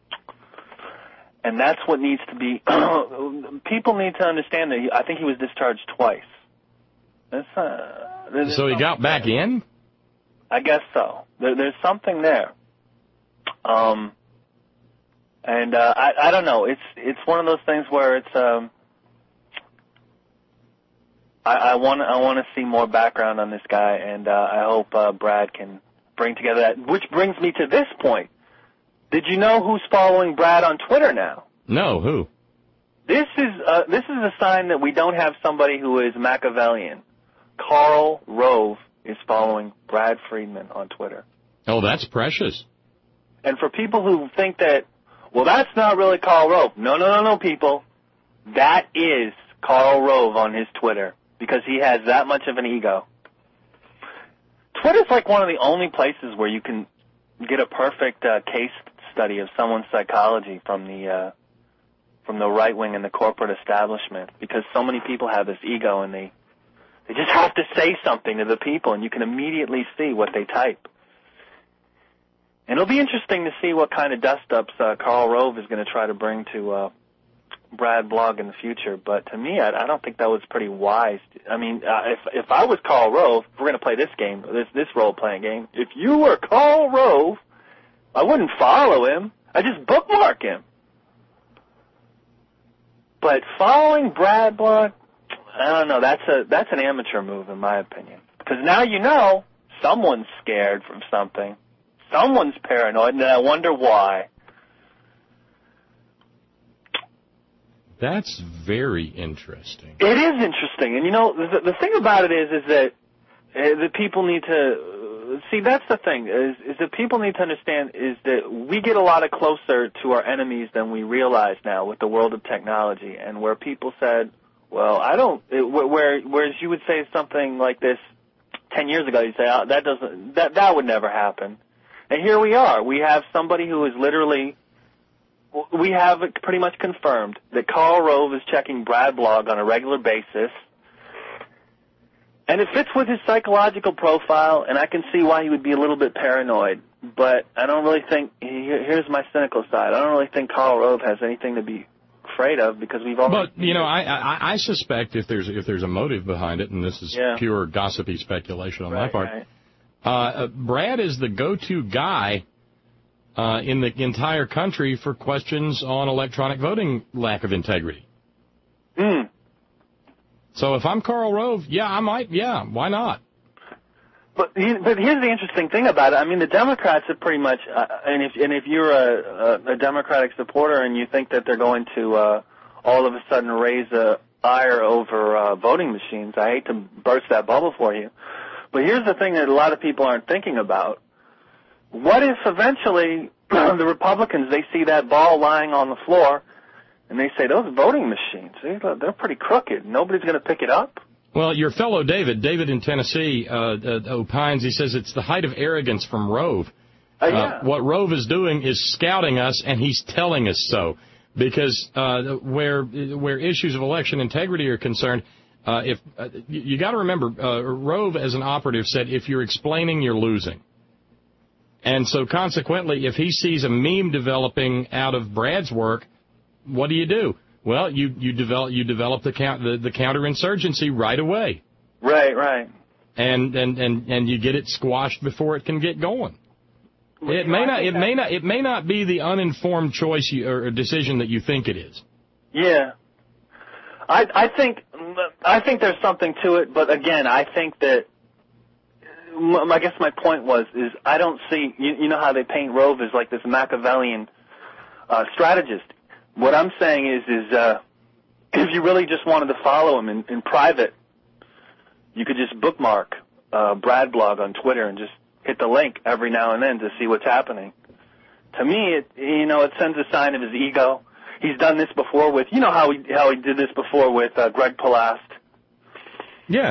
And that's what needs to be. People need to understand that I think he was discharged twice. So he got back in? I guess so. There's something there. And I don't know. It's one of those things where it's. I want to see more background on this guy, and I hope Brad can bring together that. Which brings me to this point. Did you know who's following Brad on Twitter now? No, who? This is a sign that we don't have somebody who is Machiavellian. Karl Rove is following Brad Friedman on Twitter. Oh, that's precious. And for people who think that, well, that's not really Karl Rove. No, people. That is Karl Rove on his Twitter because he has that much of an ego. Twitter's like one of the only places where you can get a perfect case study of someone's psychology from the right wing and the corporate establishment, because so many people have this ego and they just have to say something to the people, and you can immediately see what they type. And it'll be interesting to see what kind of dust-ups Karl Rove is going to try to bring to Brad Blog in the future. But to me, I don't think that was pretty wise. I mean, if I was Karl Rove, we're going to play this game, this role-playing game. If you were Karl Rove, I wouldn't follow him. I just bookmark him. But following Brad Blog, I don't know. That's an amateur move, in my opinion. Because now you know someone's scared from something. Someone's paranoid, and I wonder why. That's very interesting. It is interesting. And, you know, the thing about it is that the people need to see, that's the thing, is that people need to understand is that we get a lot closer to our enemies than we realize now with the world of technology, and where people said, well, whereas you would say something like this 10 years ago, you'd say, oh, that would never happen. And here we are. We have somebody who is literally, we have it pretty much confirmed that Karl Rove is checking Brad Blog on a regular basis. And it fits with his psychological profile, and I can see why he would be a little bit paranoid. But I don't really think, here's my cynical side, I don't really think Karl Rove has anything to be afraid of, because we've already... But, you know, I suspect if there's a motive behind it, and this is pure gossipy speculation on my part, Brad is the go-to guy in the entire country for questions on electronic voting lack of integrity. So if I'm Karl Rove, I might, why not? But here's the interesting thing about it. I mean, the Democrats are pretty much, and if you're a Democratic supporter and you think that they're going to all of a sudden raise a ire over voting machines, I hate to burst that bubble for you. But here's the thing that a lot of people aren't thinking about. What if eventually the Republicans, they see that ball lying on the floor, and they say, those voting machines, they're pretty crooked. Nobody's going to pick it up? Well, your fellow David in Tennessee, opines, he says it's the height of arrogance from Rove. What Rove is doing is scouting us, and he's telling us so. Because where issues of election integrity are concerned, you got to remember, Rove, as an operative, said if you're explaining, you're losing. And so consequently, if he sees a meme developing out of Brad's work, what do? Well, you develop the counterinsurgency right away. Right. And you get it squashed before it can get going. It may not be the uninformed choice or decision that you think it is. Yeah. I think there's something to it, but again, I think that I guess my point is I don't see, you know how they paint Rove as like this Machiavellian strategist. What I'm saying is if you really just wanted to follow him in private, you could just bookmark Brad Blog on Twitter and just hit the link every now and then to see what's happening. To me, it sends a sign of his ego. He's done this before with, you know how he did this before with Greg Palast. Yeah.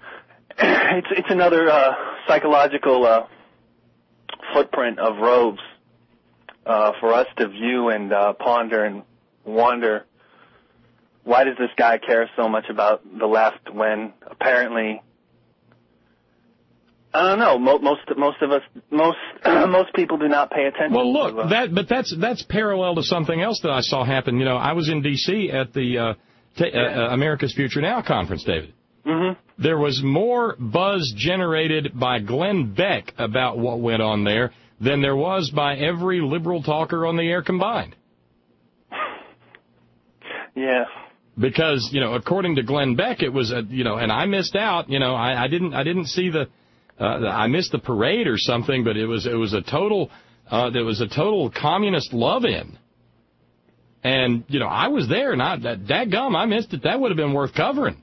It's another psychological footprint of Rove's for us to view and ponder and wonder, why does this guy care so much about the left when apparently, I don't know, most people do not pay attention. Well, look, that's parallel to something else that I saw happen. You know, I was in D.C. at the America's Future Now conference, David. Mm-hmm. There was more buzz generated by Glenn Beck about what went on there than there was by every liberal talker on the air combined. Yeah. Because, according to Glenn Beck, it was and I missed out. I didn't see the I missed the parade or something, but it was a total communist love-in. And, I was there, and dadgum, I missed it. That would have been worth covering.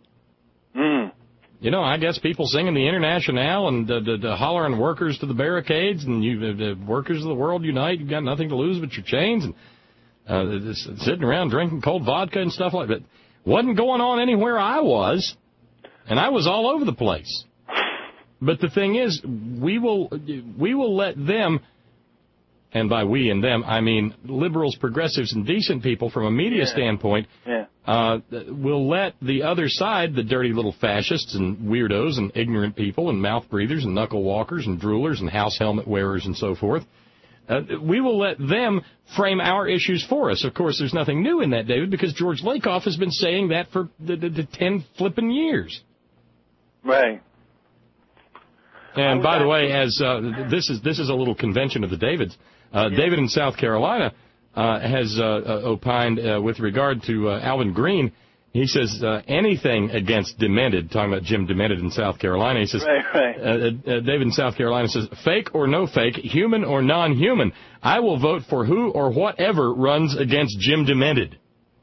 I guess people singing the Internationale and the hollering workers to the barricades, and the workers of the world unite, you've got nothing to lose but your chains, and sitting around drinking cold vodka and stuff like that. Wasn't going on anywhere I was, and I was all over the place. But the thing is, we will let them, and by we and them, I mean liberals, progressives, and decent people from a media standpoint, will let the other side, the dirty little fascists and weirdos and ignorant people and mouth breathers and knuckle walkers and droolers and house helmet wearers and so forth, we will let them frame our issues for us. Of course, there's nothing new in that, David, because George Lakoff has been saying that for the 10 flippin' years. Right. And by the way, as this is a little convention of the Davids. David in South Carolina has opined with regard to Alvin Green. He says anything against Demented, talking about Jim Demented in South Carolina. He says, David in South Carolina says, fake or no fake, human or non-human, I will vote for who or whatever runs against Jim Demented.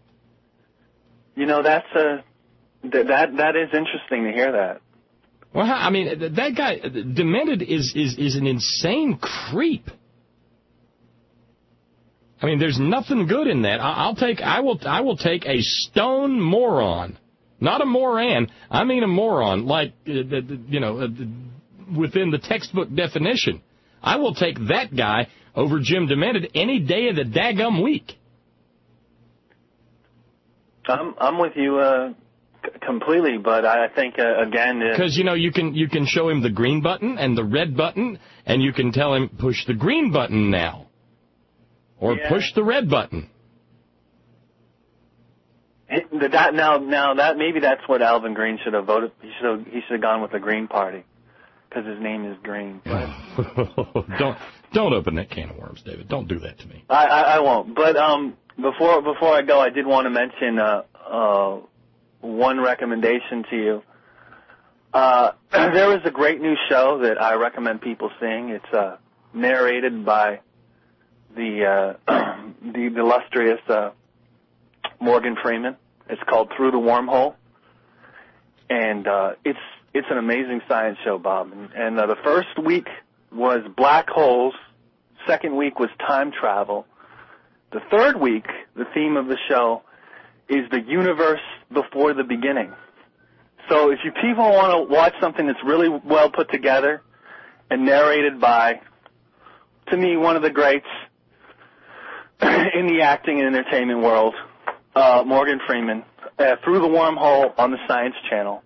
That is interesting to hear that. Well, I mean, that guy, Demented is an insane creep. I mean, there's nothing good in that. I will take a stone moron, not a moran. I mean a moron, like within the textbook definition. I will take that guy over Jim Demented any day of the daggum week. I'm with you completely, but I think again, because you can show him the green button and the red button, and you can tell him push the green button now. Or push the red button. Maybe that's what Alvin Green should have voted. He should have gone with the Green Party, because his name is Green. Don't open that can of worms, David. Don't do that to me. I won't. But before I go, I did want to mention one recommendation to you. There is a great new show that I recommend people seeing. It's narrated by the illustrious Morgan Freeman. It's called Through the Wormhole, and it's an amazing science show, Bob. And the first week was black holes. Second week was time travel. The third week, the theme of the show is the universe before the beginning. So if you people want to watch something that's really well put together and narrated by, to me, one of the greats in the acting and entertainment world, Morgan Freeman, Through the Wormhole on the Science Channel.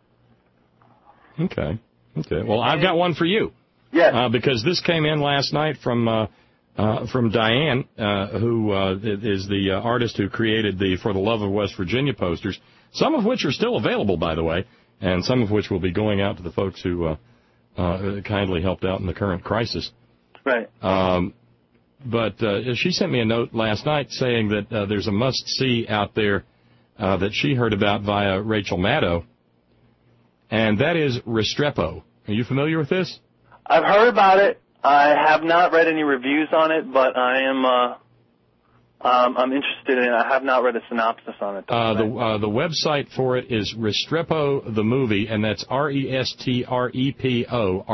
Okay. Well, I've got one for you. Yes. Because this came in last night from Diane, who is the artist who created the For the Love of West Virginia posters, some of which are still available, by the way, and some of which will be going out to the folks who kindly helped out in the current crisis. Right. But she sent me a note last night saying that there's a must-see out there that she heard about via Rachel Maddow, and that is Restrepo. Are you familiar with this? I've heard about it. I have not read any reviews on it, but I am I'm interested in it. I have not read a synopsis on it. The website for it is Restrepo the Movie, and that's Restrepo,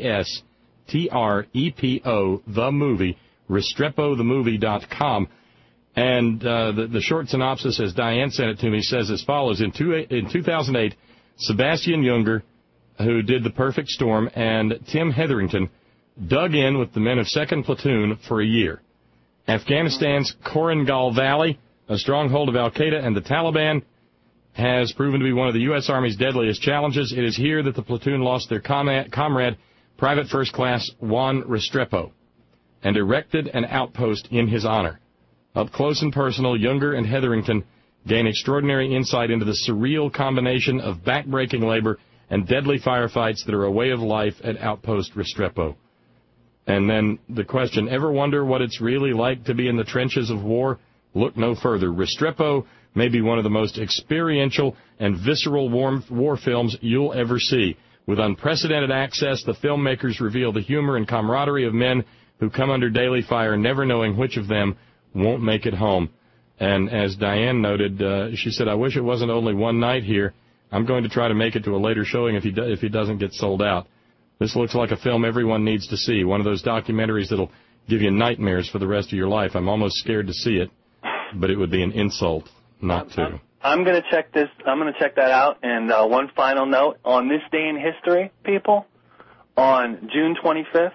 Restrepo the Movie, RestrepoTheMovie.com. And the short synopsis, as Diane sent it to me, says as follows. In 2008, Sebastian Junger, who did The Perfect Storm, and Tim Hetherington dug in with the men of 2nd Platoon for a year. Afghanistan's Korangal Valley, a stronghold of al-Qaeda and the Taliban, has proven to be one of the U.S. Army's deadliest challenges. It is here that the platoon lost their comrade, Private First Class Juan Restrepo, and erected an outpost in his honor. Up close and personal, Junger and Hetherington gain extraordinary insight into the surreal combination of back-breaking labor and deadly firefights that are a way of life at Outpost Restrepo. And then the question, ever wonder what it's really like to be in the trenches of war? Look no further. Restrepo may be one of the most experiential and visceral war films you'll ever see. With unprecedented access, the filmmakers reveal the humor and camaraderie of men who come under daily fire, never knowing which of them won't make it home. And as Diane noted, she said, I wish it wasn't only one night here. I'm going to try to make it to a later showing if he doesn't get sold out. This looks like a film everyone needs to see, one of those documentaries that'll give you nightmares for the rest of your life. I'm almost scared to see it, but it would be an insult not to. I'm going to check this. I'm going to check that out. And one final note on this day in history, people. On June 25th,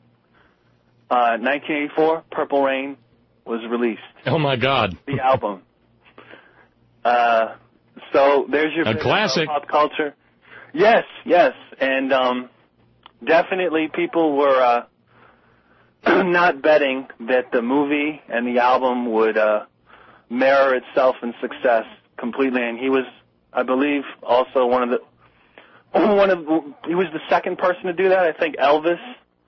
1984, Purple Rain was released. Oh my God! The album. So there's your classic pop culture. Yes, and definitely people were not betting that the movie and the album would mirror itself in success completely, and he was, I believe, also he was the second person to do that. I think Elvis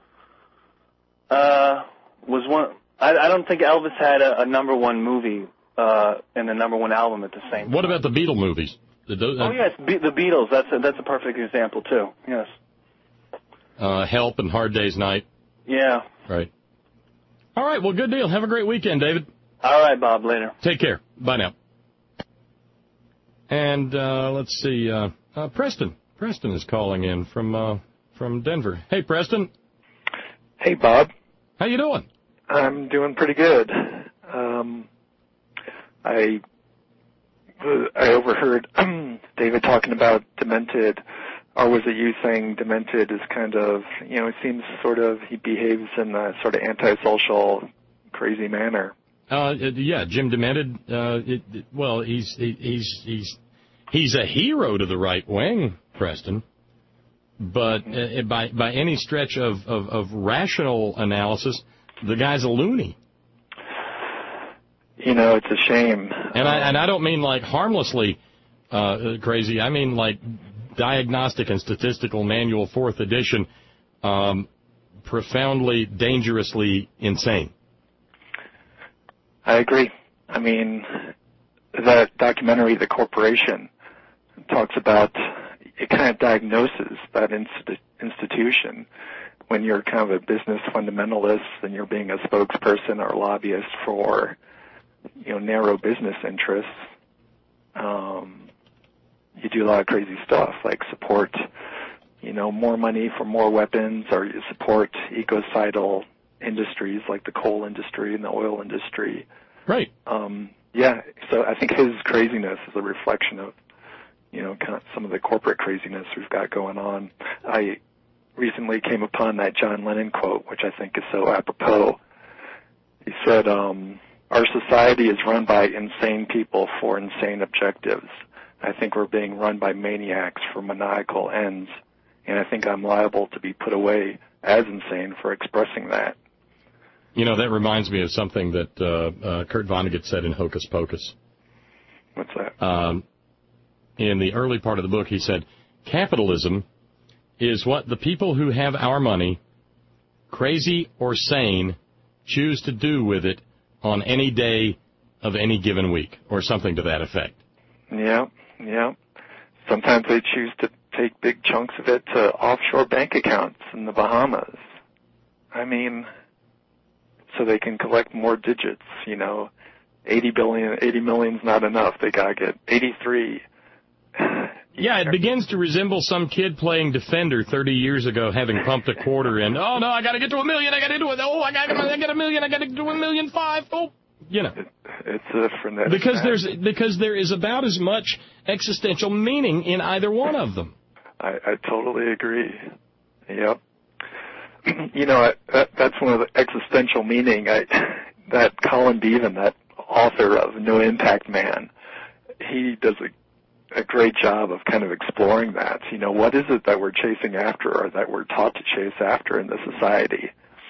was one. I don't think Elvis had a number one movie and a number one album at the same time. What about the Beatle movies? Yes, the Beatles. That's a perfect example too. Yes. Help and Hard Day's Night. Yeah. Right. All right. Well, good deal. Have a great weekend, David. All right, Bob. Later. Take care. Bye now. And let's see. Preston. Preston is calling in from Denver. Hey, Preston. Hey, Bob. How you doing? I'm doing pretty good. I overheard David talking about demented, or was it you saying demented is kind of, it seems sort of he behaves in a sort of antisocial, crazy manner. Yeah, Jim Demented. Well, he's a hero to the right wing, Preston. But by any stretch of rational analysis, the guy's a loony. It's a shame. And I don't mean like harmlessly crazy. I mean like Diagnostic and Statistical Manual 4th edition, profoundly, dangerously insane. I agree. I mean, that documentary, The Corporation, talks about, it kind of diagnoses that institution when you're kind of a business fundamentalist and you're being a spokesperson or lobbyist for, narrow business interests. You do a lot of crazy stuff, like support, more money for more weapons, or you support ecocidal industries like the coal industry and the oil industry. Right. Yeah, so I think his craziness is a reflection of, kind of some of the corporate craziness we've got going on. I recently came upon that John Lennon quote, which I think is so apropos. He said, our society is run by insane people for insane objectives. I think we're being run by maniacs for maniacal ends, and I think I'm liable to be put away as insane for expressing that. That reminds me of something that Kurt Vonnegut said in Hocus Pocus. What's that? In the early part of the book, he said, capitalism is what the people who have our money, crazy or sane, choose to do with it on any day of any given week, or something to that effect. Yeah. Sometimes they choose to take big chunks of it to offshore bank accounts in the Bahamas. I mean, so they can collect more digits, 80 million's not enough. They gotta get 83. Yeah, it begins to resemble some kid playing Defender 30 years ago, having pumped a quarter in. Oh, no, I got to get to $1 million. I got to do it. Oh, I got $1 million. I got to do $1.5 million. Oh, It's a frenetic. Because there is about as much existential meaning in either one of them. I totally agree. Yep. That's one of the existential meaning. That Colin Beavan, that author of No Impact Man, he does a great job of kind of exploring that. What is it that we're chasing after, or that we're taught to chase after in the society?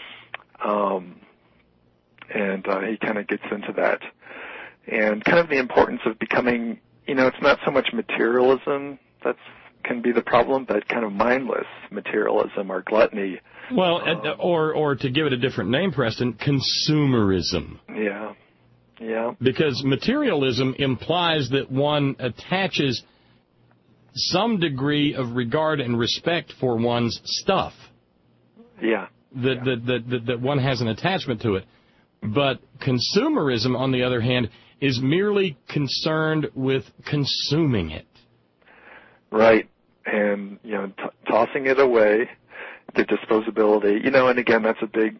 And he kind of gets into that. And kind of the importance of becoming, it's not so much materialism that can be the problem, but kind of mindless materialism or gluttony. Well, or to give it a different name, Preston, consumerism. Yeah. Because materialism implies that one attaches some degree of regard and respect for one's stuff. Yeah. That one has an attachment to it. But consumerism, on the other hand, is merely concerned with consuming it. Right. And, tossing it away, the disposability, and again, that's a big,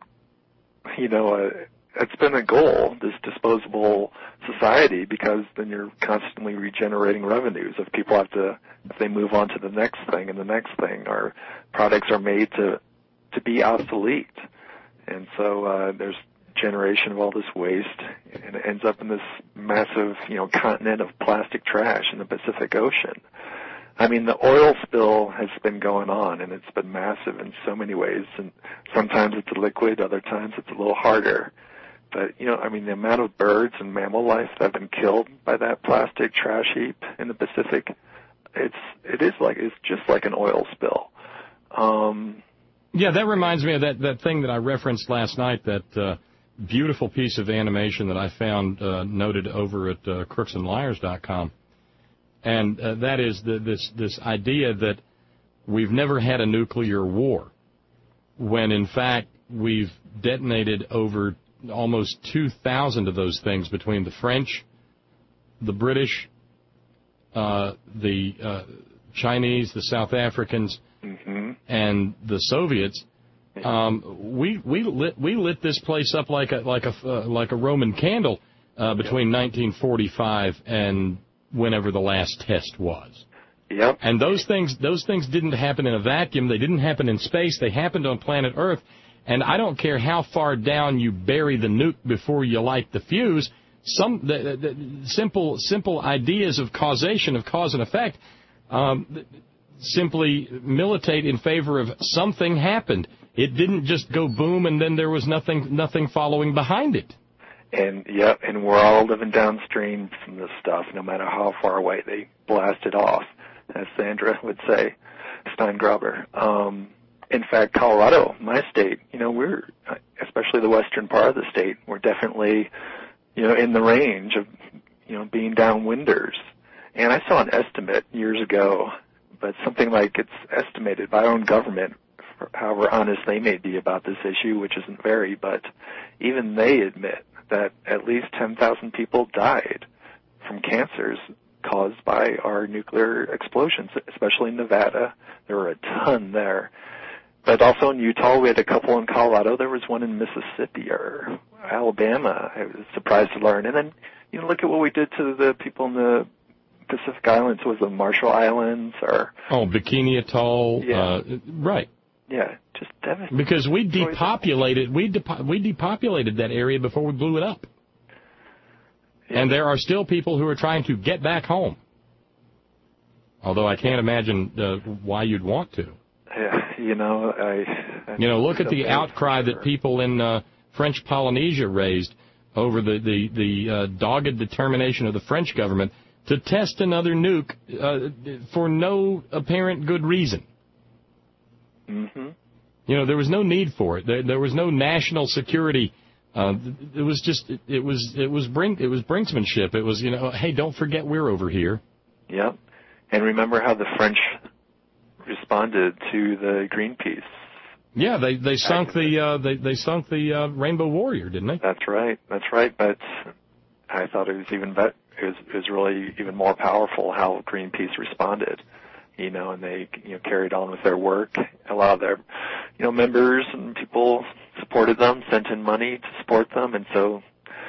it's been a goal, this disposable society, because then you're constantly regenerating revenues. If people if they move on to the next thing and the next thing, or products are made to be obsolete. And so there's generation of all this waste, and it ends up in this massive, continent of plastic trash in the Pacific Ocean. I mean, the oil spill has been going on, and it's been massive in so many ways. And sometimes it's a liquid, other times it's a little harder. But, the amount of birds and mammal life that have been killed by that plastic trash heap in the Pacific, it's just like an oil spill. Yeah, that reminds me of that thing that I referenced last night, that beautiful piece of animation that I found noted over at crooksandliars.com. And that is this idea that we've never had a nuclear war, when in fact we've detonated over almost 2,000 of those things between the French, the British, the Chinese, the South Africans, and the Soviets. We lit this place up like a Roman candle between 1945 and whenever the last test was. Yep. And those things didn't happen in a vacuum. They didn't happen in space. They happened on planet Earth. And I don't care how far down you bury the nuke before you light the fuse. The simple ideas of causation, of cause and effect, simply militate in favor of something happened. It didn't just go boom and then there was nothing following behind it. And and we're all living downstream from this stuff, no matter how far away they blast it off, as Sandra would say, Steingruber. In fact, Colorado, my state, we're, especially the western part of the state, we're definitely, in the range of, being downwinders. And I saw an estimate years ago, but something like it's estimated by our own government, however honest they may be about this issue, which isn't very, but even they admit that at least 10,000 people died from cancers caused by our nuclear explosions, especially in Nevada. There were a ton there. But also in Utah, we had a couple in Colorado. There was one in Mississippi or Alabama. I was surprised to learn. And then, look at what we did to the people in the Pacific Islands. Was the Marshall Islands or... Oh, Bikini Atoll. Yeah. Right. Yeah, just devastating. Because we depopulated that area before we blew it up. Yeah. And there are still people who are trying to get back home. Although I can't imagine why you'd want to. Yeah, look at the outcry that people in French Polynesia raised over the dogged determination of the French government to test another nuke for no apparent good reason. Mm-hmm. There was no need for it. There was no national security. It was brinksmanship. It was, hey, don't forget we're over here. Yep. And remember how the French responded to the Greenpeace. Yeah, they sunk the Rainbow Warrior, didn't they? That's right. But I thought it was even better. It was really even more powerful how Greenpeace responded. And they carried on with their work. A lot of their members and people supported them, sent in money to support them, and so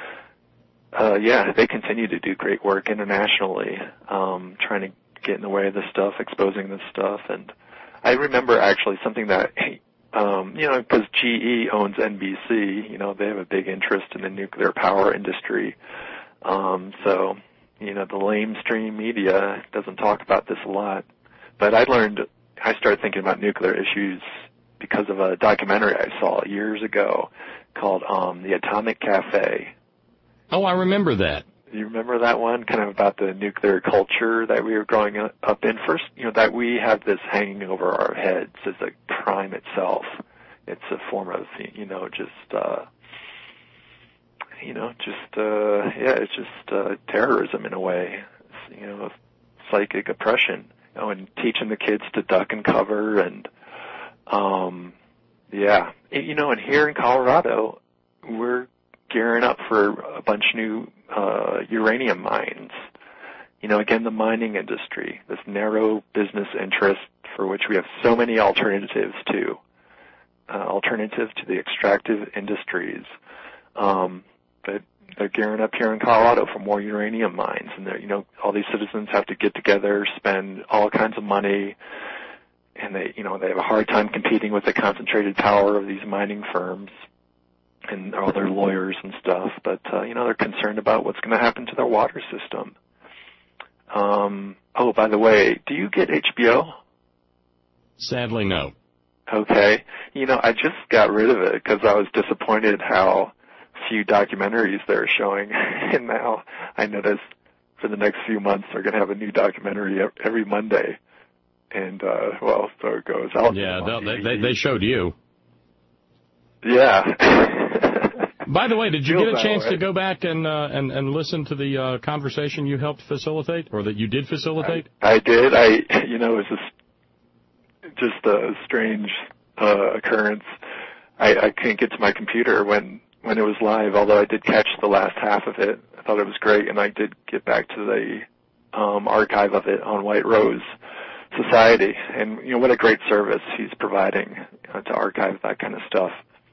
they continue to do great work internationally, trying to get in the way of this stuff, exposing this stuff. And I remember actually something that because GE owns NBC, they have a big interest in the nuclear power industry. So the lamestream media doesn't talk about this a lot. But I started thinking about nuclear issues because of a documentary I saw years ago called The Atomic Cafe. Oh, I remember that. You remember that one? Kind of about the nuclear culture that we were growing up in. First, that we have this hanging over our heads as a crime itself. It's a form of, it's just terrorism in a way. It's, psychic oppression. and teaching the kids to duck and cover, and and here in Colorado, we're gearing up for a bunch of new uranium mines. Again, the mining industry, this narrow business interest for which we have so many alternatives to the extractive industries. But they're gearing up here in Colorado for more uranium mines, and all these citizens have to get together, spend all kinds of money, and they have a hard time competing with the concentrated power of these mining firms and all their lawyers and stuff. But they're concerned about what's going to happen to their water system. By the way, do you get HBO? Sadly, no. Okay. I just got rid of it because I was disappointed how few documentaries they're showing. And now I notice for the next few months they're going to have a new documentary every Monday. And, so it goes. They showed you. Yeah. By the way, did you get a chance to go back and listen to the conversation you helped facilitate, or that you did facilitate? I did. It was just a strange occurrence. I couldn't get to my computer when it was live, although I did catch the last half of it. I thought it was great, and I did get back to the archive of it on White Rose Society. And, what a great service he's providing to archive that kind of stuff.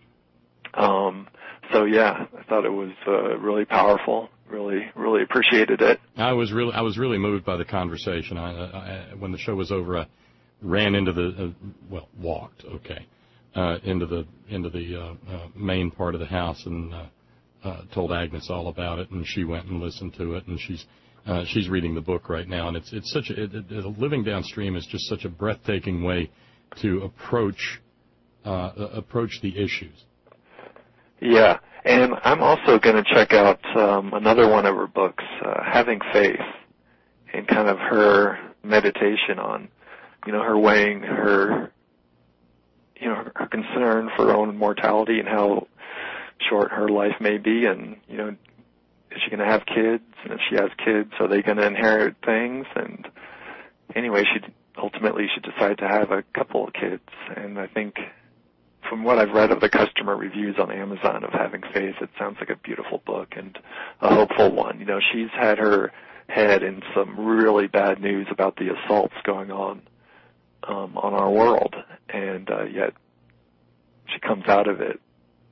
I thought it was really powerful. Really, really appreciated it. I was really moved by the conversation. When the show was over, I ran into walked into the main part of the house and told Agnes all about it, and she went and listened to it, and she's reading the book right now, and it's such living downstream is just such a breathtaking way to approach the issues. Yeah, and I'm also going to check out another one of her books, Having Faith, and kind of her meditation on, her weighing her concern for her own mortality and how short her life may be, and, is she going to have kids? And if she has kids, are they going to inherit things? And anyway, she decided to have a couple of kids, and I think from what I've read of the customer reviews on Amazon of Having Faith, it sounds like a beautiful book and a hopeful one. She's had her head in some really bad news about the assaults going on our world, and yet she comes out of it,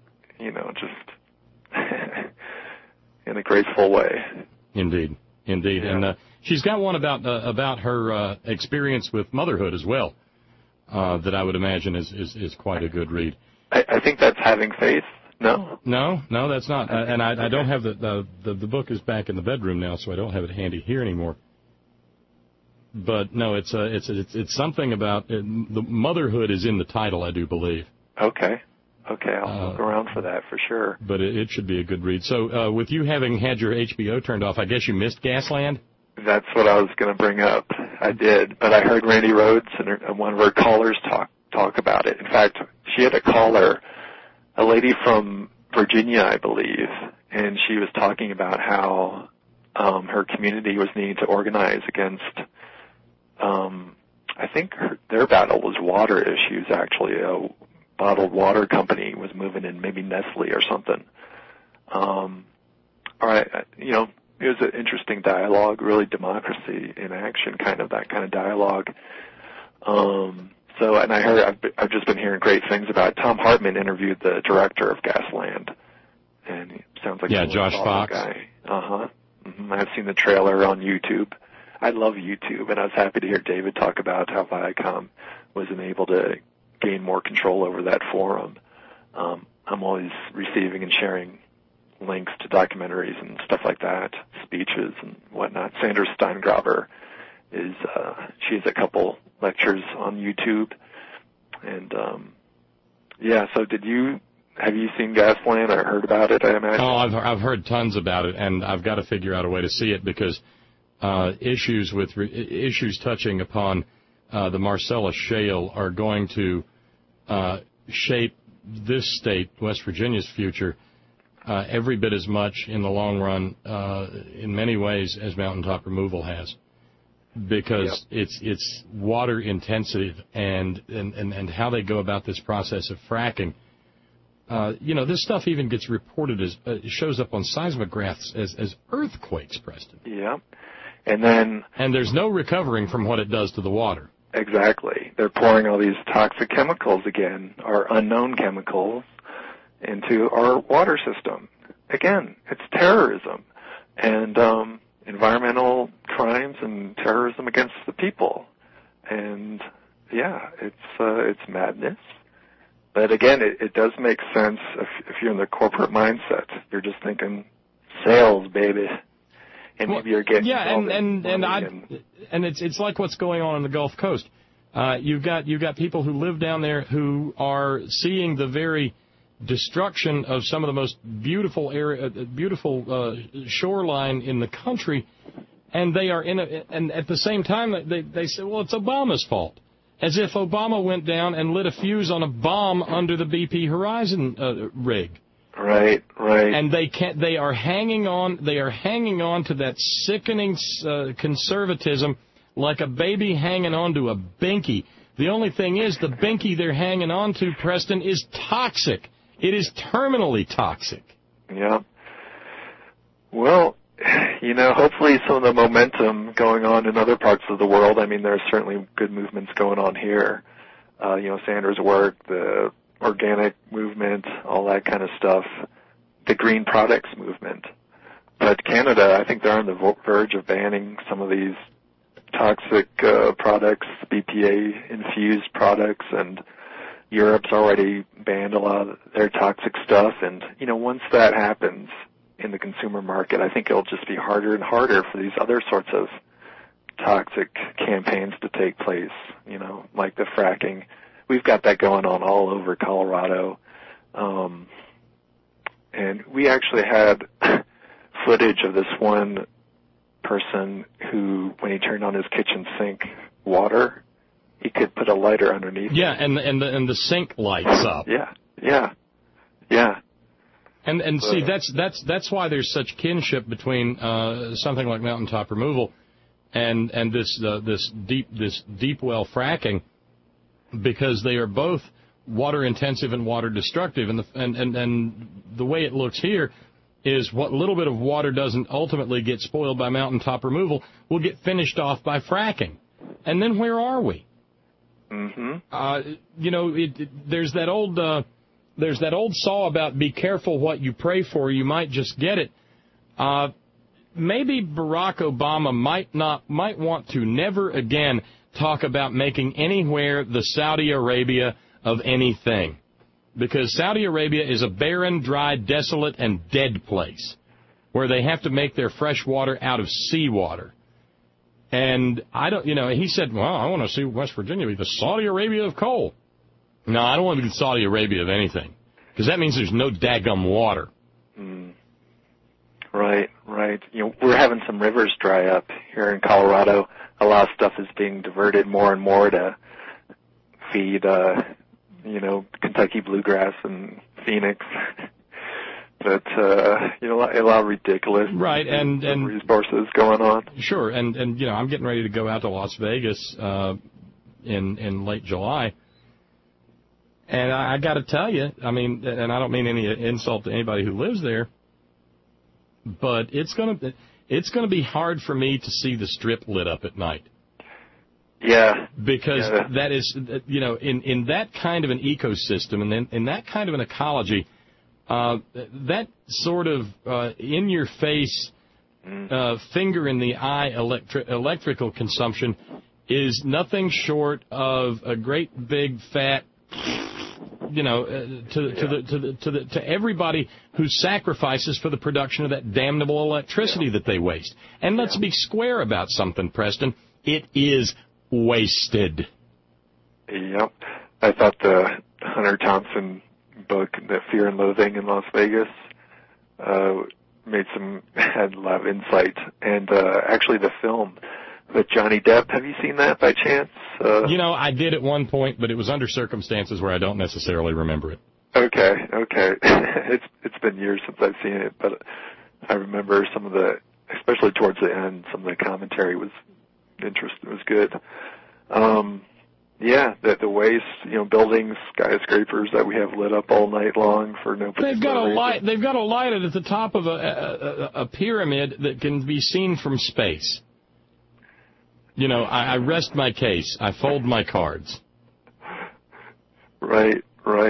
just in a graceful way. Indeed. Yeah. And she's got one about her experience with motherhood as well. That I would imagine is quite a good read. I think that's Having Faith. No, that's not. And I don't have the book is back in the bedroom now, so I don't have it handy here anymore. But no, it's something about the motherhood is in the title, I do believe. Okay, I'll look around for that for sure. But it should be a good read. So with you having had your HBO turned off, I guess you missed Gasland? That's what I was going to bring up. I did, but I heard Randy Rhodes and one of her callers talk about it. In fact, she had a caller, a lady from Virginia, I believe, and she was talking about how her community was needing to organize against, I think their battle was water issues, actually. A bottled water company was moving in, maybe Nestle or something. It was an interesting dialogue, really democracy in action, that kind of dialogue. And I heard, I've just been hearing great things about it. Tom Hartman interviewed the director of Gasland, and he sounds like a really Josh Fox guy. Mm-hmm. I've seen the trailer on YouTube. I love YouTube, and I was happy to hear David talk about how Viacom wasn't able to gain more control over that forum. I'm always receiving and sharing links to documentaries and stuff like that, speeches and whatnot. Sandra Steingraber she has a couple lectures on YouTube. And, so have you seen Gasland or heard about it, I imagine? Oh, I've heard tons about it, and I've got to figure out a way to see it because issues touching upon the Marcellus Shale are going to shape this state, West Virginia's future, every bit as much in the long run, in many ways, as mountaintop removal has. because it's water intensive and how they go about this process of fracking. This stuff even gets reported as shows up on seismographs as earthquakes, Preston. Yeah. And there's no recovering from what it does to the water. Exactly. They're pouring all these toxic chemicals again, or unknown chemicals, into our water system. Again, it's terrorism and environmental crimes and terrorism against the people. And yeah, it's madness. But again, it does make sense if you're in the corporate mindset. You're just thinking sales, baby. And maybe you're getting and it's like what's going on the Gulf Coast. You've got people who live down there who are seeing the very destruction of some of the most beautiful shoreline in the country, and they are and at the same time they say, well, it's Obama's fault, as if Obama went down and lit a fuse on a bomb under the BP Horizon rig. Right. And they are hanging on to that sickening conservatism like a baby hanging on to a binky. The only thing is, the binky they're hanging on to, Preston, is toxic. It is terminally toxic. Yeah. Well, hopefully some of the momentum going on in other parts of the world, I mean, there's certainly good movements going on here. Sanders' work, the organic movement, all that kind of stuff, the green products movement. But Canada, I think they're on the verge of banning some of these toxic products, BPA-infused products, and Europe's already banned a lot of their toxic stuff. And, once that happens in the consumer market, I think it'll just be harder and harder for these other sorts of toxic campaigns to take place, like the fracking. We've got that going on all over Colorado. And we actually had footage of this one person who, when he turned on his kitchen sink water, he could put a lighter underneath. Yeah, and the sink lights up. Yeah. And see, that's why there's such kinship between something like mountaintop removal and this deep well fracking, because they are both water intensive and water destructive, and the way it looks here is what little bit of water doesn't ultimately get spoiled by mountaintop removal will get finished off by fracking. And then where are we? Mm-hmm. There's that old saw about be careful what you pray for, you might just get it. Maybe Barack Obama might want to never again talk about making anywhere the Saudi Arabia of anything, because Saudi Arabia is a barren, dry, desolate, and dead place where they have to make their fresh water out of seawater. And he said, well, I want to see West Virginia be the Saudi Arabia of coal. No, I don't want to be the Saudi Arabia of anything, because that means there's no daggum water. Right. We're having some rivers dry up here in Colorado. A lot of stuff is being diverted more and more to feed, Kentucky bluegrass and Phoenix. But, a lot of ridiculous resources going on. Sure, and I'm getting ready to go out to Las Vegas in late July. And I got to tell you, I mean, and I don't mean any insult to anybody who lives there, but it's gonna be hard for me to see the Strip lit up at night. Yeah. Because that is, in that kind of an ecosystem and in that kind of an ecology, that sort of in-your-face, finger in the eye electrical consumption is nothing short of a great big fat, to everybody who sacrifices for the production of that damnable electricity that they waste. And let's be square about something, Preston. It is wasted. Yep. I thought the Hunter Thompson book, The Fear and Loathing in Las Vegas, had a lot of insight. And actually the film with Johnny Depp, have you seen that by chance? I did at one point, but it was under circumstances where I don't necessarily remember it. Okay. It's been years since I've seen it, but I remember some of the, especially towards the end, some of the commentary was It was good. Yeah, the waste, buildings, skyscrapers that we have lit up all night long for no particular They've got a reason. light. They've got a light at the top of a pyramid that can be seen from space. I rest my case. I fold my cards. Right.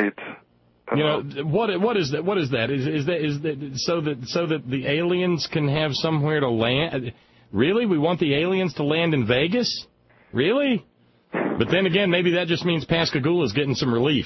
What is that? What is that? Is that so that the aliens can have somewhere to land? Really? We want the aliens to land in Vegas? Really? But then again, maybe that just means Pascagoula is getting some relief.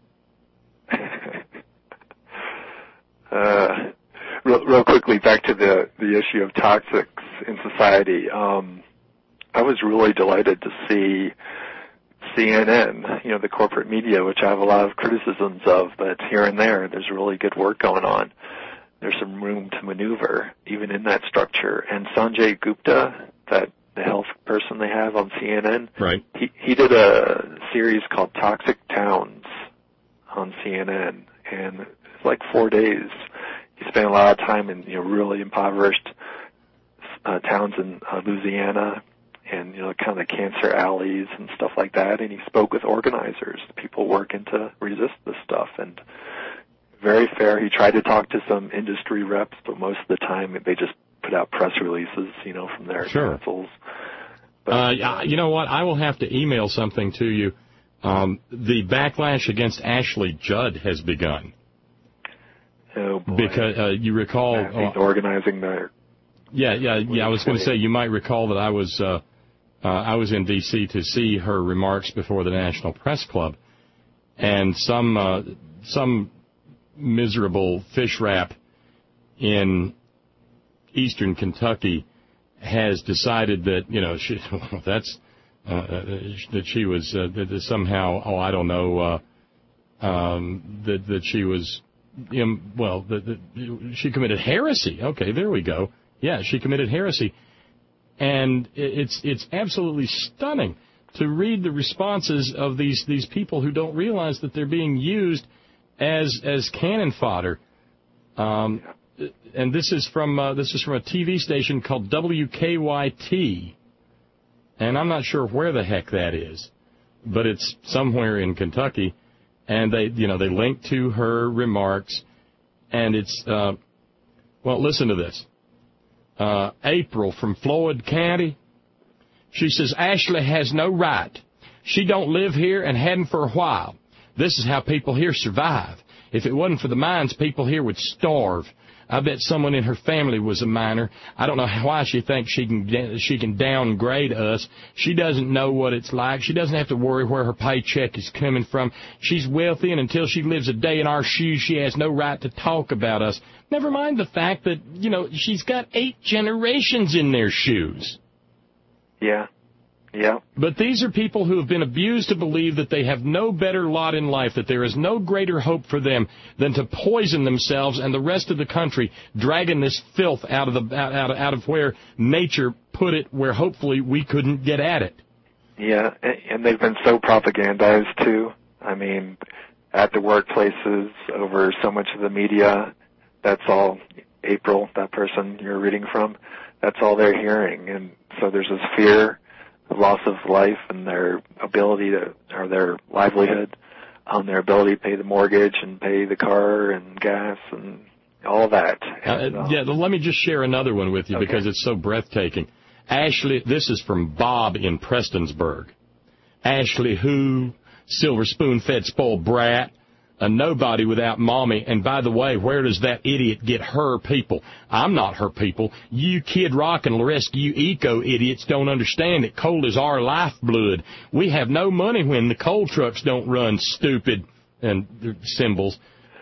Real quickly, back to the issue of toxics in society. I was really delighted to see CNN, the corporate media, which I have a lot of criticisms of, but here and there's really good work going on. There's some room to maneuver, even in that structure. And Sanjay Gupta, the health person they have on CNN, right? He did a series called Toxic Towns on CNN, and it's like 4 days. He spent a lot of time in really impoverished towns in Louisiana, and kind of cancer alleys and stuff like that. And he spoke with organizers, people working to resist this stuff, and very fair. He tried to talk to some industry reps, but most of the time they just put out press releases, from their councils. You know what? I will have to email something to you. The backlash against Ashley Judd has begun. Oh, boy. Because you recall... he's organizing there. Yeah. I was going to say, you might recall that I was in D.C. to see her remarks before the National Press Club, and some miserable fish wrap in eastern Kentucky has decided that that she was that somehow I don't know that she was that she committed heresy. Okay, there we go. Yeah, she committed heresy, and it's absolutely stunning to read the responses of these people who don't realize that they're being used as cannon fodder. And this is from a TV station called WKYT, and I'm not sure where the heck that is, but it's somewhere in Kentucky, and they link to her remarks, and it's listen to this. April from Floyd County, she says Ashley has no right. She don't live here and hadn't for a while. This is how people here survive. If it wasn't for the mines, people here would starve. I bet someone in her family was a miner. I don't know why she thinks she can downgrade us. She doesn't know what it's like. She doesn't have to worry where her paycheck is coming from. She's wealthy, and until she lives a day in our shoes, she has no right to talk about us. Never mind the fact that, she's got 8 generations in their shoes. Yeah. But these are people who have been abused to believe that they have no better lot in life, that there is no greater hope for them than to poison themselves and the rest of the country, dragging this filth out of where nature put it, where hopefully we couldn't get at it. Yeah, and they've been so propagandized too. I mean, at the workplaces, over so much of the media, that's all April, that person you're reading from, that's all they're hearing. And so there's this fear of loss of life and their ability or their livelihood, on their ability to pay the mortgage and pay the car and gas and all that. Let me just share another one with you because it's so breathtaking. Ashley, this is from Bob in Prestonsburg. Ashley who, silver spoon-fed spoiled brat, a nobody without mommy. And by the way, where does that idiot get her people? I'm not her people. You Kid Rock and the rest of you eco-idiots don't understand that coal is our lifeblood. We have no money when the coal trucks don't run, stupid, and symbols.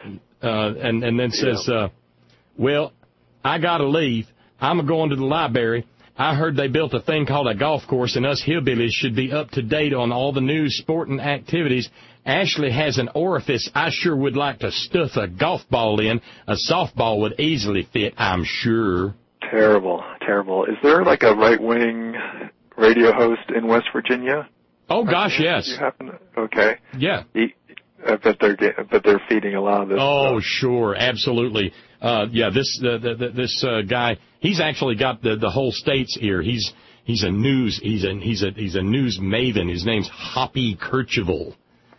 And then says, well, I got to leave. I'm going to the library. I heard they built a thing called a golf course, and us hillbillies should be up to date on all the news, sporting activities. Ashley has an orifice I sure would like to stuff a golf ball in. A softball would easily fit, I'm sure. Terrible. Is there like a right-wing radio host in West Virginia? Oh, gosh, yes. You happen to, okay. Yeah. I bet they're feeding a lot of this. Oh, stuff. Sure, absolutely. This guy, he's actually got the whole state's ear. He's a news maven. His name's Hoppy Kercheval.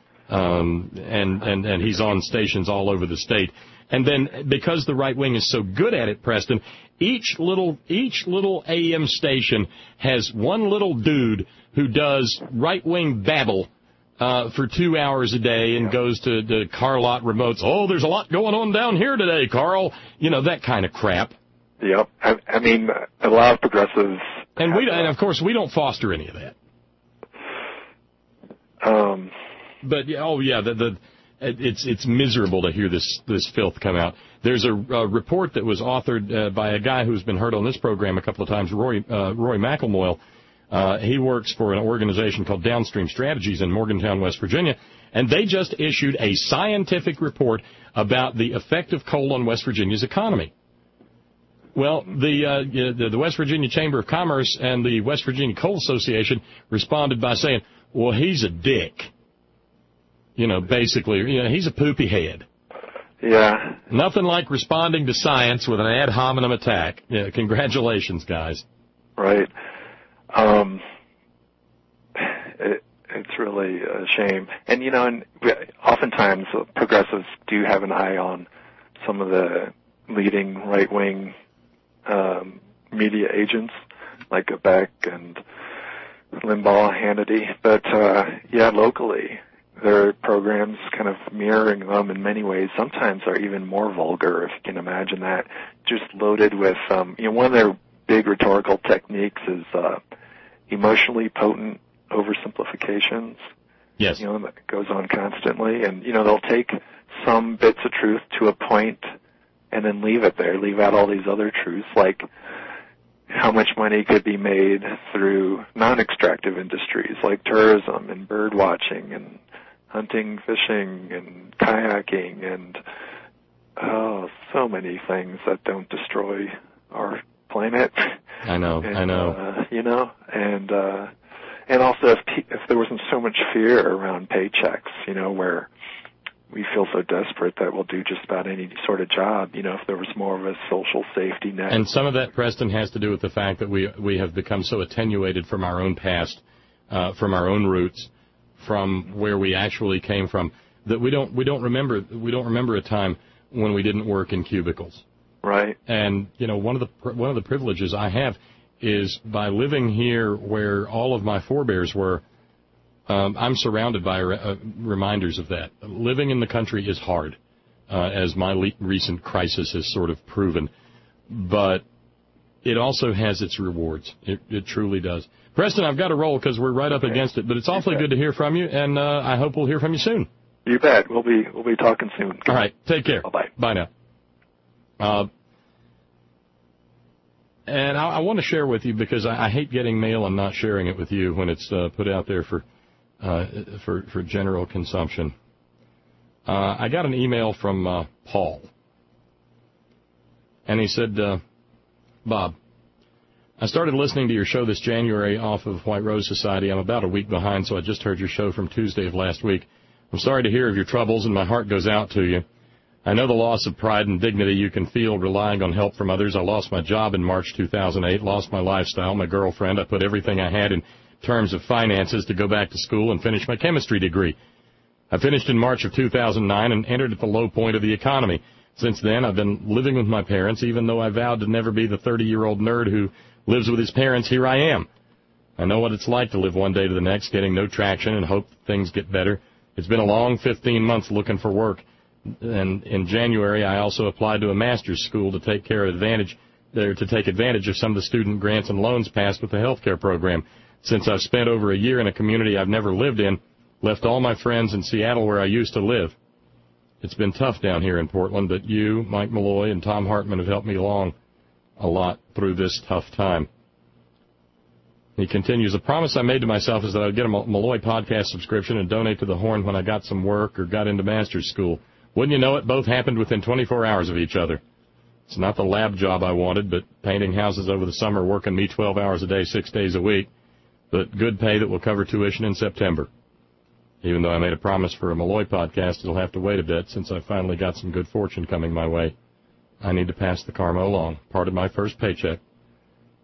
And he's on stations all over the state. And then because the right wing is so good at it, Preston, each little AM station has one little dude who does right wing babble for 2 hours a day and goes to Carlot remotes. Oh, there's a lot going on down here today, Carl. You know, that kind of crap. Yep. I mean, a lot of progressives. And of course, we don't foster any of that. But it's miserable to hear this filth come out. There's a report that was authored by a guy who's been heard on this program a couple of times, Roy McElmoyle. He works for an organization called Downstream Strategies in Morgantown, West Virginia, and they just issued a scientific report about the effect of coal on West Virginia's economy. Well, the West Virginia Chamber of Commerce and the West Virginia Coal Association responded by saying, well, he's a dick. You know, basically, he's a poopy head. Yeah. Nothing like responding to science with an ad hominem attack. Yeah, congratulations, guys. Right. It's really a shame. And, and oftentimes progressives do have an eye on some of the leading right-wing media agents like Beck and Limbaugh, Hannity. But, locally, their programs kind of mirroring them in many ways sometimes are even more vulgar, if you can imagine that, just loaded with, one of their big rhetorical techniques is emotionally potent oversimplifications. Yes. That goes on constantly. And, they'll take some bits of truth to a point and then leave it there, leave out all these other truths, like how much money could be made through non-extractive industries like tourism and bird watching and hunting, fishing, and kayaking, and so many things that don't destroy our planet. I know. And also if there wasn't so much fear around paychecks, where we feel so desperate that we'll do just about any sort of job, if there was more of a social safety net. And some of that, Preston, has to do with the fact that we have become so attenuated from our own past, from our own roots, from where we actually came from, that we don't remember a time when we didn't work in cubicles. Right. And one of the privileges I have is by living here where all of my forebears were. I'm surrounded by reminders of that. Living in the country is hard, as my recent crisis has sort of proven, but it also has its rewards. It truly does. Preston, I've got to roll because we're right up against it, but it's awfully good to hear from you, and I hope we'll hear from you soon. You bet. We'll be talking soon. All right. Take care. Bye-bye. Bye now. And I want to share with you because I hate getting mail and not sharing it with you when it's put out there for general consumption. I got an email from Paul, and he said, Bob, I started listening to your show this January off of White Rose Society. I'm about a week behind, so I just heard your show from Tuesday of last week. I'm sorry to hear of your troubles, and my heart goes out to you. I know the loss of pride and dignity you can feel relying on help from others. I lost my job in March 2008, lost my lifestyle, my girlfriend. I put everything I had in terms of finances to go back to school and finish my chemistry degree. I finished in March of 2009 and entered at the low point of the economy. Since then, I've been living with my parents, even though I vowed to never be the 30-year-old nerd who lives with his parents. Here I am. I know what it's like to live one day to the next, getting no traction and hope that things get better. It's been a long 15 months looking for work. And in January, I also applied to a master's school to take advantage of some of the student grants and loans passed with the health care program. Since I've spent over a year in a community I've never lived in, left all my friends in Seattle where I used to live. It's been tough down here in Portland, but you, Mike Malloy, and Tom Hartman have helped me along a lot through this tough time. He continues, the promise I made to myself is that I'd get a Malloy podcast subscription and donate to the Horn when I got some work or got into master's school. Wouldn't you know it, both happened within 24 hours of each other. It's not the lab job I wanted, but painting houses over the summer, working me 12 hours a day, 6 days a week, but good pay that will cover tuition in September. Even though I made a promise for a Malloy podcast, it'll have to wait a bit since I finally got some good fortune coming my way. I need to pass the karma along. Part of my first paycheck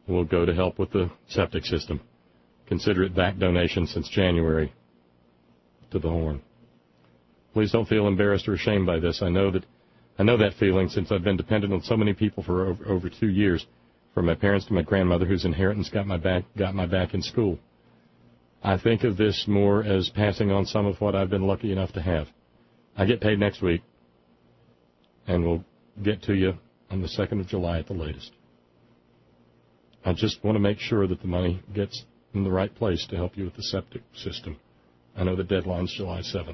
will go to help with the septic system. Consider it back donation since January to the Horn. Please don't feel embarrassed or ashamed by this. I know that feeling since I've been dependent on so many people for over 2 years, from my parents to my grandmother, whose inheritance got my back in school. I think of this more as passing on some of what I've been lucky enough to have. I get paid next week, and we'll get to you on the 2nd of July at the latest. I just want to make sure that the money gets in the right place to help you with the septic system. I know the deadline's July 7th.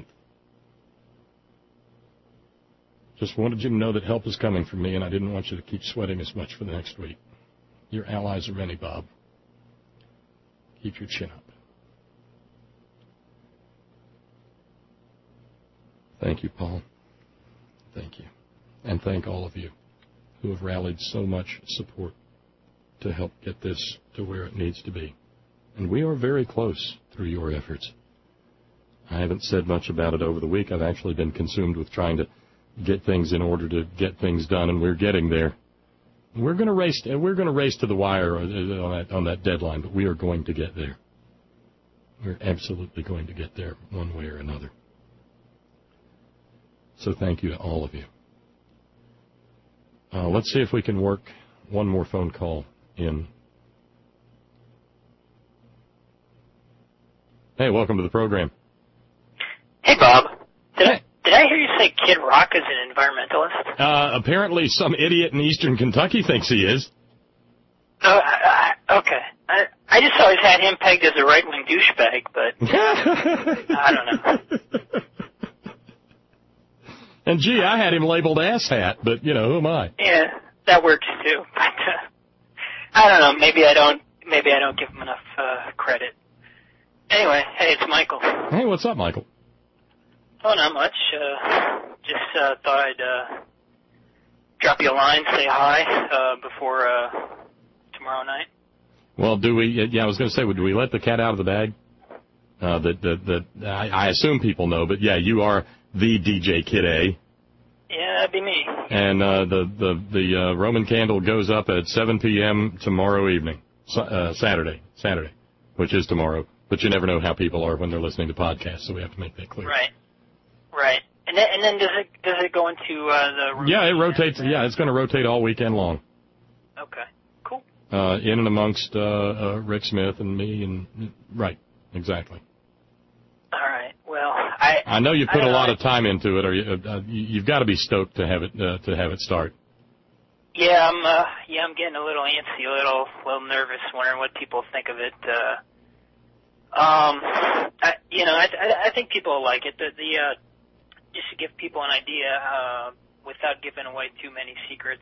Just wanted you to know that help is coming from me, and I didn't want you to keep sweating as much for the next week. Your allies are many, Bob. Keep your chin up. Thank you, Paul. Thank you. And thank all of you who have rallied so much support to help get this to where it needs to be. And we are very close through your efforts. I haven't said much about it over the week. I've actually been consumed with trying to get things in order to get things done, and we're getting there. We're going to race to the wire on that deadline, but we are going to get there. We're absolutely going to get there one way or another. So thank you to all of you. Let's see if we can work one more phone call in. Hey, welcome to the program. Hey, Bob. Did I hear you say Kid Rock is an environmentalist? Apparently some idiot in eastern Kentucky thinks he is. Okay. I just always had him pegged as a right-wing douchebag, but I don't know. And gee, I had him labeled asshat, but who am I? Yeah, that works too. But I don't know. Maybe I don't give him enough credit. Anyway, hey, it's Michael. Hey, what's up, Michael? Oh, not much. Just thought I'd drop you a line, say hi before tomorrow night. Well, do we? Yeah, I was going to say, do we let the cat out of the bag? I assume people know, but yeah, you are the DJ Kid A. Yeah, that'd be me. And the Roman candle goes up at 7 p.m. tomorrow evening, Saturday, which is tomorrow. But you never know how people are when they're listening to podcasts, so we have to make that clear. Right. And then does it go into the? Yeah, it rotates. Yeah, it's going to rotate all weekend long. Okay. Cool. In and amongst Rick Smith and me, and right, exactly. All right. Well, I know you put a lot of time into it, or you've got to be stoked to have it start. Yeah, I'm getting a little antsy, a little nervous, wondering what people think of it. I think people will like it. Just to give people an idea, without giving away too many secrets,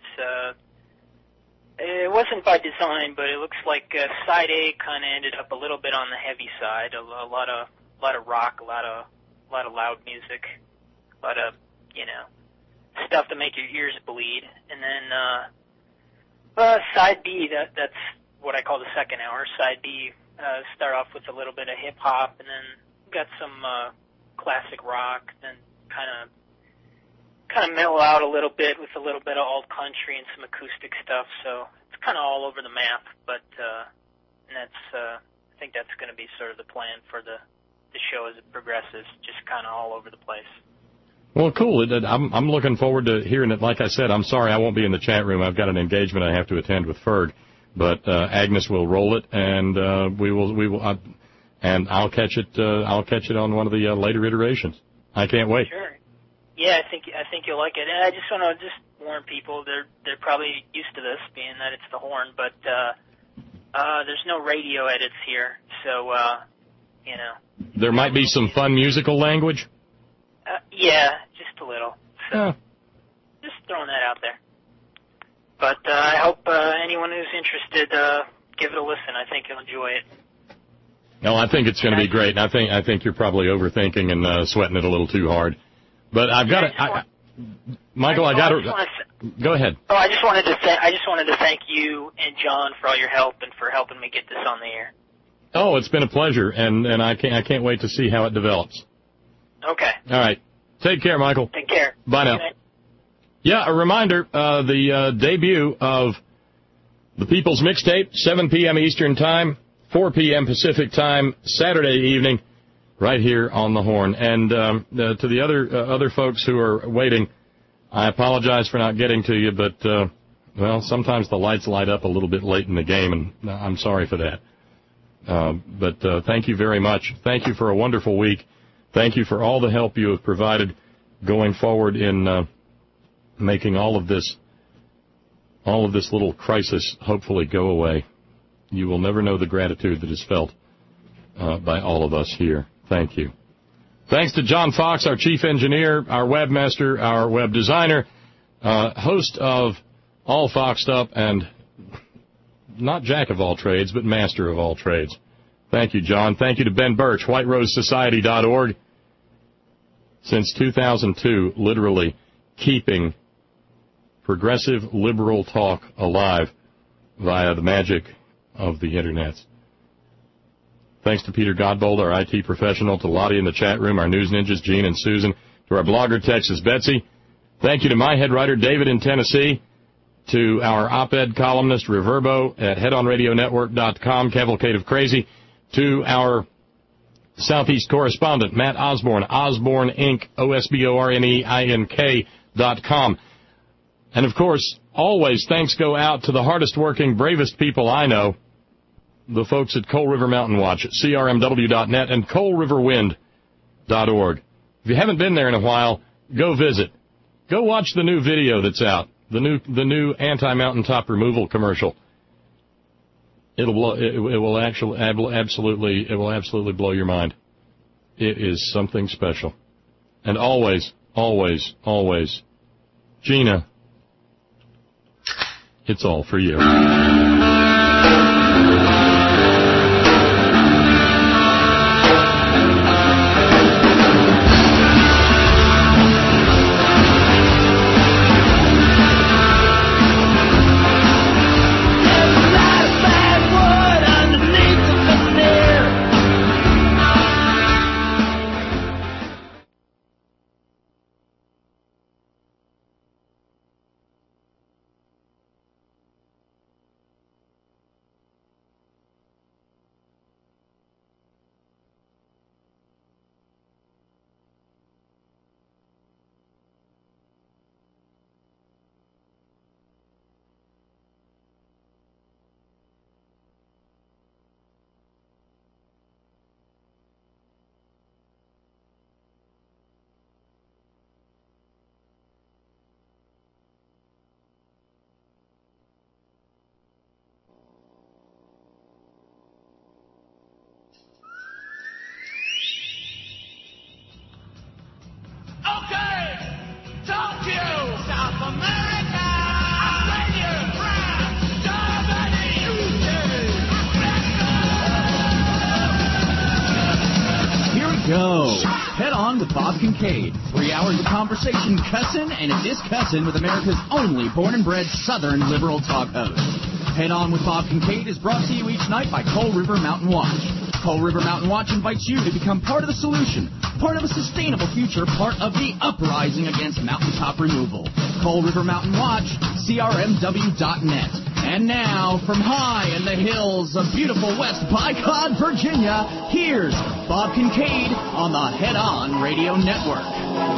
it wasn't by design, but it looks like side A kind of ended up a little bit on the heavy side. A lot of rock, a lot of loud music, a lot of stuff to make your ears bleed. And then side B, that's what I call the second hour. Side B. Start off with a little bit of hip hop, and then got some classic rock, then kind of mellow out a little bit with a little bit of old country and some acoustic stuff. So it's kind of all over the map, but and that's I think that's going to be sort of the plan for the show as it progresses, just kind of all over the place. Well, cool. I'm looking forward to hearing it. Like I said, I'm sorry I won't be in the chat room. I've got an engagement I have to attend with Ferg. But Agnes will roll it, and we will, and I'll catch it on one of the later iterations. I can't wait. Sure. Yeah, I think you'll like it. And I just want to warn people. They're probably used to this, being that it's the Horn, but there's no radio edits here, so There might be some fun musical language. Yeah, just a little. So just throwing that out there. But I hope anyone who's interested, give it a listen. I think you'll enjoy it. No, I think it's going to be great. And I think you're probably overthinking and sweating it a little too hard. But I've got to, Michael. Go ahead. Oh, I just wanted to thank you and John for all your help and for helping me get this on the air. Oh, it's been a pleasure, and I can't wait to see how it develops. Okay. All right. Take care, Michael. Take care. Bye now. Yeah, a reminder, the debut of The People's Mixtape, 7 p.m. Eastern Time, 4 p.m. Pacific Time, Saturday evening, right here on the Horn. And to the other folks who are waiting, I apologize for not getting to you, but, well, sometimes the lights light up a little bit late in the game, and I'm sorry for that. But thank you very much. Thank you for a wonderful week. Thank you for all the help you have provided going forward in making all of this little crisis hopefully go away. You will never know the gratitude that is felt by all of us here. Thank you. Thanks to John Fox, our chief engineer, our webmaster, our web designer, host of All Foxed Up, and not jack of all trades, but master of all trades. Thank you, John. Thank you to Ben Birch, whiterosesociety.org. Since 2002, literally keeping progressive liberal talk alive via the magic of the Internet. Thanks to Peter Godbold, our IT professional, to Lottie in the chat room, our news ninjas, Gene and Susan, to our blogger, Texas Betsy. Thank you to my head writer, David in Tennessee, to our op-ed columnist, Reverbo, at headonradionetwork.com, Cavalcade of Crazy, to our Southeast correspondent, Matt Osborne, Osborne Inc., OSBORNEINK.com. And, of course, always thanks go out to the hardest-working, bravest people I know, the folks at Coal River Mountain Watch at crmw.net and coalriverwind.org. If you haven't been there in a while, go visit. Go watch the new video that's out, the new anti-mountaintop removal commercial. It will absolutely blow your mind. It is something special. And always, always, always, Gina, it's all for you. Kincaid. 3 hours of conversation, cussin' and discussin' with America's only born-and-bred Southern liberal talk host. Head On with Bob Kincaid is brought to you each night by Coal River Mountain Watch. Coal River Mountain Watch invites you to become part of the solution, part of a sustainable future, part of the uprising against mountaintop removal. Coal River Mountain Watch, crmw.net. And now, from high in the hills of beautiful West Bicod, Virginia, here's Bob Kincaid on the Head On Radio Network.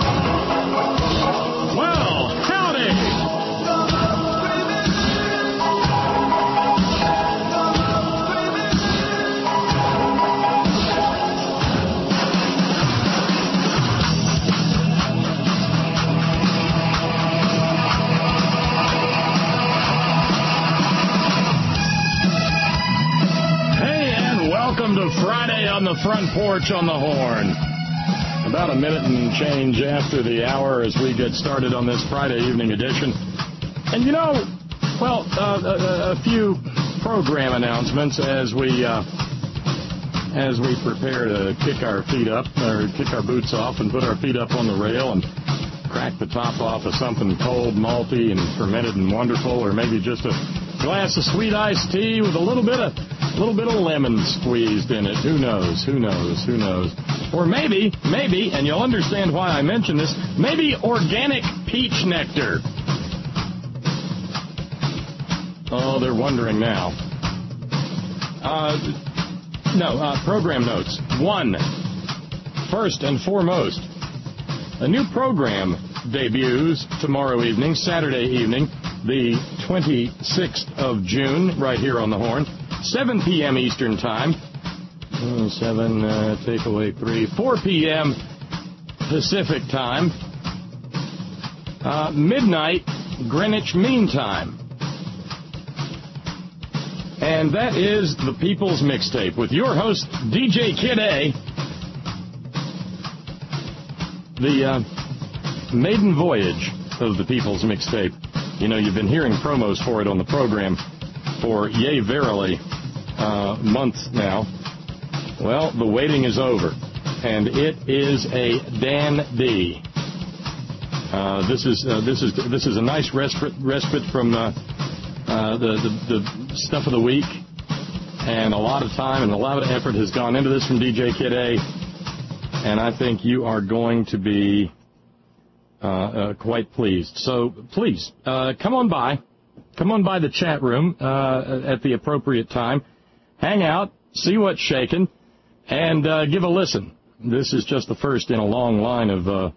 Well, howdy! Welcome to Friday on the Front Porch on the Horn. About a minute and change after the hour as we get started on this Friday evening edition. And you know, well, a few program announcements as we prepare to kick our feet up, or kick our boots off and put our feet up on the rail and crack the top off of something cold, malty, and fermented and wonderful, or maybe just a glass of sweet iced tea with a little bit of lemon squeezed in it. Who knows? Or maybe, and you'll understand why I mention this, maybe organic peach nectar. Oh, Oh, they're wondering now. Program notes. 1. First and foremost, a new program debuts tomorrow evening, Saturday evening, the 26th of June, right here on the Horn, 7 p.m. Eastern Time. 7, take away 3. 4 p.m. Pacific Time. Midnight Greenwich Mean Time. And that is the People's Mixtape with your host, DJ Kid A. The maiden voyage of the People's Mixtape. You know, you've been hearing promos for it on the program for, yea, verily, months now. Well, the waiting is over, and it is a dandy. This is a nice respite from the stuff of the week, and a lot of time and a lot of effort has gone into this from DJ Kid A, and I think you are going to be quite pleased. So please come on by the chat room at the appropriate time, hang out, see what's shaking, and give a listen. This is just the first in a long line of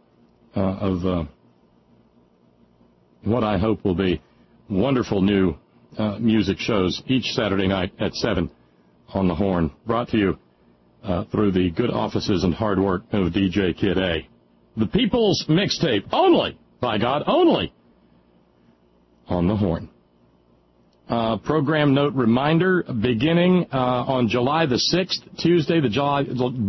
what I hope will be wonderful new music shows each Saturday night at 7 on the Horn, brought to you through the good offices and hard work of DJ Kid A. The People's Mixtape, only, by God, only on the Horn. Program note reminder, beginning on July the 6th, Tuesday, July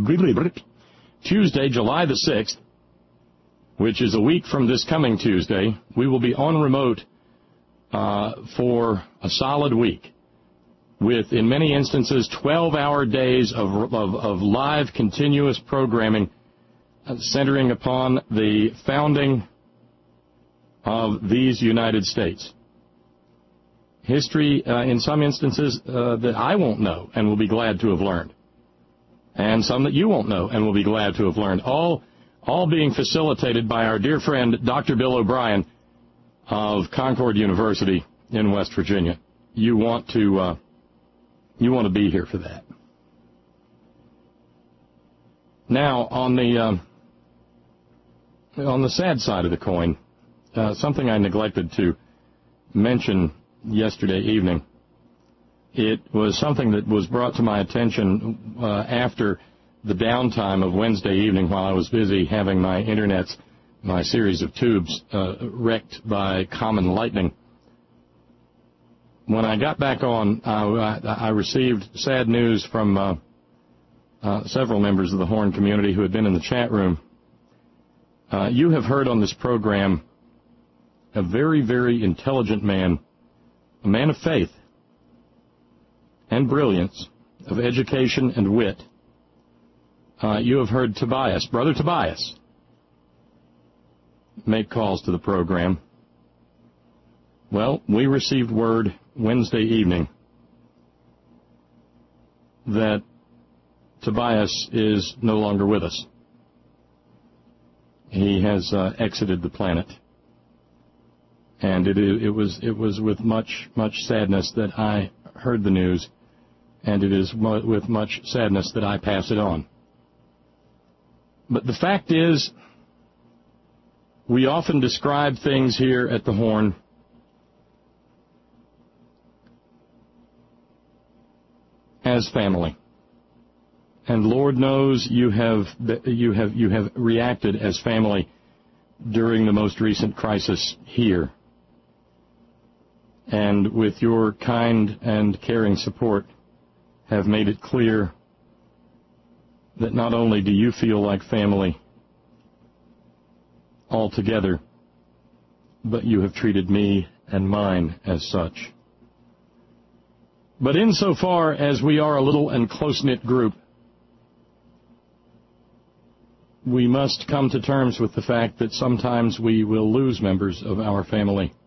the 6th, which is a week from this coming Tuesday, we will be on remote for a solid week with, in many instances, 12-hour days of live continuous programming centering upon the founding of these United States. History, in some instances, that I won't know and will be glad to have learned. And some that you won't know and will be glad to have learned. All being facilitated by our dear friend, Dr. Bill O'Brien of Concord University in West Virginia. You want to be here for that. Now, on the sad side of the coin, something I neglected to mention yesterday evening. It was something that was brought to my attention after the downtime of Wednesday evening while I was busy having my series of tubes wrecked by common lightning. When I got back on, I received sad news from several members of the Horn community who had been in the chat room. You have heard on this program a very, very intelligent man, a man of faith and brilliance, of education and wit. You have heard Tobias, Brother Tobias, make calls to the program. Well, we received word Wednesday evening that Tobias is no longer with us. He has exited the planet. And it was with much sadness that I heard the news, and it is with much sadness that I pass it on. But the fact is, we often describe things here at the Horn as family. And Lord knows you have reacted as family during the most recent crisis here. And with your kind and caring support, have made it clear that not only do you feel like family altogether, but you have treated me and mine as such. But insofar as we are a little and close-knit group, we must come to terms with the fact that sometimes we will lose members of our family